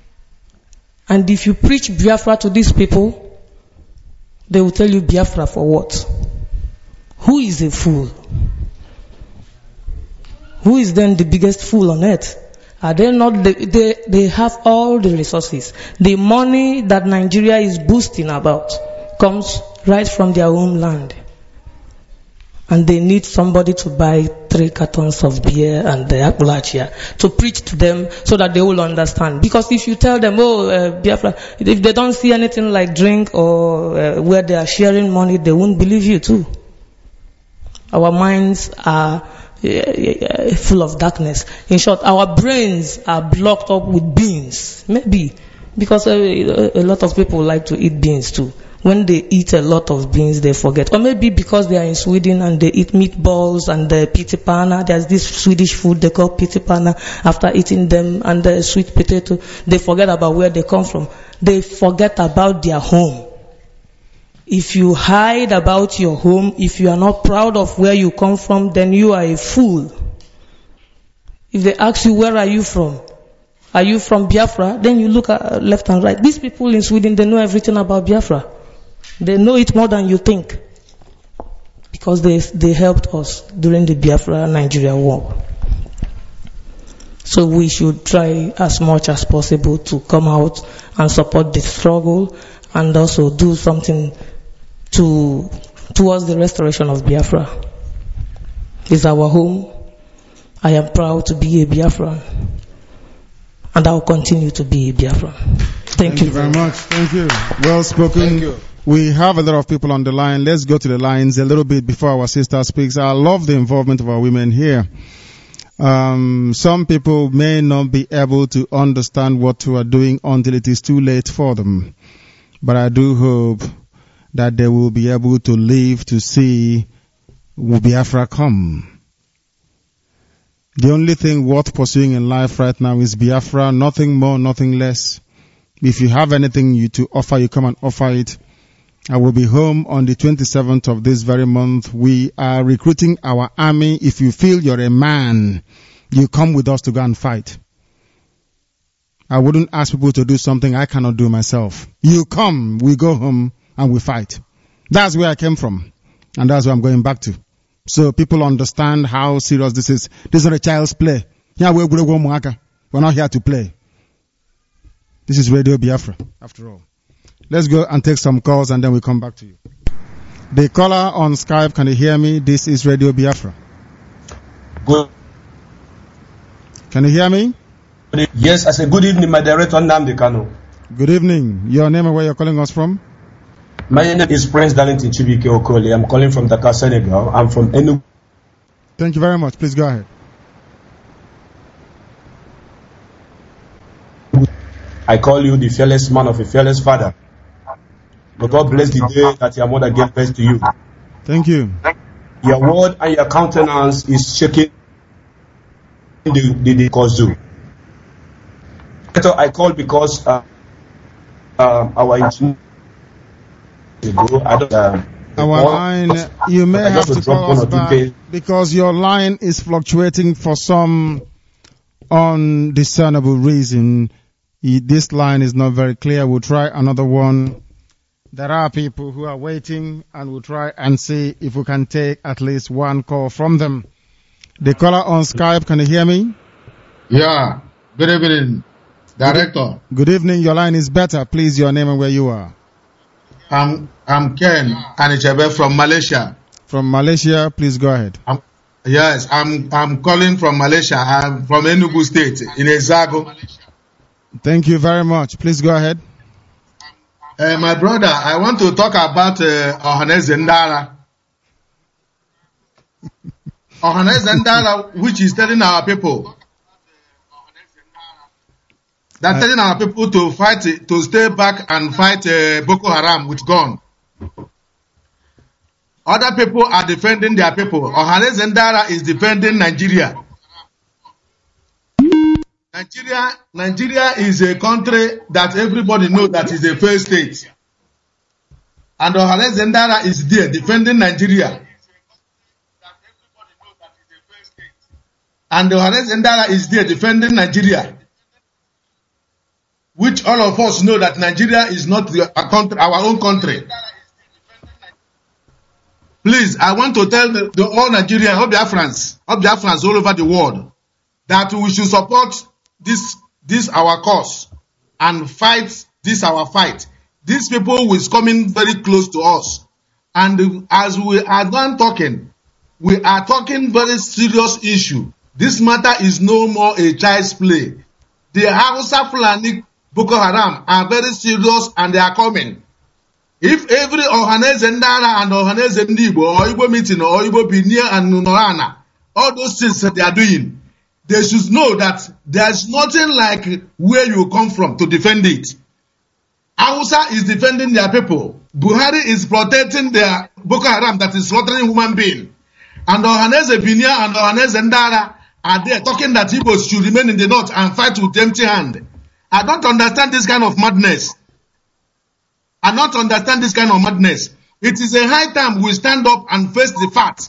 And if you preach Biafra to these people, they will tell you Biafra for what? Who is a fool? Who is then the biggest fool on earth? Are they not, the, they, they have all the resources. The money that Nigeria is boasting about comes right from their own land. And they need somebody to buy three cartons of beer and the Appalachia to preach to them so that they will understand. Because if you tell them, oh, uh, Biafra, if they don't see anything like drink or uh, where they are sharing money, they won't believe you too. Our minds are uh, full of darkness. In short, our brains are blocked up with beans. Maybe. Because uh, a lot of people like to eat beans too. When they eat a lot of beans, they forget. Or maybe because they are in Sweden and they eat meatballs and the pitipana. There's this Swedish food they call pitipana. After eating them and the sweet potato, they forget about where they come from. They forget about their home. If you hide about your home, if you are not proud of where you come from, then you are a fool. If they ask you, where are you from? Are you from Biafra? Then you look at left and right. These people in Sweden, they know everything about Biafra. They know it more than you think. Because they they helped us during the Biafra-Nigeria war. So we should try as much as possible to come out and support the struggle and also do something to towards the restoration of Biafra. It's our home. I am proud to be a Biafran. And I will continue to be a Biafran. Thank, Thank you. you very much. Thank you. Well spoken. Thank you. We have a lot of people on the line. Let's go to the lines a little bit before our sister speaks. I love the involvement of our women here. Um, some people may not be able to understand what we are doing until it is too late for them. But I do hope that they will be able to live to see Biafra come. The only thing worth pursuing in life right now is Biafra, nothing more, nothing less. If you have anything you to offer, you come and offer it. I will be home on the twenty-seventh of this very month. We are recruiting our army. If you feel you're a man, you come with us to go and fight. I wouldn't ask people to do something I cannot do myself. You come, we go home, and we fight. That's where I came from, and that's where I'm going back to. So people understand how serious this is. This is not a child's play. We're not here to play. This is Radio Biafra, after all. Let's go and take some calls, and then we come back to you. The caller on Skype, can you hear me? This is Radio Biafra. Good. Can you hear me? Yes, I said good evening, my director, Nnamdi Kanu. Good evening. Your name and where you're calling us from? My name is Prince Darlington Chibike Okoli. I'm calling from Dakar, Senegal. I'm from Enugu. Thank you very much. Please go ahead. I call you the fearless man of a fearless father. But God bless the day that your mother gave birth to you. Thank you. Your word and your countenance is shaking the, the, the Kozu. I call because uh, uh, our engineer uh, our line, you may have to call us back because your line is fluctuating for some undiscernible reason. This line is not very clear. We'll try another one. There are people who are waiting, and we'll try and see if we can take at least one call from them. The caller on Skype, can you hear me? Yeah. Good evening, Director. Good evening. Your line is better. Please, your name and where you are. I'm I'm Ken Anichebe from Malaysia. From Malaysia, please go ahead. I'm, yes, I'm I'm calling from Malaysia. I'm from Enugu State in Ezago. Thank you very much. Please go ahead. Uh, my brother, I want to talk about uh, Ohaneze Ndara. Ohaneze Ndara, which is telling our people, that telling our people to fight, to stay back and fight uh, Boko Haram with gun. Other people are defending their people. Ohaneze Ndara is defending Nigeria. Nigeria, Nigeria is a country that everybody knows that is a failed state. And Ohaneze Ndara is there defending Nigeria. And Ohaneze Ndara is there defending Nigeria. Which all of us know that Nigeria is not the, a country, our own country. Please, I want to tell the, the all Nigerians, all Biafrans, all Biafrans all over the world, that we should support this this our cause and fight this our fight. These people is coming very close to us, and as we are done talking, we are talking very serious issue. This matter is no more a child's play. The Hausa Fulani Boko Haram are very serious, and they are coming. If every Ohaneze Ndara and Ohaneze Ndibo or Igbo meeting or Igbo Binia and Norana, all those things that they are doing, they should know that there's nothing like where you come from to defend it. Hausa is defending their people. Buhari is protecting their Boko Haram that is slaughtering human beings. And Ohaneze Binia and Ohaneze Ndara are there talking that Igbos should remain in the north and fight with empty hand. I don't understand this kind of madness. I don't understand this kind of madness. It is a high time we stand up and face the facts.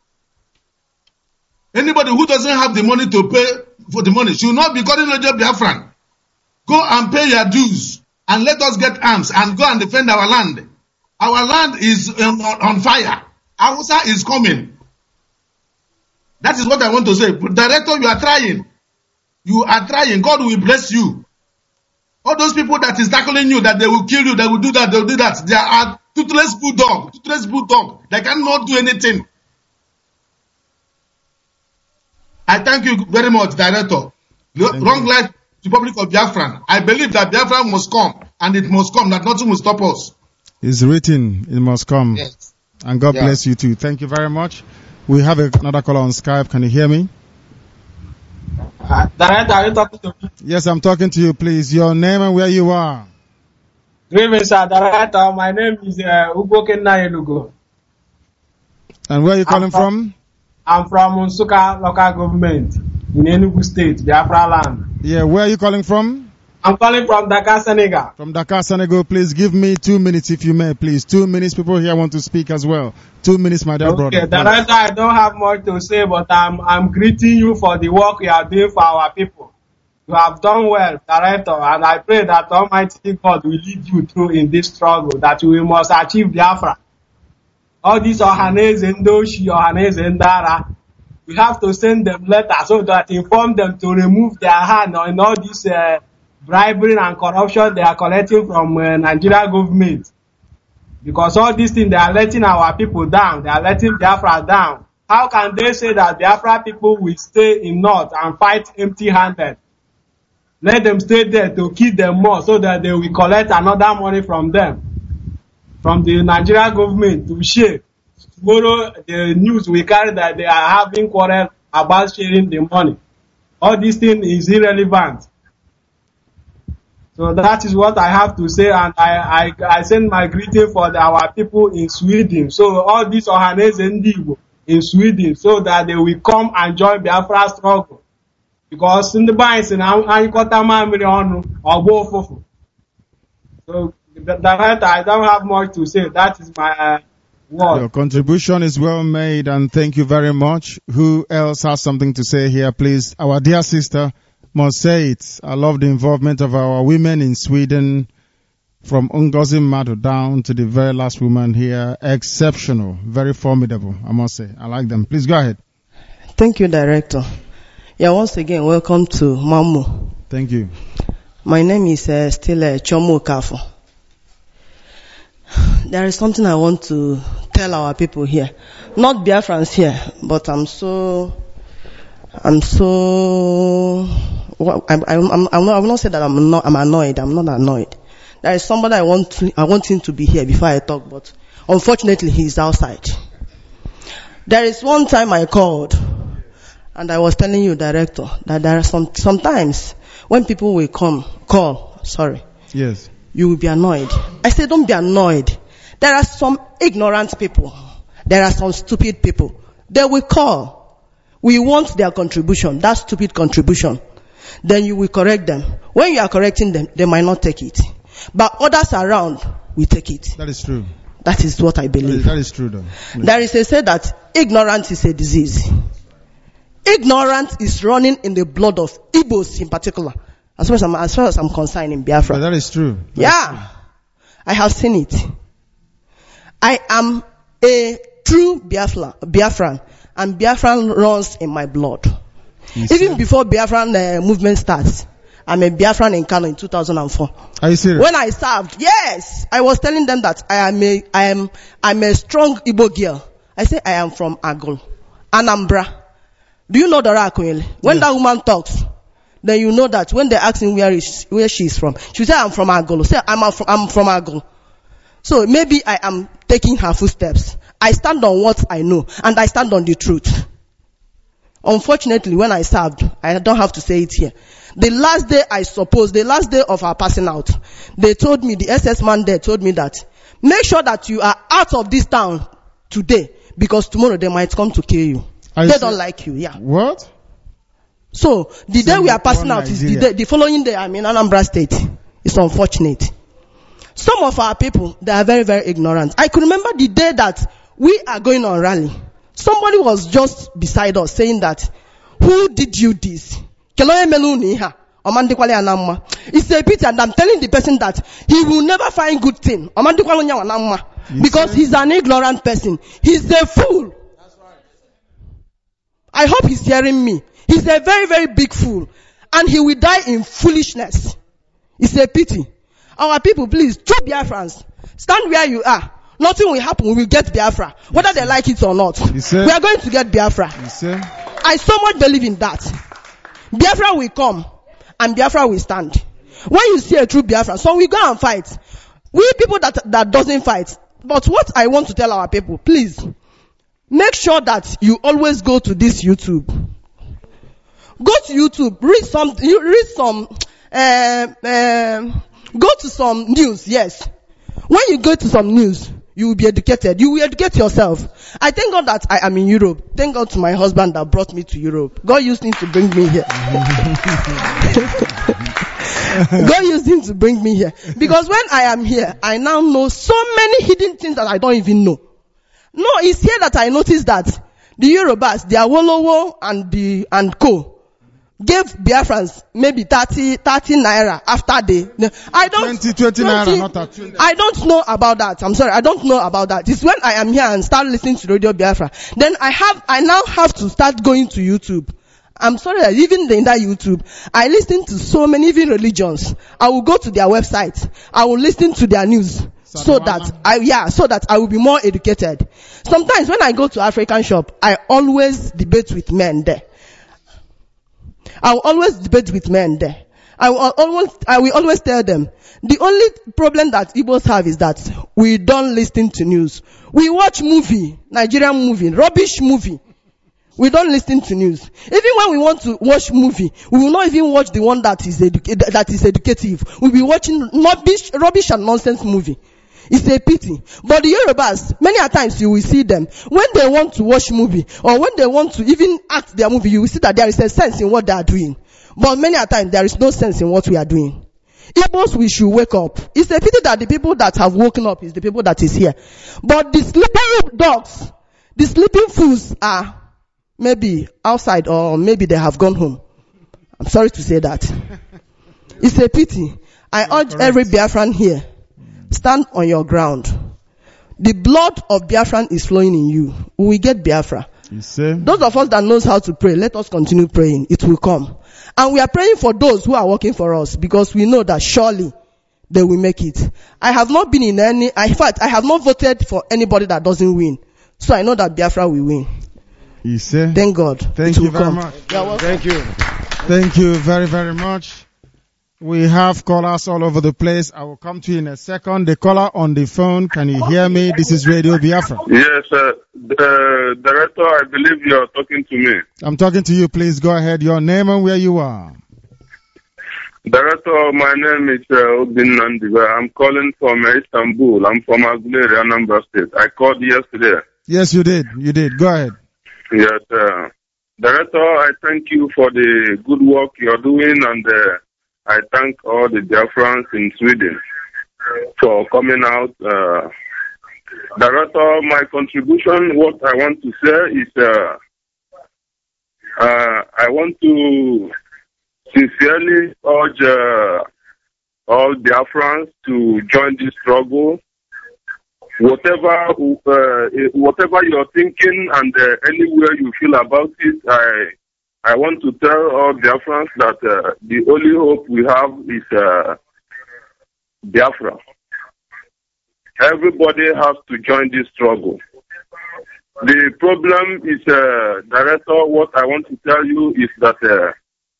Anybody who doesn't have the money to pay for the money should not be calling a job Biafran. Go and pay your dues and let us get arms and go and defend our land. Our land is on, on fire. Hausa is coming. That is what I want to say. Director, you are trying. You are trying. God will bless you. All those people that is tackling you, that they will kill you, they will do that, they will do that. They are toothless bulldog, toothless bulldog. They cannot do anything. I thank you very much, Director. Thank Long you. Life Republic of Biafran. I believe that Biafran must come, and it must come, that nothing will stop us. It's written, it must come. Yes. And God yeah. bless you too. Thank you very much. We have a, another caller on Skype. Can you hear me? Uh, Director, are you talking to me? Yes, I'm talking to you, please. Your name and where you are. Good evening, sir. Director, my name is uh, Ugo Kenna Elugo. And where are you calling I'm from, from? I'm from Unsuka local government in Enugu State, Biafra land. Yeah, where are you calling from? I'm calling from Dakar, Senegal. From Dakar, Senegal, please give me two minutes if you may, please. Two minutes. People here want to speak as well. Two minutes, my dear okay, brother. Okay, Director, I don't have much to say, but I'm I'm greeting you for the work you are doing for our people. You have done well, Director, and I pray that Almighty God will lead you through in this struggle, that we must achieve Biafra. All these Ohanese Ndoshi, Ohanese Ndara, we have to send them letters so that inform them to remove their hand on all this uh, bribery and corruption they are collecting from uh, Nigeria government. Because all these things, they are letting our people down. They are letting Biafra down. How can they say that Biafra people will stay in North and fight empty-handed? Let them stay there to kill them more so that they will collect another money from them, from the Nigeria government to share. Tomorrow, the news will carry that they are having quarrel about sharing the money. All these things is irrelevant. So that is what I have to say, and I, I, I send my greeting for the, our people in Sweden. So all these Ohanese Ndigo in Sweden, so that they will come and join Biafra struggle. Because in the binds in Anikotamamiri or Bofofu. So that I don't have much to say. That is my uh, word. Your contribution is well made, and thank you very much. Who else has something to say here, please? Our dear sister must say it. I love the involvement of our women in Sweden, from Ngozi Mado down to the very last woman here. Exceptional, very formidable, I must say. I like them. Please go ahead. Thank you, Director. Yeah, once again, welcome to Mamu. Thank you. My name is uh, still uh, Chomo Kafo. There is something I want to tell our people here. Not Biafrans here, but I'm so, I'm so, well, I'm, I'm, I'm, I'm not, I will not say that I'm not, I'm annoyed. I'm not annoyed. There is somebody I want to, I want him to be here before I talk, but unfortunately he's outside. There is one time I called, and I was telling you, Director, that there are some, sometimes when people will come, call, sorry. Yes. You will be annoyed. I say, don't be annoyed. There are some ignorant people. There are some stupid people. They will call. We want their contribution, that stupid contribution. Then you will correct them. When you are correcting them, they might not take it. But others around will take it. That is true. That is what I believe. That is, that is true, though. There is a say that ignorance is a disease. Ignorance is running in the blood of Igbos in particular. As far as I'm, as far as I'm concerned in Biafra. But that is true. That yeah. Is true. I have seen it. I am a true Biafra, Biafran, and Biafran runs in my blood. You Even see? Before Biafran uh, movement starts, I'm a Biafran in Kano in two thousand four. Are you serious? When I served, yes, I was telling them that I am a, I am, I'm a strong Igbo girl. I say I am from Agul, Anambra. Do you know Dora Akoyele? When yes. that woman talks, then you know that when they ask him where is where she is from, she say I'm from Agul. Say I'm from I'm from Agul. So maybe I am taking her footsteps. I stand on what I know, and I stand on the truth. Unfortunately, when I served, I don't have to say it here. The last day, I suppose, the last day of our passing out, they told me, the S S man there told me that, make sure that you are out of this town today, because tomorrow they might come to kill you. I they say, don't like you, yeah. What? So, the Same day we are passing out is the day, the following day I'm in Anambra State. It's unfortunate. Some of our people, they are very, very ignorant. I could remember the day that we are going on rally. Somebody was just beside us saying that, who did you this? It's a pity, and I'm telling the person that he will never find good thing. Because he's an ignorant person. He's a fool. I hope he's hearing me. He's a very, very big fool. And he will die in foolishness. It's a pity. Our people, please, true Biafrans, stand where you are. Nothing will happen. We will get Biafra. Whether they like it or not. We are going to get Biafra. I so much believe in that. Biafra will come. And Biafra will stand. When you see a true Biafra, so we go and fight. We people that, that doesn't fight. But what I want to tell our people, please, make sure that you always go to this YouTube. Go to YouTube. Read some, read some, uh, uh, go to some news, yes. When you go to some news, you will be educated. You will educate yourself. I thank God that I am in Europe. Thank God to my husband that brought me to Europe. God used him to bring me here. God used him to bring me here. Because when I am here, I now know so many hidden things that I don't even know. No, it's here that I noticed that the Yorubas, the Awolowo and the, and co, gave Biafrans maybe thirty, thirty naira after they, I don't, twenty, twenty naira, not at twenty. I don't know about that. I'm sorry, I don't know about that. It's when I am here and start listening to Radio Biafra. Then I have, I now have to start going to YouTube. I'm sorry that even in that YouTube, I listen to so many even religions. I will go to their website. I will listen to their news. So that I, yeah, so that I will be more educated. Sometimes when I go to African shop, I always debate with men there. I will always debate with men there. I will always, I will always tell them, the only problem that Igbos have is that we don't listen to news. We watch movie, Nigerian movie, rubbish movie. We don't listen to news. Even when we want to watch movie, we will not even watch the one that is edu- that is educative. We'll be watching rubbish, rubbish and nonsense movie. It's a pity. But the Yorubas, many a times you will see them, when they want to watch movie, or when they want to even act their movie, you will see that there is a sense in what they are doing. But many a time, there is no sense in what we are doing. Igbos, we should wake up. It's a pity that the people that have woken up is the people that is here. But the sleeping dogs, the sleeping fools are maybe outside, or maybe they have gone home. I'm sorry to say that. It's a pity. I urge correct. Every Biafran here, stand on your ground. The blood of Biafran is flowing in you. We will get Biafra. Those of us that knows how to pray, let us continue praying. It will come. And we are praying for those who are working for us, because we know that surely they will make it. I have not been in any, in fact, I have not voted for anybody that doesn't win. So I know that Biafra will win. You say? Thank God. Thank you very come. much. Thank you. Thank you very, very much. We have callers all over the place. I will come to you in a second. The caller on the phone, can you hear me? This is Radio Biafra. Yes, uh, uh, Director, I believe you are talking to me. I'm talking to you. Please go ahead. Your name and where you are. Director, my name is uh, Obin Nandiba. I'm calling from Istanbul. I'm from Aguilera, Anambra State. I called yesterday. Yes, you did. You did. Go ahead. Yes, uh, Director, I thank you for the good work you're doing, and uh, I thank all the Biafrans in Sweden for coming out. Uh, Director, my contribution, what I want to say is, uh, uh, I want to sincerely urge uh, all Biafrans to join this struggle. Whatever, uh, whatever you're thinking and uh, anywhere you feel about it, I. I want to tell all Biafrans that uh, the only hope we have is uh, Biafra. Everybody has to join this struggle. The problem is, uh, Director, what I want to tell you is that uh,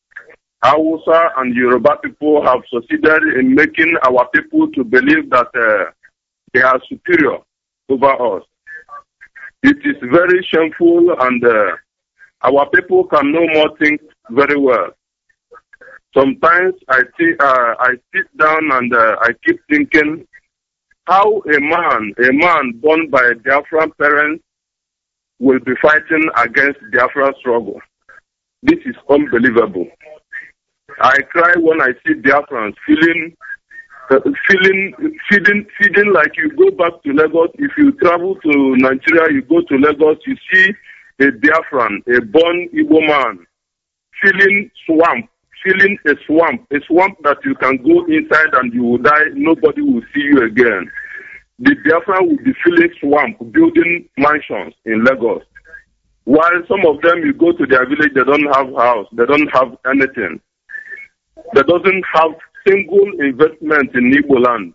Hausa and Yoruba people have succeeded in making our people to believe that uh, they are superior over us. It is very shameful, and uh, our people can no more think very well. Sometimes I, th- uh, I sit down and uh, I keep thinking how a man, a man born by Biafran parents will be fighting against Biafra struggle. This is unbelievable. I cry when I see Biafrans feeling, uh, feeling, feeding, feeding like you go back to Lagos. If you travel to Nigeria, you go to Lagos, you see a Biafran, a born Igbo man, feeling swamp, feeling a swamp, a swamp that you can go inside and you will die, nobody will see you again. The Biafran will be feeling swamp, building mansions in Lagos. While some of them, you go to their village, they don't have house, they don't have anything. They doesn't have single investment in Igbo land.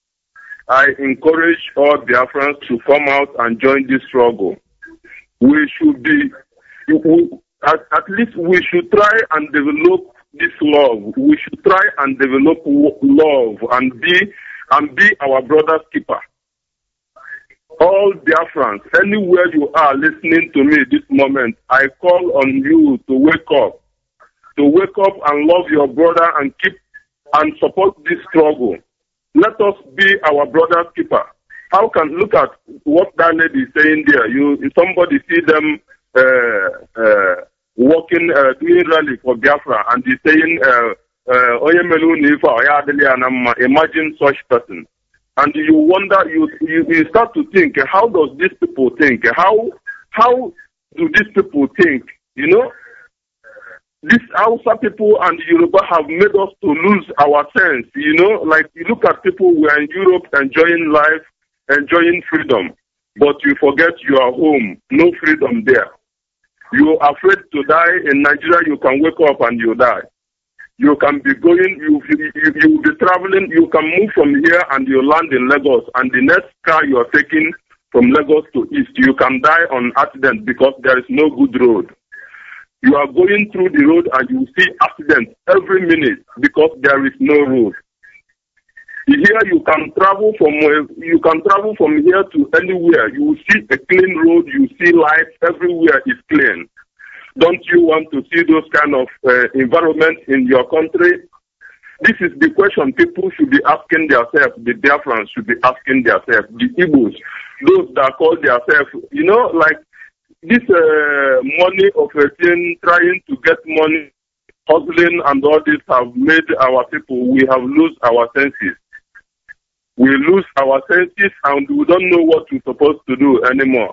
I encourage all Biafrans to come out and join this struggle. We should be, we, at, at least we should try and develop this love. We should try and develop love and be, and be our brother's keeper. All Biafrans, anywhere you are listening to me this moment, I call on you to wake up. To wake up and love your brother and keep and support this struggle. Let us be our brother's keeper. How can, look at what that lady is saying there. You, somebody see them uh, uh, walking, uh, doing rally for Biafra, and he's saying, uh, imagine such person. And you wonder, you, you, you start to think, how does these people think? How, how do these people think? You know, these Hausa people and Yoruba have made us to lose our sense. You know, like you look at people who are in Europe enjoying life, enjoying freedom, but you forget you are home, no freedom there. You are afraid to die. In Nigeria, you can wake up and you die. You can be going, you, you, you will be traveling, you can move from here and you land in Lagos, and the next car you are taking from Lagos to East, you can die on accident because there is no good road. You are going through the road and you see accidents every minute because there is no road. Here you can travel from you can travel from here to anywhere. You will see a clean road, you see lights, everywhere is clean. Don't you want to see those kind of uh, environment in your country? This is the question people should be asking themselves. The Biafrans should be asking themselves. The Igbos, those that call themselves, you know, like this uh, money of a thing, trying to get money, hustling, and all this have made our people. We have lost our senses. We lose our senses, and we don't know what we're supposed to do anymore.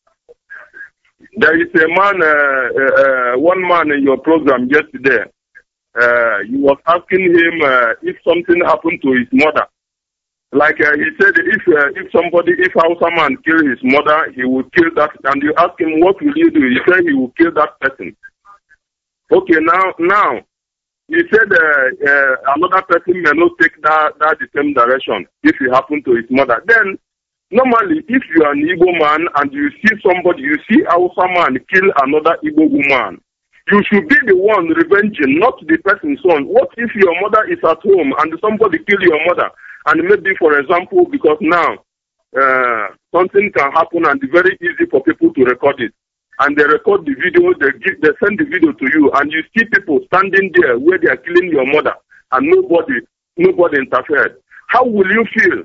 There is a man, uh, uh, one man in your program yesterday. Uh, you was asking him uh, if something happened to his mother. Like uh, he said, if uh, if somebody, if Hausa man kill his mother, he will kill that. And you ask him, what will you do? He said he will kill that person. Okay, now, now, he said uh, uh, another person may not take that, that the same direction if it happened to his mother. Then, normally, if you are an Igbo man and you see somebody, you see Hausa man kill another Igbo woman, you should be the one revenging, not the person's son. What if your mother is at home and somebody kill your mother? And maybe, for example, because now uh, something can happen and it's very easy for people to record it. And they record the video, they, give, they send the video to you, and you see people standing there where they are killing your mother, and nobody, nobody interfered. How will you feel?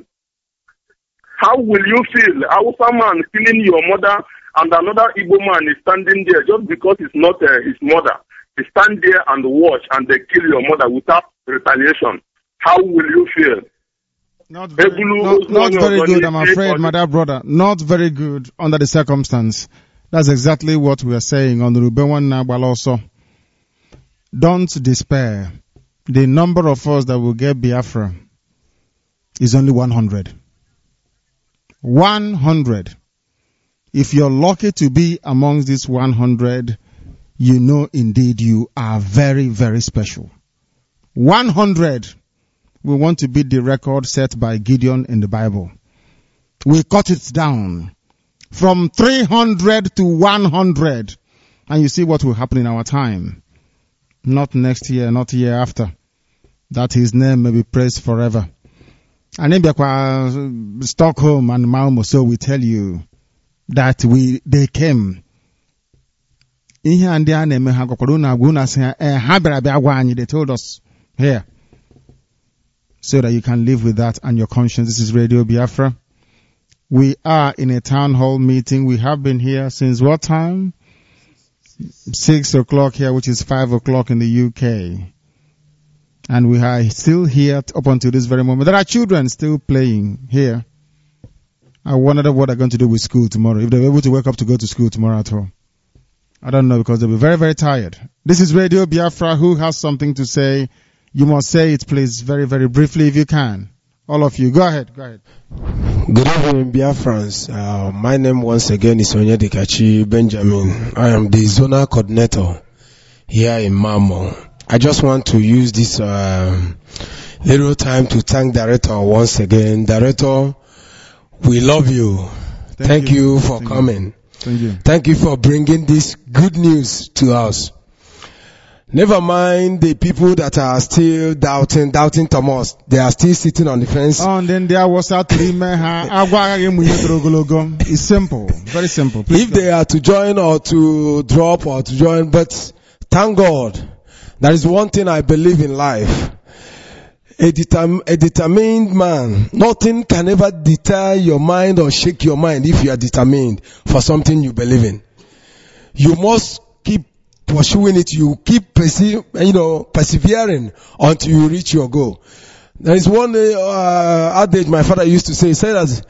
How will you feel? Hausa man killing your mother, and another Igbo man is standing there just because it's not uh, his mother. He stand there and watch, and they kill your mother without retaliation. How will you feel? Not very, not, not very good, I'm afraid, my dear brother. Not very good under the circumstance. That's exactly what we are saying on the Rubewan Nagbal also. Don't despair. The number of us that will get Biafra is only one hundred. one hundred. If you're lucky to be amongst this one hundred, you know indeed you are very, very special. one hundred. We want to beat the record set by Gideon in the Bible. We cut it down from three hundred to one hundred. And you see what will happen in our time. Not next year, not year after. That his name may be praised forever. And in Stockholm and Malmo, so we tell you that we they came. They told us here. So that you can live with that and your conscience. This is Radio Biafra. We are in a town hall meeting. We have been here since what time? Six o'clock here, which is five o'clock in the U K. And we are still here up until this very moment. There are children still playing here. I wonder what they're going to do with school tomorrow. If they're able to wake up to go to school tomorrow at all. I don't know, because they'll be very, very tired. This is Radio Biafra. Who has something to say? You must say it, please, very, very briefly if you can. All of you. Go ahead. Go ahead. Good evening, Biafrans. Uh, my name once again is Onyedikachi Benjamin. I am the zonal coordinator here in Mamo. I just want to use this uh, little time to thank Director once again. Director, we love you. Thank, thank you. you for thank coming. You. Thank you. Thank you for bringing this good news to us. Never mind the people that are still doubting, doubting Thomas. They are still sitting on the fence. Oh, and then there was a It's simple. Very simple. Please if go. They are to join or to drop or to join, but thank God, there is one thing I believe in life. A, determ- a determined man, nothing can ever deter your mind or shake your mind if you are determined for something you believe in. You must keep pursuing it. You keep perse- you know, persevering until you reach your goal. There is one uh, adage my father used to say. He said that,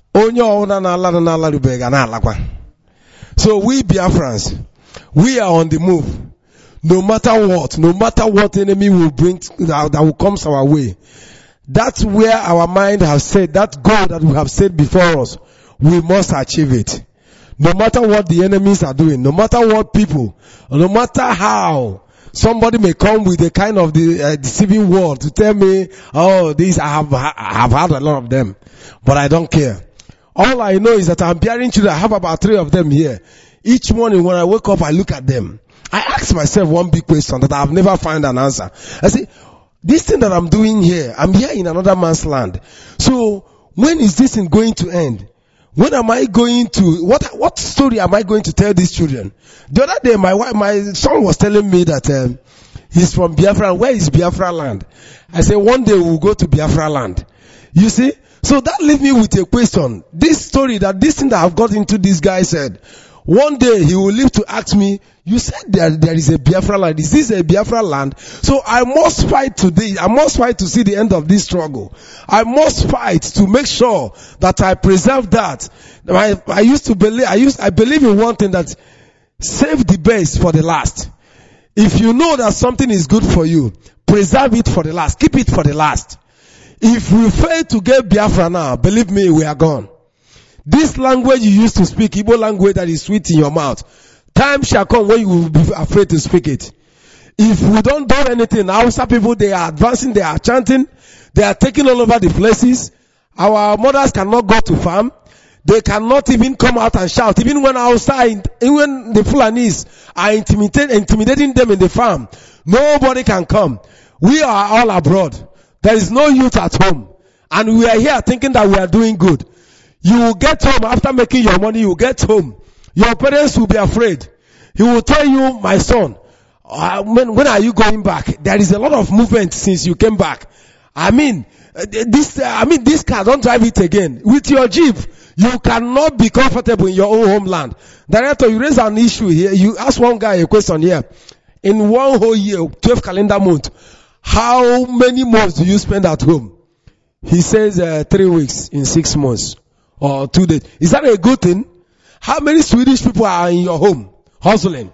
so we Biafrans, we are on the move. No matter what, no matter what enemy will bring, that will come our way. That's where our mind has said, that goal that we have set before us, we must achieve it. No matter what the enemies are doing, no matter what people, no matter how somebody may come with a kind of the uh, deceiving word to tell me, oh, this, I have, I have had a lot of them, but I don't care. All I know is that I'm bearing children. I have about three of them here. Each morning when I wake up, I look at them. I ask myself one big question that I've never found an answer. I say, this thing that I'm doing here, I'm here in another man's land. So when is this thing going to end? When am I going to, what what story am I going to tell these children? The other day, my wife, my son was telling me that um, he's from Biafra. Where is Biafra land? I said, one day we'll go to Biafra land. You see? So that leaves me with a question. This story, that this thing that I've got into, this guy said, one day he will live to ask me, you said there, there is a Biafra land. Is this a Biafra land? So I must fight today. I must fight to see the end of this struggle. I must fight to make sure that I preserve that. I, I used to believe, I used, I believe in one thing, that save the best for the last. If you know that something is good for you, preserve it for the last. Keep it for the last. If we fail to get Biafra now, believe me, we are gone. This language you used to speak, Igbo language that is sweet in your mouth, time shall come when you will be afraid to speak it. If we don't do anything, Hausa people, they are advancing, they are chanting, they are taking all over the places. Our mothers cannot go to farm. They cannot even come out and shout. Even when outside, even the Fulanis are intimidating, intimidating them in the farm, nobody can come. We are all abroad. There is no youth at home. And we are here thinking that we are doing good. You will get home after making your money, you will get home. Your parents will be afraid. He will tell you, my son, uh, when, when are you going back? There is a lot of movement since you came back. I mean, uh, this, uh, I mean, this car, don't drive it again. With your Jeep, you cannot be comfortable in your own homeland. Director, you raise an issue here. You ask one guy a question here. In one whole year, twelve calendar month, how many months do you spend at home? He says uh, three weeks in six months. Or two days. Is that a good thing? How many Swedish people are in your home hustling?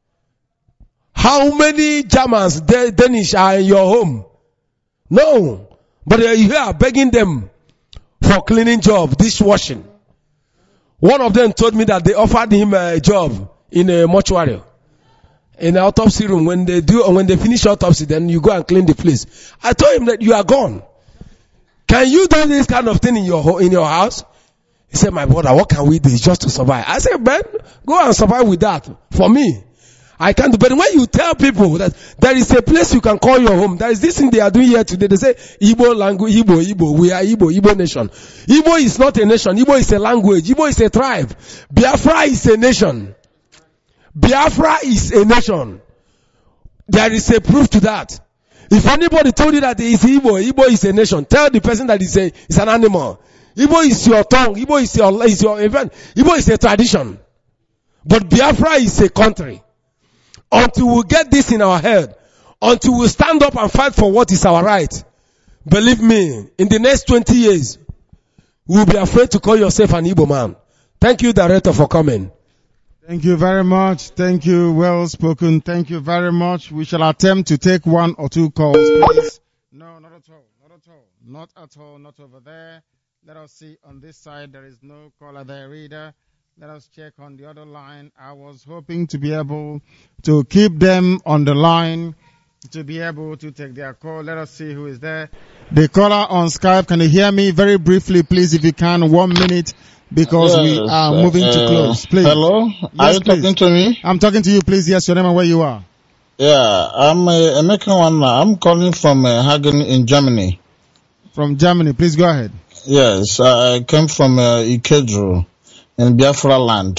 How many Germans, Danish are in your home? No. But you are begging them for cleaning job, dishwashing. One of them told me that they offered him a job in a mortuary, in the autopsy room. When they do, when they finish autopsy, then you go and clean the place. I told him that you are gone. Can you do this kind of thing in your in your house? He said, my brother, what can we do just to survive? I said, man, go and survive with that. For me, I can't do. But when you tell people that there is a place you can call your home, there is this thing they are doing here today. They say, Igbo language, Igbo, Igbo, we are Igbo, Igbo nation. Igbo is not a nation. Igbo is a language. Igbo is a tribe. Biafra is a nation. Biafra is a nation. There is a proof to that. If anybody told you that it is Igbo, Igbo is a nation, tell the person that it's a, it's an animal. Igbo is your tongue. Igbo is your, is your event. Igbo is a tradition. But Biafra is a country. Until we get this in our head, until we stand up and fight for what is our right, believe me, in the next twenty years, we will be afraid to call yourself an Igbo man. Thank you, Director, for coming. Thank you very much. Thank you. Well spoken. Thank you very much. We shall attempt to take one or two calls, please. No, not at all. Not at all. Not at all. Not over there. Let us see on this side. There is no caller there either. Let us check on the other line. I was hoping to be able to keep them on the line to be able to take their call. Let us see who is there. The caller on Skype, can you hear me? Very briefly, please, if you can, one minute, because yes, we are moving uh, to close. Please. Hello? Yes, are you please. Talking to me? I'm talking to you, please. Yes, your name and where you are. Yeah, I'm uh, making one. I'm calling from uh, Hagen in Germany. From Germany, please go ahead. Yes, I came from uh, Ikedru in Biafra land.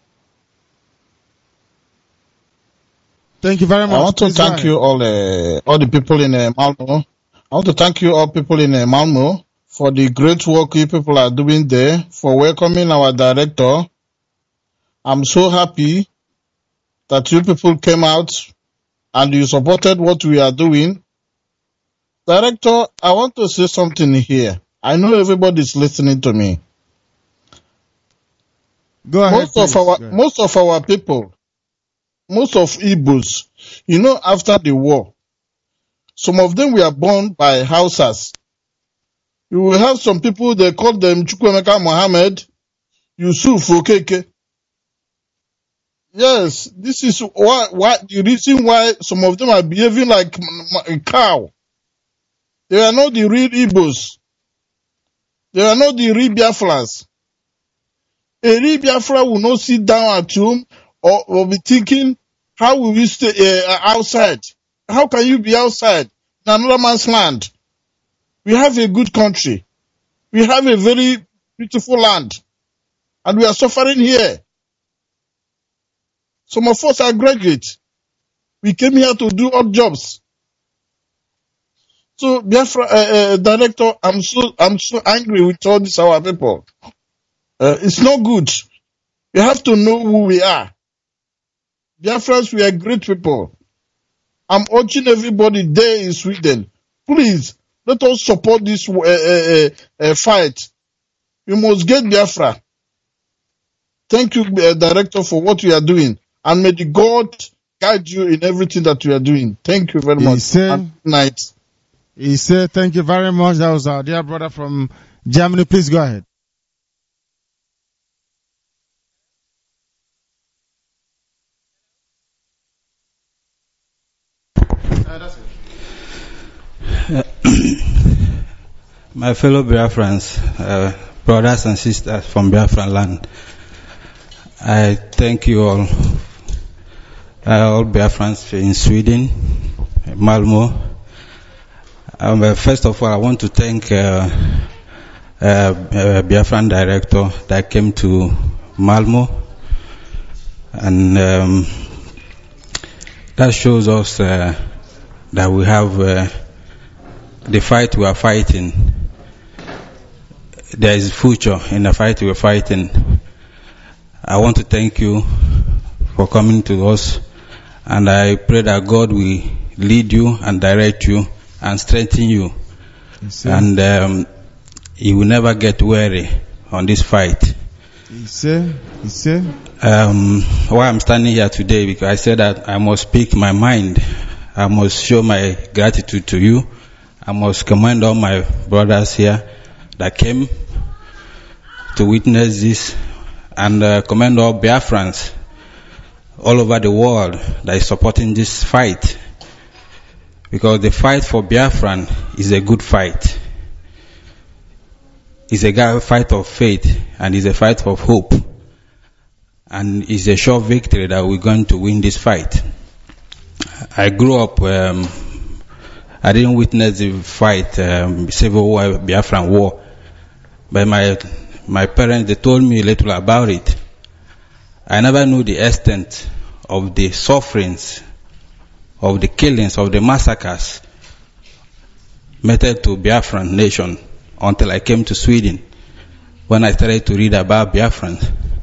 Thank you very much. I want to please thank you all, uh, all the people in uh, Malmo. I want to thank you all people in uh, Malmo for the great work you people are doing there, for welcoming our director. I'm so happy that you people came out and you supported what we are doing. Director, I want to say something here. I know everybody's listening to me. Go ahead, most of our most of our people, most of Igbos, you know, after the war, some of them were born by Hausas. You will have some people, they call them Chukwemeka Mohammed, Yusuf Okeke. Yes, this is why, why the reason why some of them are behaving like a cow. They are not the real Igbos. They are not the real Biafrans. A real Biafra will not sit down at home or, or be thinking, how will we stay uh, outside? How can you be outside in another man's land? We have a good country. We have a very beautiful land. And we are suffering here. Some of us are graduates. We came here to do odd jobs. So, Biafra, uh, uh, Director, I'm so, I'm so angry with all these our people. Uh, it's not good. We have to know who we are. Biafrans, we are great people. I'm urging everybody there in Sweden, please, let us support this uh, uh, uh, fight. We must get Biafra. Thank you, uh, Director, for what you are doing. And may the God guide you in everything that you are doing. Thank you very much. And good night. He said, thank you very much. That was our dear brother from Germany. Please go ahead. Uh, my fellow Biafrans, uh, brothers and sisters from Biafran land, I thank you all, uh, all Biafrans in Sweden, Malmo. Um, uh, first of all, I want to thank uh, uh, uh, Biafran director that came to Malmo, and um, that shows us uh, that we have uh, the fight we are fighting. There is future in the fight we are fighting. I want to thank you for coming to us, and I pray that God will lead you and direct you and strengthen you, yes, and um, you will never get weary on this fight. Yes, sir. Yes, sir. Um, why I'm standing here today, because I said that I must speak my mind. I must show my gratitude to you. I must commend all my brothers here that came to witness this, and uh, commend all Biafrans all over the world that is supporting this fight. Because the fight for Biafran is a good fight. It's a fight of faith, and it's a fight of hope. And it's a sure victory that we're going to win this fight. I grew up, um, I didn't witness the fight, um, Civil War, Biafran War. But my, my parents, they told me a little about it. I never knew the extent of the sufferings, of the killings, of the massacres meted to Biafran nation until I came to Sweden, when I started to read about Biafran.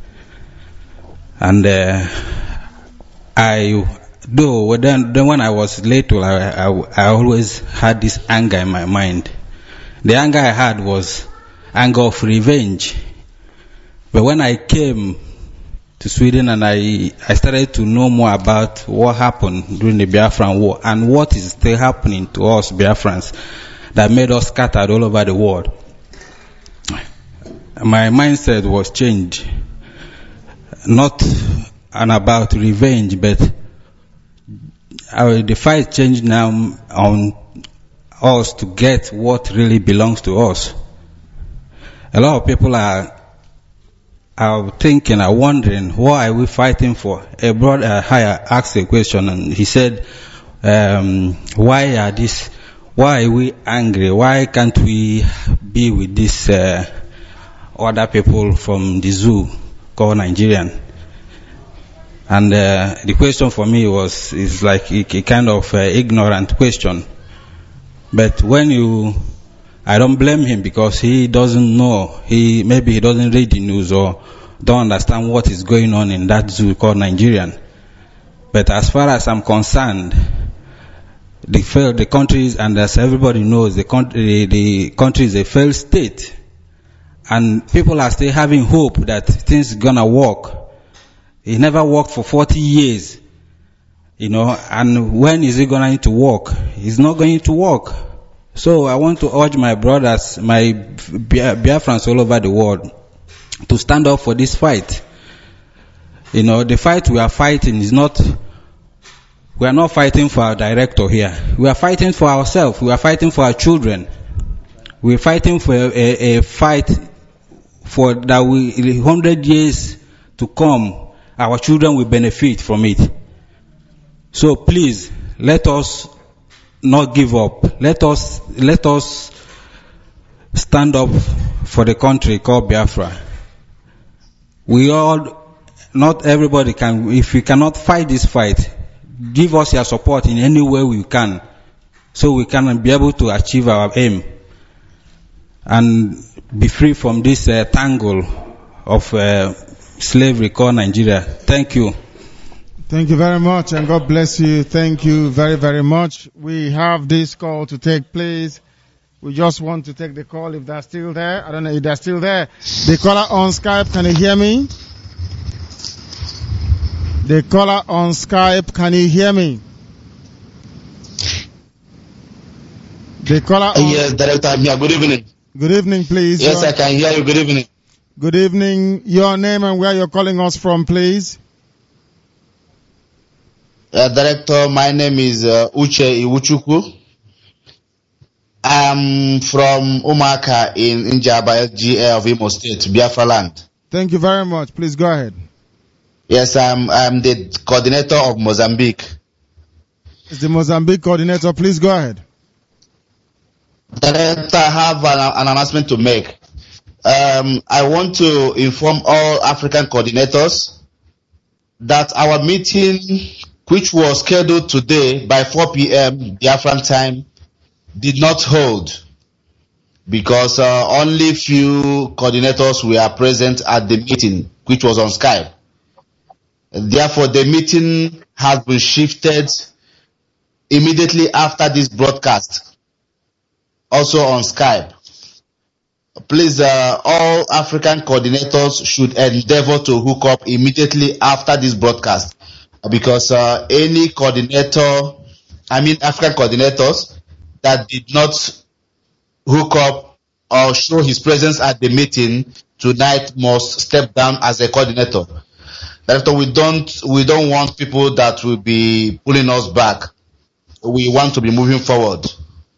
And uh, I, though then, then when I was little, I, I, I always had this anger in my mind. The anger I had was anger of revenge. But when I came to Sweden and I, I started to know more about what happened during the Biafran War and what is still happening to us Biafrans that made us scattered all over the world. My mindset was changed, not an about revenge, but our, the fight changed now on us to get what really belongs to us. A lot of people are are thinking, are wondering, why are we fighting for? A brother uh, asked a question, and he said, um, why are this, why are we angry? Why can't we be with these uh, other people from the zoo called Nigerian? And uh, the question for me was, is like a, a kind of uh, ignorant question. But when you, I don't blame him, because he doesn't know. He maybe he doesn't read the news or don't understand what is going on in that zoo called Nigerian. But as far as I'm concerned, the failed, the countries, and as everybody knows, the country, the country is a failed state. And people are still having hope that things are gonna work. It never worked for forty years. You know, and when is it going to work? It's not going to work. So I want to urge my brothers, my Biafrans all over the world, to stand up for this fight. You know, the fight we are fighting is not, we are not fighting for our director here. We are fighting for ourselves. We are fighting for our children. We are fighting for a, a, a fight for that we, hundred years to come, our children will benefit from it. So please, let us not give up. Let us, let us stand up for the country called Biafra. We all, not everybody can, if we cannot fight this fight, give us your support in any way we can, so we can be able to achieve our aim and be free from this uh, tangle of uh, slavery called Nigeria. Thank you. Thank you very much, and God bless you. Thank you very, very much. We have this call to take place. We just want to take the call if they're still there. I don't know if they're still there. The caller on Skype, can you hear me? The caller on Skype, can you hear me? The caller on... Yes, Director, yeah, good evening. Good evening, please. Yes, your... I can hear you. Good evening. Good evening. Your name and where you're calling us from, please. Uh, Director, my name is uh, Uche Iwuchukwu. I'm from Umaka in Njaba S G A of Imo State, Biafra land. Thank you very much. Please go ahead. Yes, I'm I'm the coordinator of Mozambique. It's the Mozambique coordinator. Please go ahead. Director, I have an, an announcement to make. Um, I want to inform all African coordinators that our meeting, which was scheduled today by four p.m. Biafran time, did not hold because uh, only few coordinators were present at the meeting, which was on Skype. Therefore, the meeting has been shifted immediately after this broadcast, also on Skype. Please, uh, all African coordinators should endeavor to hook up immediately after this broadcast, because uh, any coordinator, I mean African coordinators, that did not hook up or show his presence at the meeting tonight must step down as a coordinator. Therefore, we don't we don't want people that will be pulling us back. We want to be moving forward.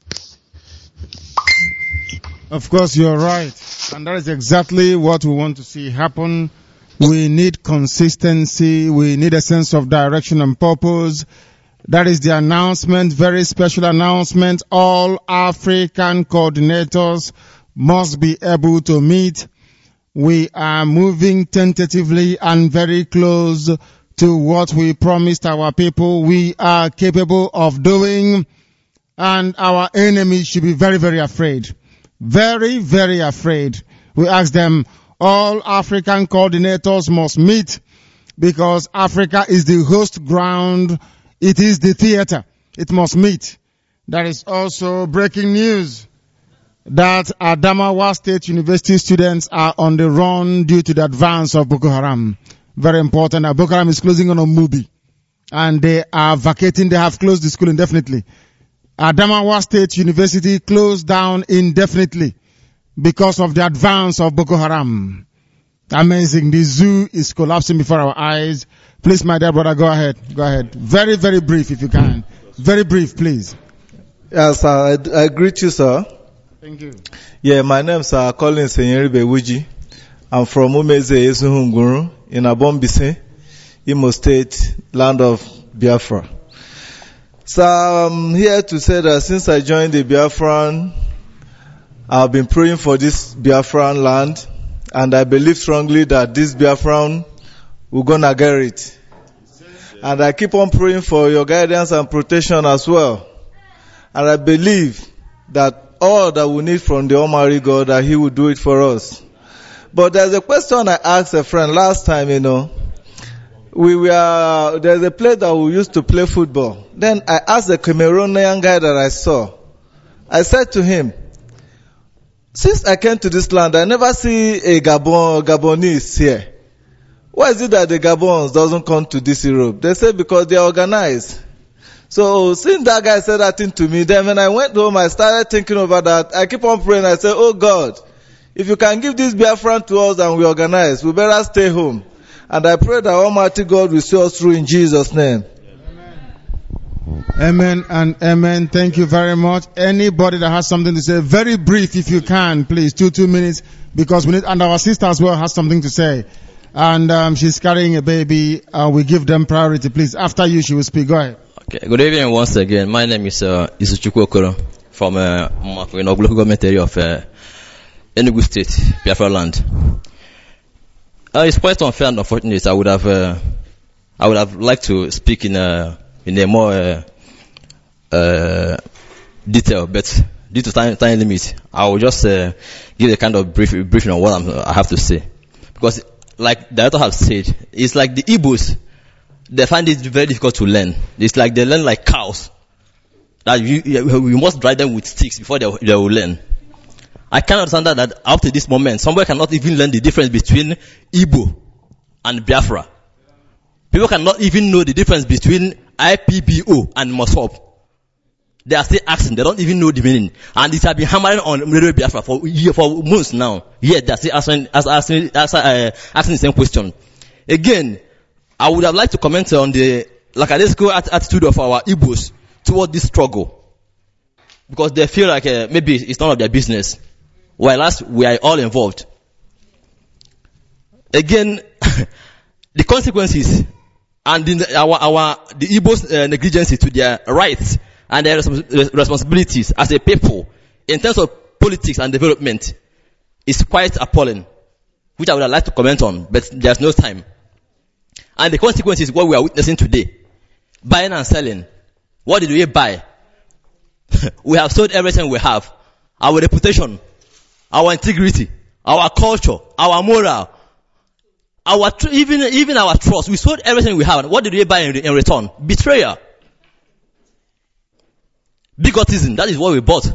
Of course, you're right, and that is exactly what we want to see happen. We need consistency. We need a sense of direction and purpose. That is the announcement, very special announcement. All African coordinators must be able to meet. We are moving tentatively and very close to what we promised our people we are capable of doing, and our enemies should be very, very afraid. Very, very afraid. We ask them, all African coordinators must meet, because Africa is the host ground. It is the theater. It must meet. There is also breaking news that Adamawa State University students are on the run due to the advance of Boko Haram. Very important. Now, Boko Haram is closing on Omubi, and they are vacating. They have closed the school indefinitely. Adamawa State University closed down indefinitely because of the advance of Boko Haram. Amazing. The zoo is collapsing before our eyes. Please, my dear brother, go ahead. Go ahead. Very, very brief if you can. Very brief, please. Yes, sir. I, I greet you, sir. Thank you. Yeah, my name is uh, Colin Senyeribe Wuji. I'm from Umeze Esuhunguru in Abombise, Imo State, land of Biafra. So I'm here to say that since I joined the Biafran, I've been praying for this Biafran land, and I believe strongly that this Biafran, we're gonna get it. And I keep on praying for your guidance and protection as well. And I believe that all that we need from the Almighty God, that He will do it for us. But there's a question I asked a friend last time, you know. we were, there's a place that we used to play football. Then I asked the Cameroonian guy that I saw, I said to him, since I came to this land, I never see a Gabon, Gabonese here. Why is it that the Gabons doesn't come to this Europe? They say because they are organized. So since that guy said that thing to me, then when I went home, I started thinking about that. I keep on praying. I said, oh God, if you can give this Biafran to us and we organize, we better stay home. And I pray that Almighty God will see us through in Jesus' name. Amen and amen. Thank you very much. Anybody that has something to say, very brief if you can, please, two, two minutes, because we need, and our sister as well has something to say. And um, she's carrying a baby. Uh, we give them priority, please. After you, she will speak. Go ahead. Okay. Good evening once again. My name is uh, Izuchukwu Okoro from uh, local government area of uh, Enugu State, Biafra land. Uh, it's quite unfair and unfortunate. I would have, uh, I would have liked to speak in a in a more uh, uh, detail, but due to time, time limit, I will just uh, give a kind of brief briefing on what I'm, I have to say, because, like the director have said, it's like the Igbos. They find it very difficult to learn. It's like they learn like cows. That you, you must drive them with sticks before they, they will learn. I cannot understand that, that up to this moment, somebody cannot even learn the difference between Igbo and Biafra. People cannot even know the difference between I P B O and Mosop. They are still asking. They don't even know the meaning. And it has been hammering on Radio Biafra for year, for months now. Yet they are still asking, asking, asking, uh, asking the same question. Again, I would have liked to comment on the lackadaisical attitude of our Igbos toward this struggle, because they feel like uh, maybe it's none of their business, while us, we are all involved. Again, the consequences and the, our, our, the Igbos' uh, negligence to their rights and their respons- responsibilities as a people in terms of politics and development is quite appalling, which I would have liked to comment on, but there's no time. And the consequence is what we are witnessing today. Buying and selling. What did we buy? We have sold everything we have. Our reputation, our integrity, our culture, our moral, our tr- even even our trust. We sold everything we have. And what did we buy in, in return? Betrayal. Bigotism. That is what we bought.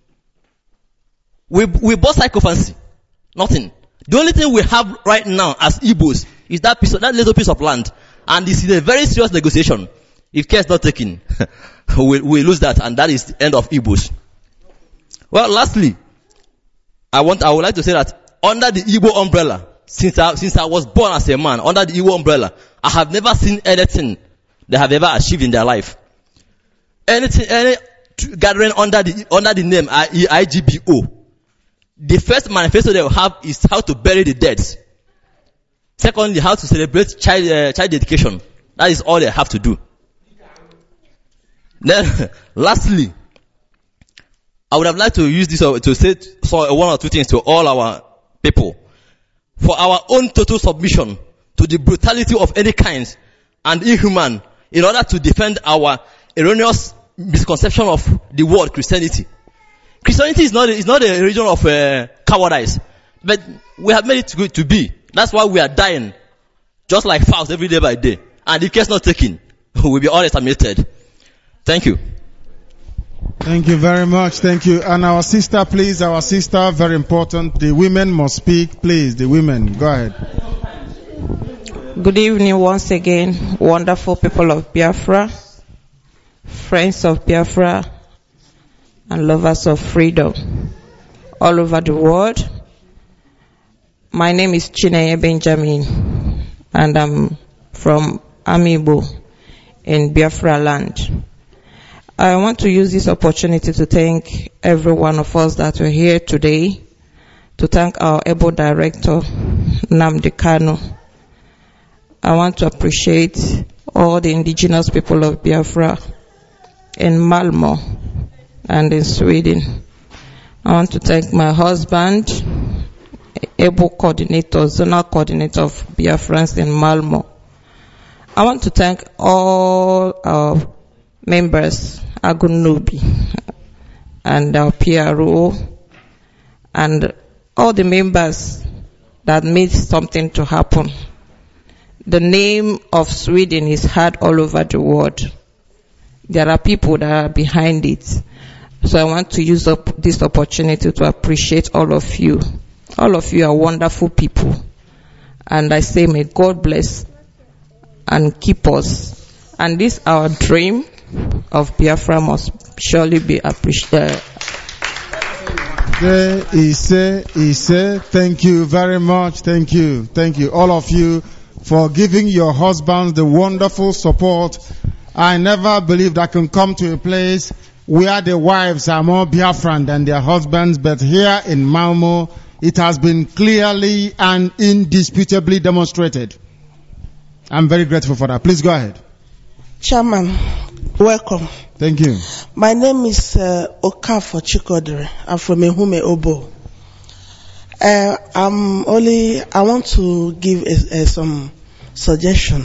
We we bought sycophancy. Nothing. The only thing we have right now as Igbos is that piece of, that little piece of land, and this is a very serious negotiation. If care is not taken, we we lose that, and that is the end of Igbos. Well, lastly, I want I would like to say that under the Igbo umbrella, since I since I was born as a man, under the Igbo umbrella, I have never seen anything they have ever achieved in their life. Anything, any gathering under the under the name I G B O. The first manifesto they will have is how to bury the dead. Secondly, how to celebrate child uh, child dedication. That is all they have to do. Then, lastly, I would have liked to use this to say so one or two things to all our people. For our own total submission to the brutality of any kind and inhuman, in order to defend our erroneous misconception of the word Christianity. Christianity is not, is not a religion of uh, cowardice, but we have made it to, to be. That's why we are dying, just like fowls every day by day. And if care is not taken, we will be all exterminated. Thank you. Thank you very much. Thank you. And our sister, please, our sister, very important. The women must speak, please. The women, go ahead. Good evening once again, wonderful people of Biafra, friends of Biafra, and lovers of freedom all over the world. My name is Chineye Benjamin, and I'm from Amibo in Biafra land. I want to use this opportunity to thank every one of us that are here today, to thank our able director, Nnamdi Kanu. I want to appreciate all the indigenous people of Biafra in Malmo and in Sweden. I want to thank my husband, able coordinator, zonal coordinator of Biafrans in Malmo. I want to thank all our members, Agunubi, and our P R O, and all the members that made something to happen. the name of Sweden is heard all over the world. There are people that are behind it. So I want to use up this opportunity to appreciate all of you. All of you are wonderful people. And I say may God bless and keep us. And this our dream of Biafra must surely be appreciated. Ise, Ise, thank you very much. Thank you. Thank you. All of you for giving your husbands the wonderful support. I never believed I can come to a place where the wives are more Biafran than their husbands, but here in Malmo, it has been clearly and indisputably demonstrated. I'm very grateful for that. Please go ahead. Chairman, welcome. Thank you. My name is uh, Okafor Chikodere. I'm from Ehume Obo. Uh, I'm only, I want to give a, a, some suggestion.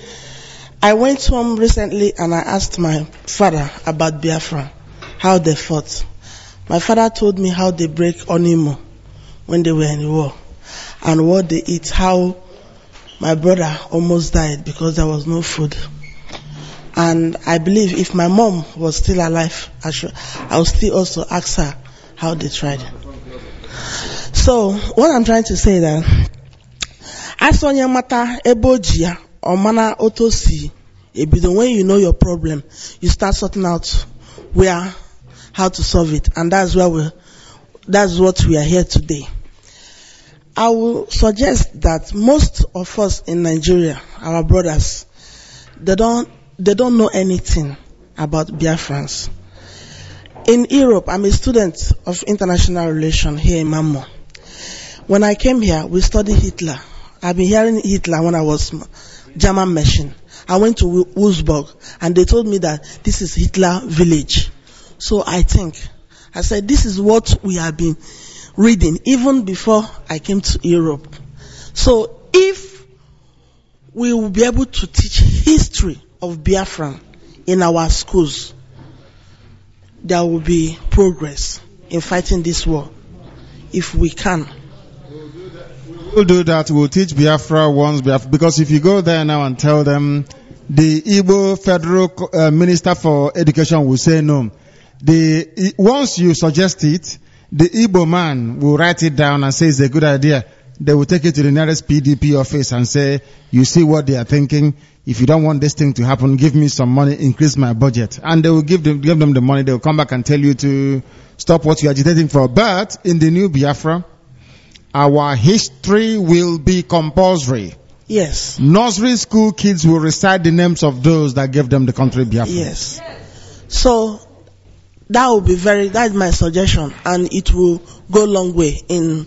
I went home recently and I asked my father about Biafra, how they fought. My father told me how they break Onimo when they were in the war, and what they eat, how my brother almost died because there was no food. And I believe if my mom was still alive, I should, I would still also ask her how they tried. So what I'm trying to say that, Asonya mata ebojia or mana otosi, when you know your problem, you start sorting out where, how to solve it, and that's where we, that's what we are here today. I will suggest that most of us in Nigeria, our brothers, they don't, they don't know anything about Biafrans. In Europe, I'm a student of international relations here in Mammo. When I came here, we studied Hitler. I've been hearing Hitler when I was German machine. I went to Wolfsburg and they told me that this is Hitler village. So I think, I said, this is what we have been reading even before I came to Europe. So if we will be able to teach history of Biafran in our schools, there will be progress in fighting this war. If we can. We'll do that. We'll teach Biafra once, Biafra, because if you go there now and tell them, the Igbo Federal uh, Minister for Education will say no. The, once you suggest it, the Igbo man will write it down and say it's a good idea. They will take it to the nearest P D P office and say, you see what they are thinking. If you don't want this thing to happen, give me some money, increase my budget. And they will give them, give them the money. They will come back and tell you to stop what you're agitating for. But in the new Biafra, our history will be compulsory. Yes. Nursery school kids will recite the names of those that gave them the country Biafra. Yes. So that will be very, that's my suggestion, and it will go a long way in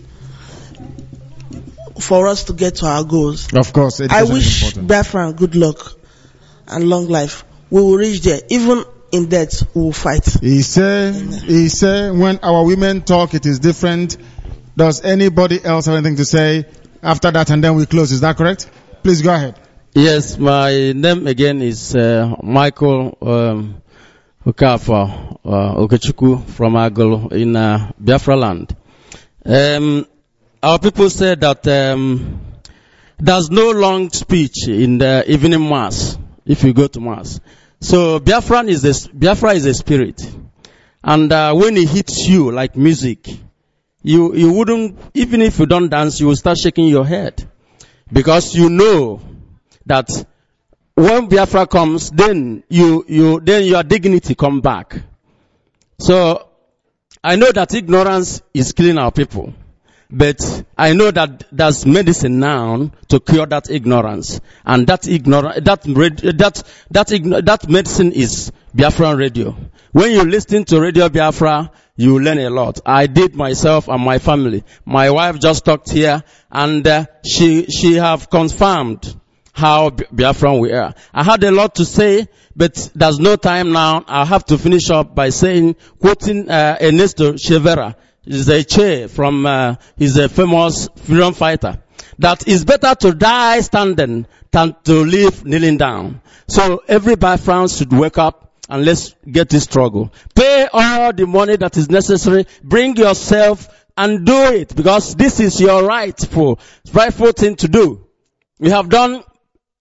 for us to get to our goals. Of course. I wish Biafra good luck and long life. We will reach there. Even in death, we will fight. He said, he said, when our women talk, it is different. Does anybody else have anything to say after that, and then we close? Is that correct? Please go ahead. Yes, my name again is uh, Michael um, Okafor uh, Okechukwu from Agolo in uh, Biafra land. Um, our people say that um, there's no long speech in the evening mass if you go to mass. So Biafran is a, Biafra is a spirit, and uh, when it hits you like music, You, you wouldn't, even if you don't dance, you will start shaking your head. Because you know that when Biafra comes, then you, you, then your dignity come back. So, I know that ignorance is killing our people. But I know that there's medicine now to cure that ignorance. And that ignorance, that, that, that, that medicine is Biafran radio. When you listen to Radio Biafra, you learn a lot. I did myself and my family. My wife just talked here, and uh, she she have confirmed how Biafran we are. I had a lot to say, but there's no time now. I have to finish up by saying, quoting uh, Ernesto Chevera, he's a Che from, uh, he's a famous freedom fighter, that it's better to die standing than to live kneeling down. So every Biafran should wake up. And let's get this struggle. Pay all the money that is necessary. Bring yourself and do it, because this is your rightful, rightful thing to do. We have done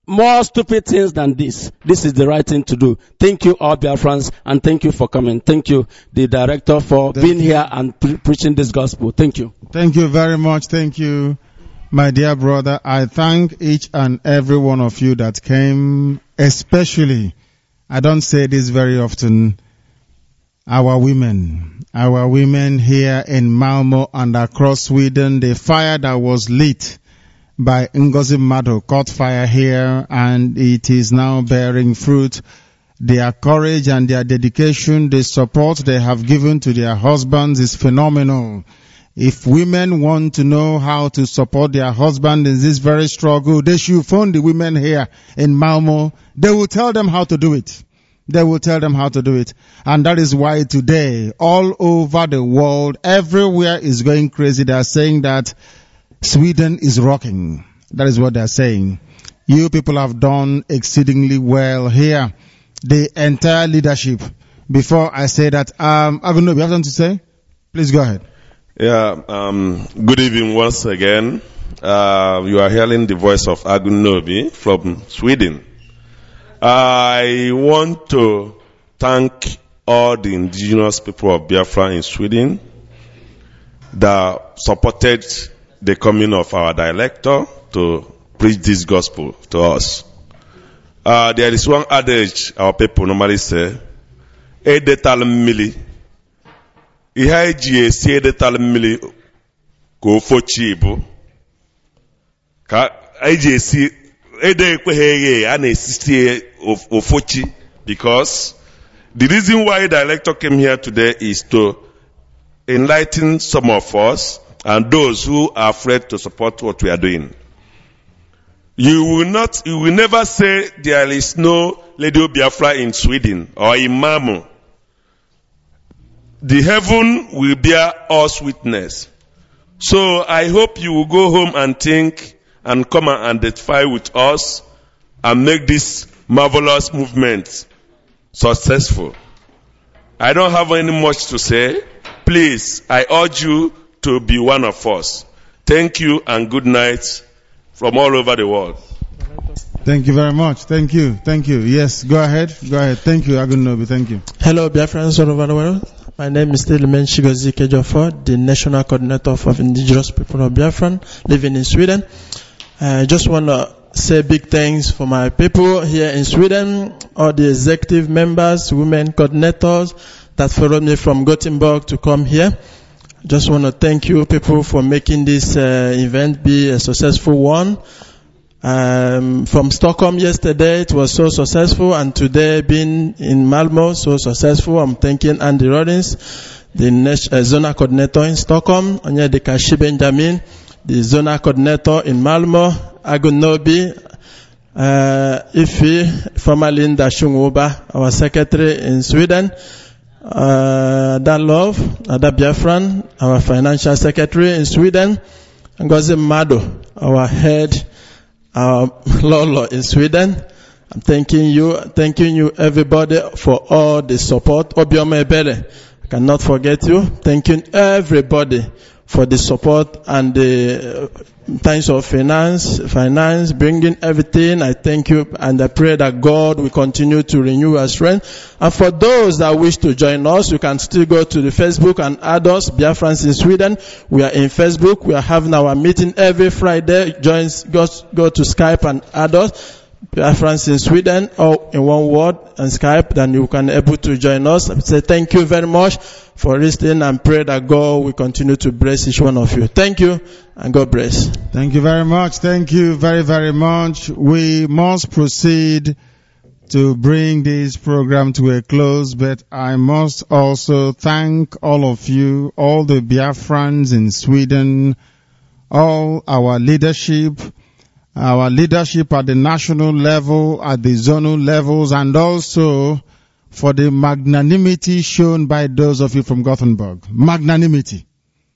more stupid things than this. This is the right thing to do. Thank you, all Biafrans, and thank you for coming. Thank you, the director, for thank being you. here and pre- preaching this gospel. Thank you. Thank you very much. Thank you, my dear brother. I thank each and every one of you that came, especially, I don't say this very often, our women. Our women here in Malmö and across Sweden, the fire that was lit by Ngozi Mado caught fire here, and it is now bearing fruit. Their courage and their dedication, the support they have given to their husbands is phenomenal. If women want to know how to support their husband in this very struggle, they should phone the women here in Malmö. They will tell them how to do it. They will tell them how to do it. And that is why today, all over the world, everywhere is going crazy. They are saying that Sweden is rocking. That is what they are saying. You people have done exceedingly well here. The entire leadership. Before I say that, um, Agunobi, you have something to say? Please go ahead. Yeah, um, good evening once again. Uh, you are hearing the voice of Agunobi from Sweden. I want to thank all the indigenous people of Biafra in Sweden that supported the coming of our director to preach this gospel to us. Uh, there is one adage our people normally say, Edetal mili. Ihe eji esi edetal mili ka ofochi ibu. Ka eji esi ede ekweghị a na-esisi ofochi, because the reason why the director came here today is to enlighten some of us and those who are afraid to support what we are doing. You will not, you will never say there is no Radio Biafra in Sweden or in Malmö. The heaven will bear us witness. So I hope you will go home and think and come and identify with us and make this marvelous movement successful. I don't have any much to say. Please, I urge you to be one of us. Thank you and good night from all over the world. Thank you very much. Thank you. Thank you. Yes, go ahead. Go ahead. Thank you, Agunobi. Thank you. Hello, Biafrans all over the world. My name is Stilimen Shigozi Kejofo, the National Coordinator of Indigenous People of Biafra, living in Sweden. I just want to say big thanks for my people here in Sweden, all the executive members, women coordinators that followed me from Gothenburg to come here. Just want to thank you people for making this uh, event be a successful one. Um, from Stockholm yesterday, it was so successful, and today being in Malmö, so successful. I'm thanking Andy Rollins, the uh, Zona Coordinator in Stockholm, Onyedikachi Benjamin, the Zona Coordinator in Malmö, Agunobi, uh, Ifi, formerly Linda Shunguba, our Secretary in Sweden, uh, Dan Love, Ada Biafran, our Financial Secretary in Sweden, Ngozi Mado, our Head, our Lolo in Sweden. I'm thanking you, thanking you everybody for all the support. Obioma Ebele, I cannot forget you. Thanking everybody for the support and the times of finance, finance, bringing everything. I thank you and I pray that God will continue to renew our strength. And for those that wish to join us, you can still go to the Facebook and add us, Biafrans in Sweden. We are in Facebook. We are having our meeting every Friday. Join, go, go to Skype and add us. Biafrans in Sweden, or in one word, and Skype, then you can able to join us. I say thank you very much for listening and pray that God will continue to bless each one of you. Thank you and God bless. Thank you very much. Thank you very, very much. We must proceed to bring this program to a close, but I must also thank all of you, all the Biafrans in Sweden, all our leadership, our leadership at the national level, at the zonal levels, and also for the magnanimity shown by those of you from Gothenburg. Magnanimity.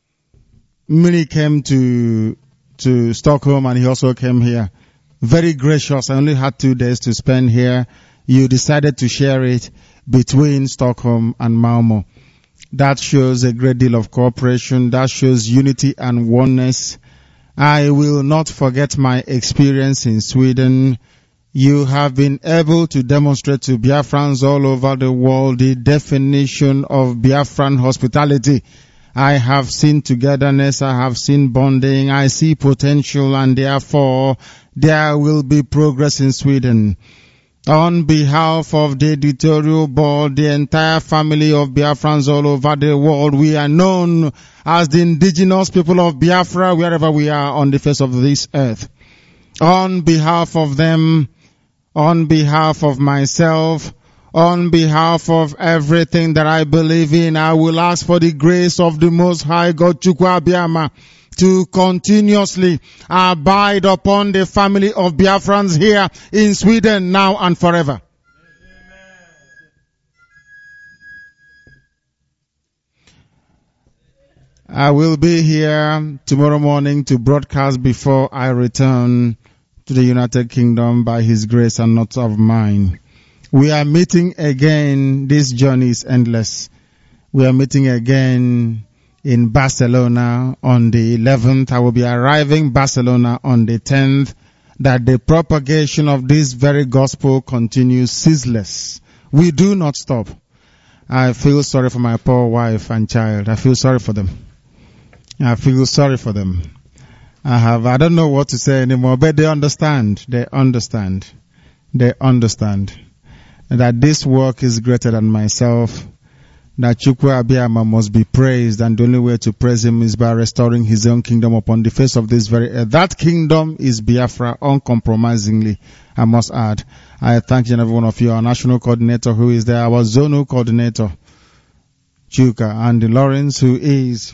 Many came to to Stockholm and he also came here. Very gracious. I only had two days to spend here. You decided to share it between Stockholm and Malmö. That shows a great deal of cooperation. That shows unity and oneness. I will not forget my experience in Sweden. You have been able to demonstrate to Biafrans all over the world the definition of Biafran hospitality. I have seen togetherness, I have seen bonding, I see potential, and therefore there will be progress in Sweden. On behalf of the editorial board, the entire family of Biafrans all over the world, we are known as the indigenous people of Biafra wherever we are on the face of this earth. On behalf of them, on behalf of myself, on behalf of everything that I believe in, I will ask for the grace of the Most High God, Chukwu Abiyama, to continuously abide upon the family of Biafrans here in Sweden now and forever. I will be here tomorrow morning to broadcast before I return to the United Kingdom by His grace and not of mine. We are meeting again. This journey is endless. We are meeting again in Barcelona on the eleventh. I will be arriving Barcelona on the tenth. That the propagation of this very gospel continues ceaseless. We do not stop. I feel sorry for my poor wife and child. I feel sorry for them. I feel sorry for them. I have, I don't know what to say anymore, but they understand. They understand. They understand that this work is greater than myself, that Chukwu Abiyama must be praised, and the only way to praise Him is by restoring His own kingdom upon the face of this very earth. That kingdom is Biafra, uncompromisingly, I must add. I thank each and every one of you, our national coordinator who is there, our zonal coordinator, Chuka, and Lawrence who is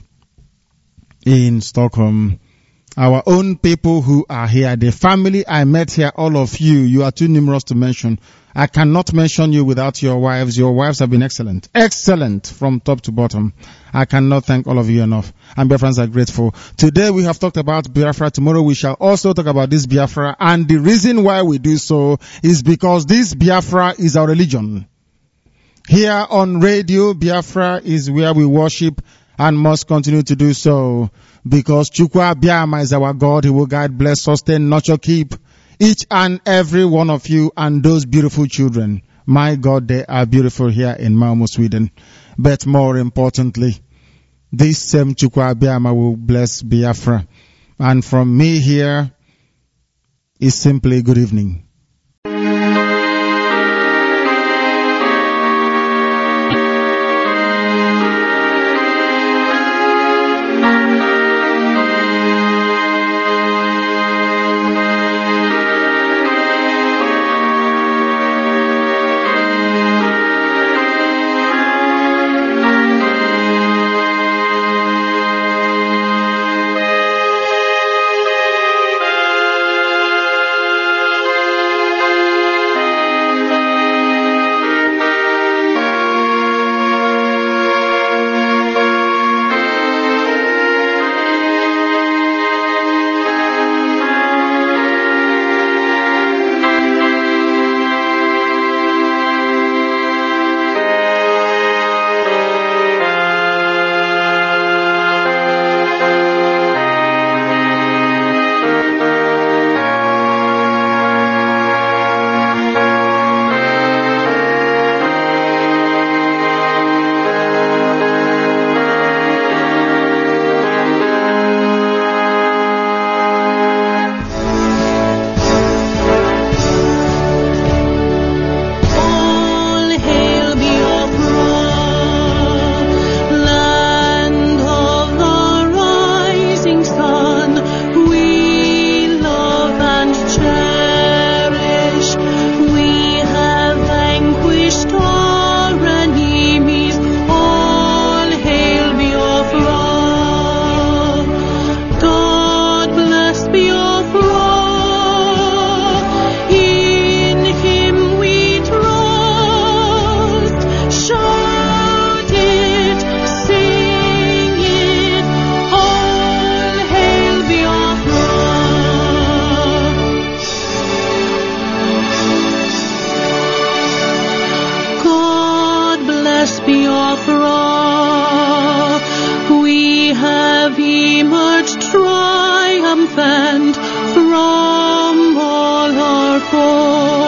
in Stockholm. Our own people who are here, the family I met here, all of you, you are too numerous to mention. I cannot mention you without your wives. Your wives have been excellent. Excellent from top to bottom. I cannot thank all of you enough. And Biafrans are grateful. Today we have talked about Biafra. Tomorrow we shall also talk about this Biafra. And the reason why we do so is because this Biafra is our religion. Here on radio, Biafra is where we worship and must continue to do so. Because Chukwu Abiyama is our God. He will guide, bless, sustain, nurture, keep each and every one of you and those beautiful children. My God, they are beautiful here in Malmo, Sweden. But more importantly, this same Chukwu Abiyama will bless Biafra. And from me here is simply good evening. triumphant from all our Chukwu.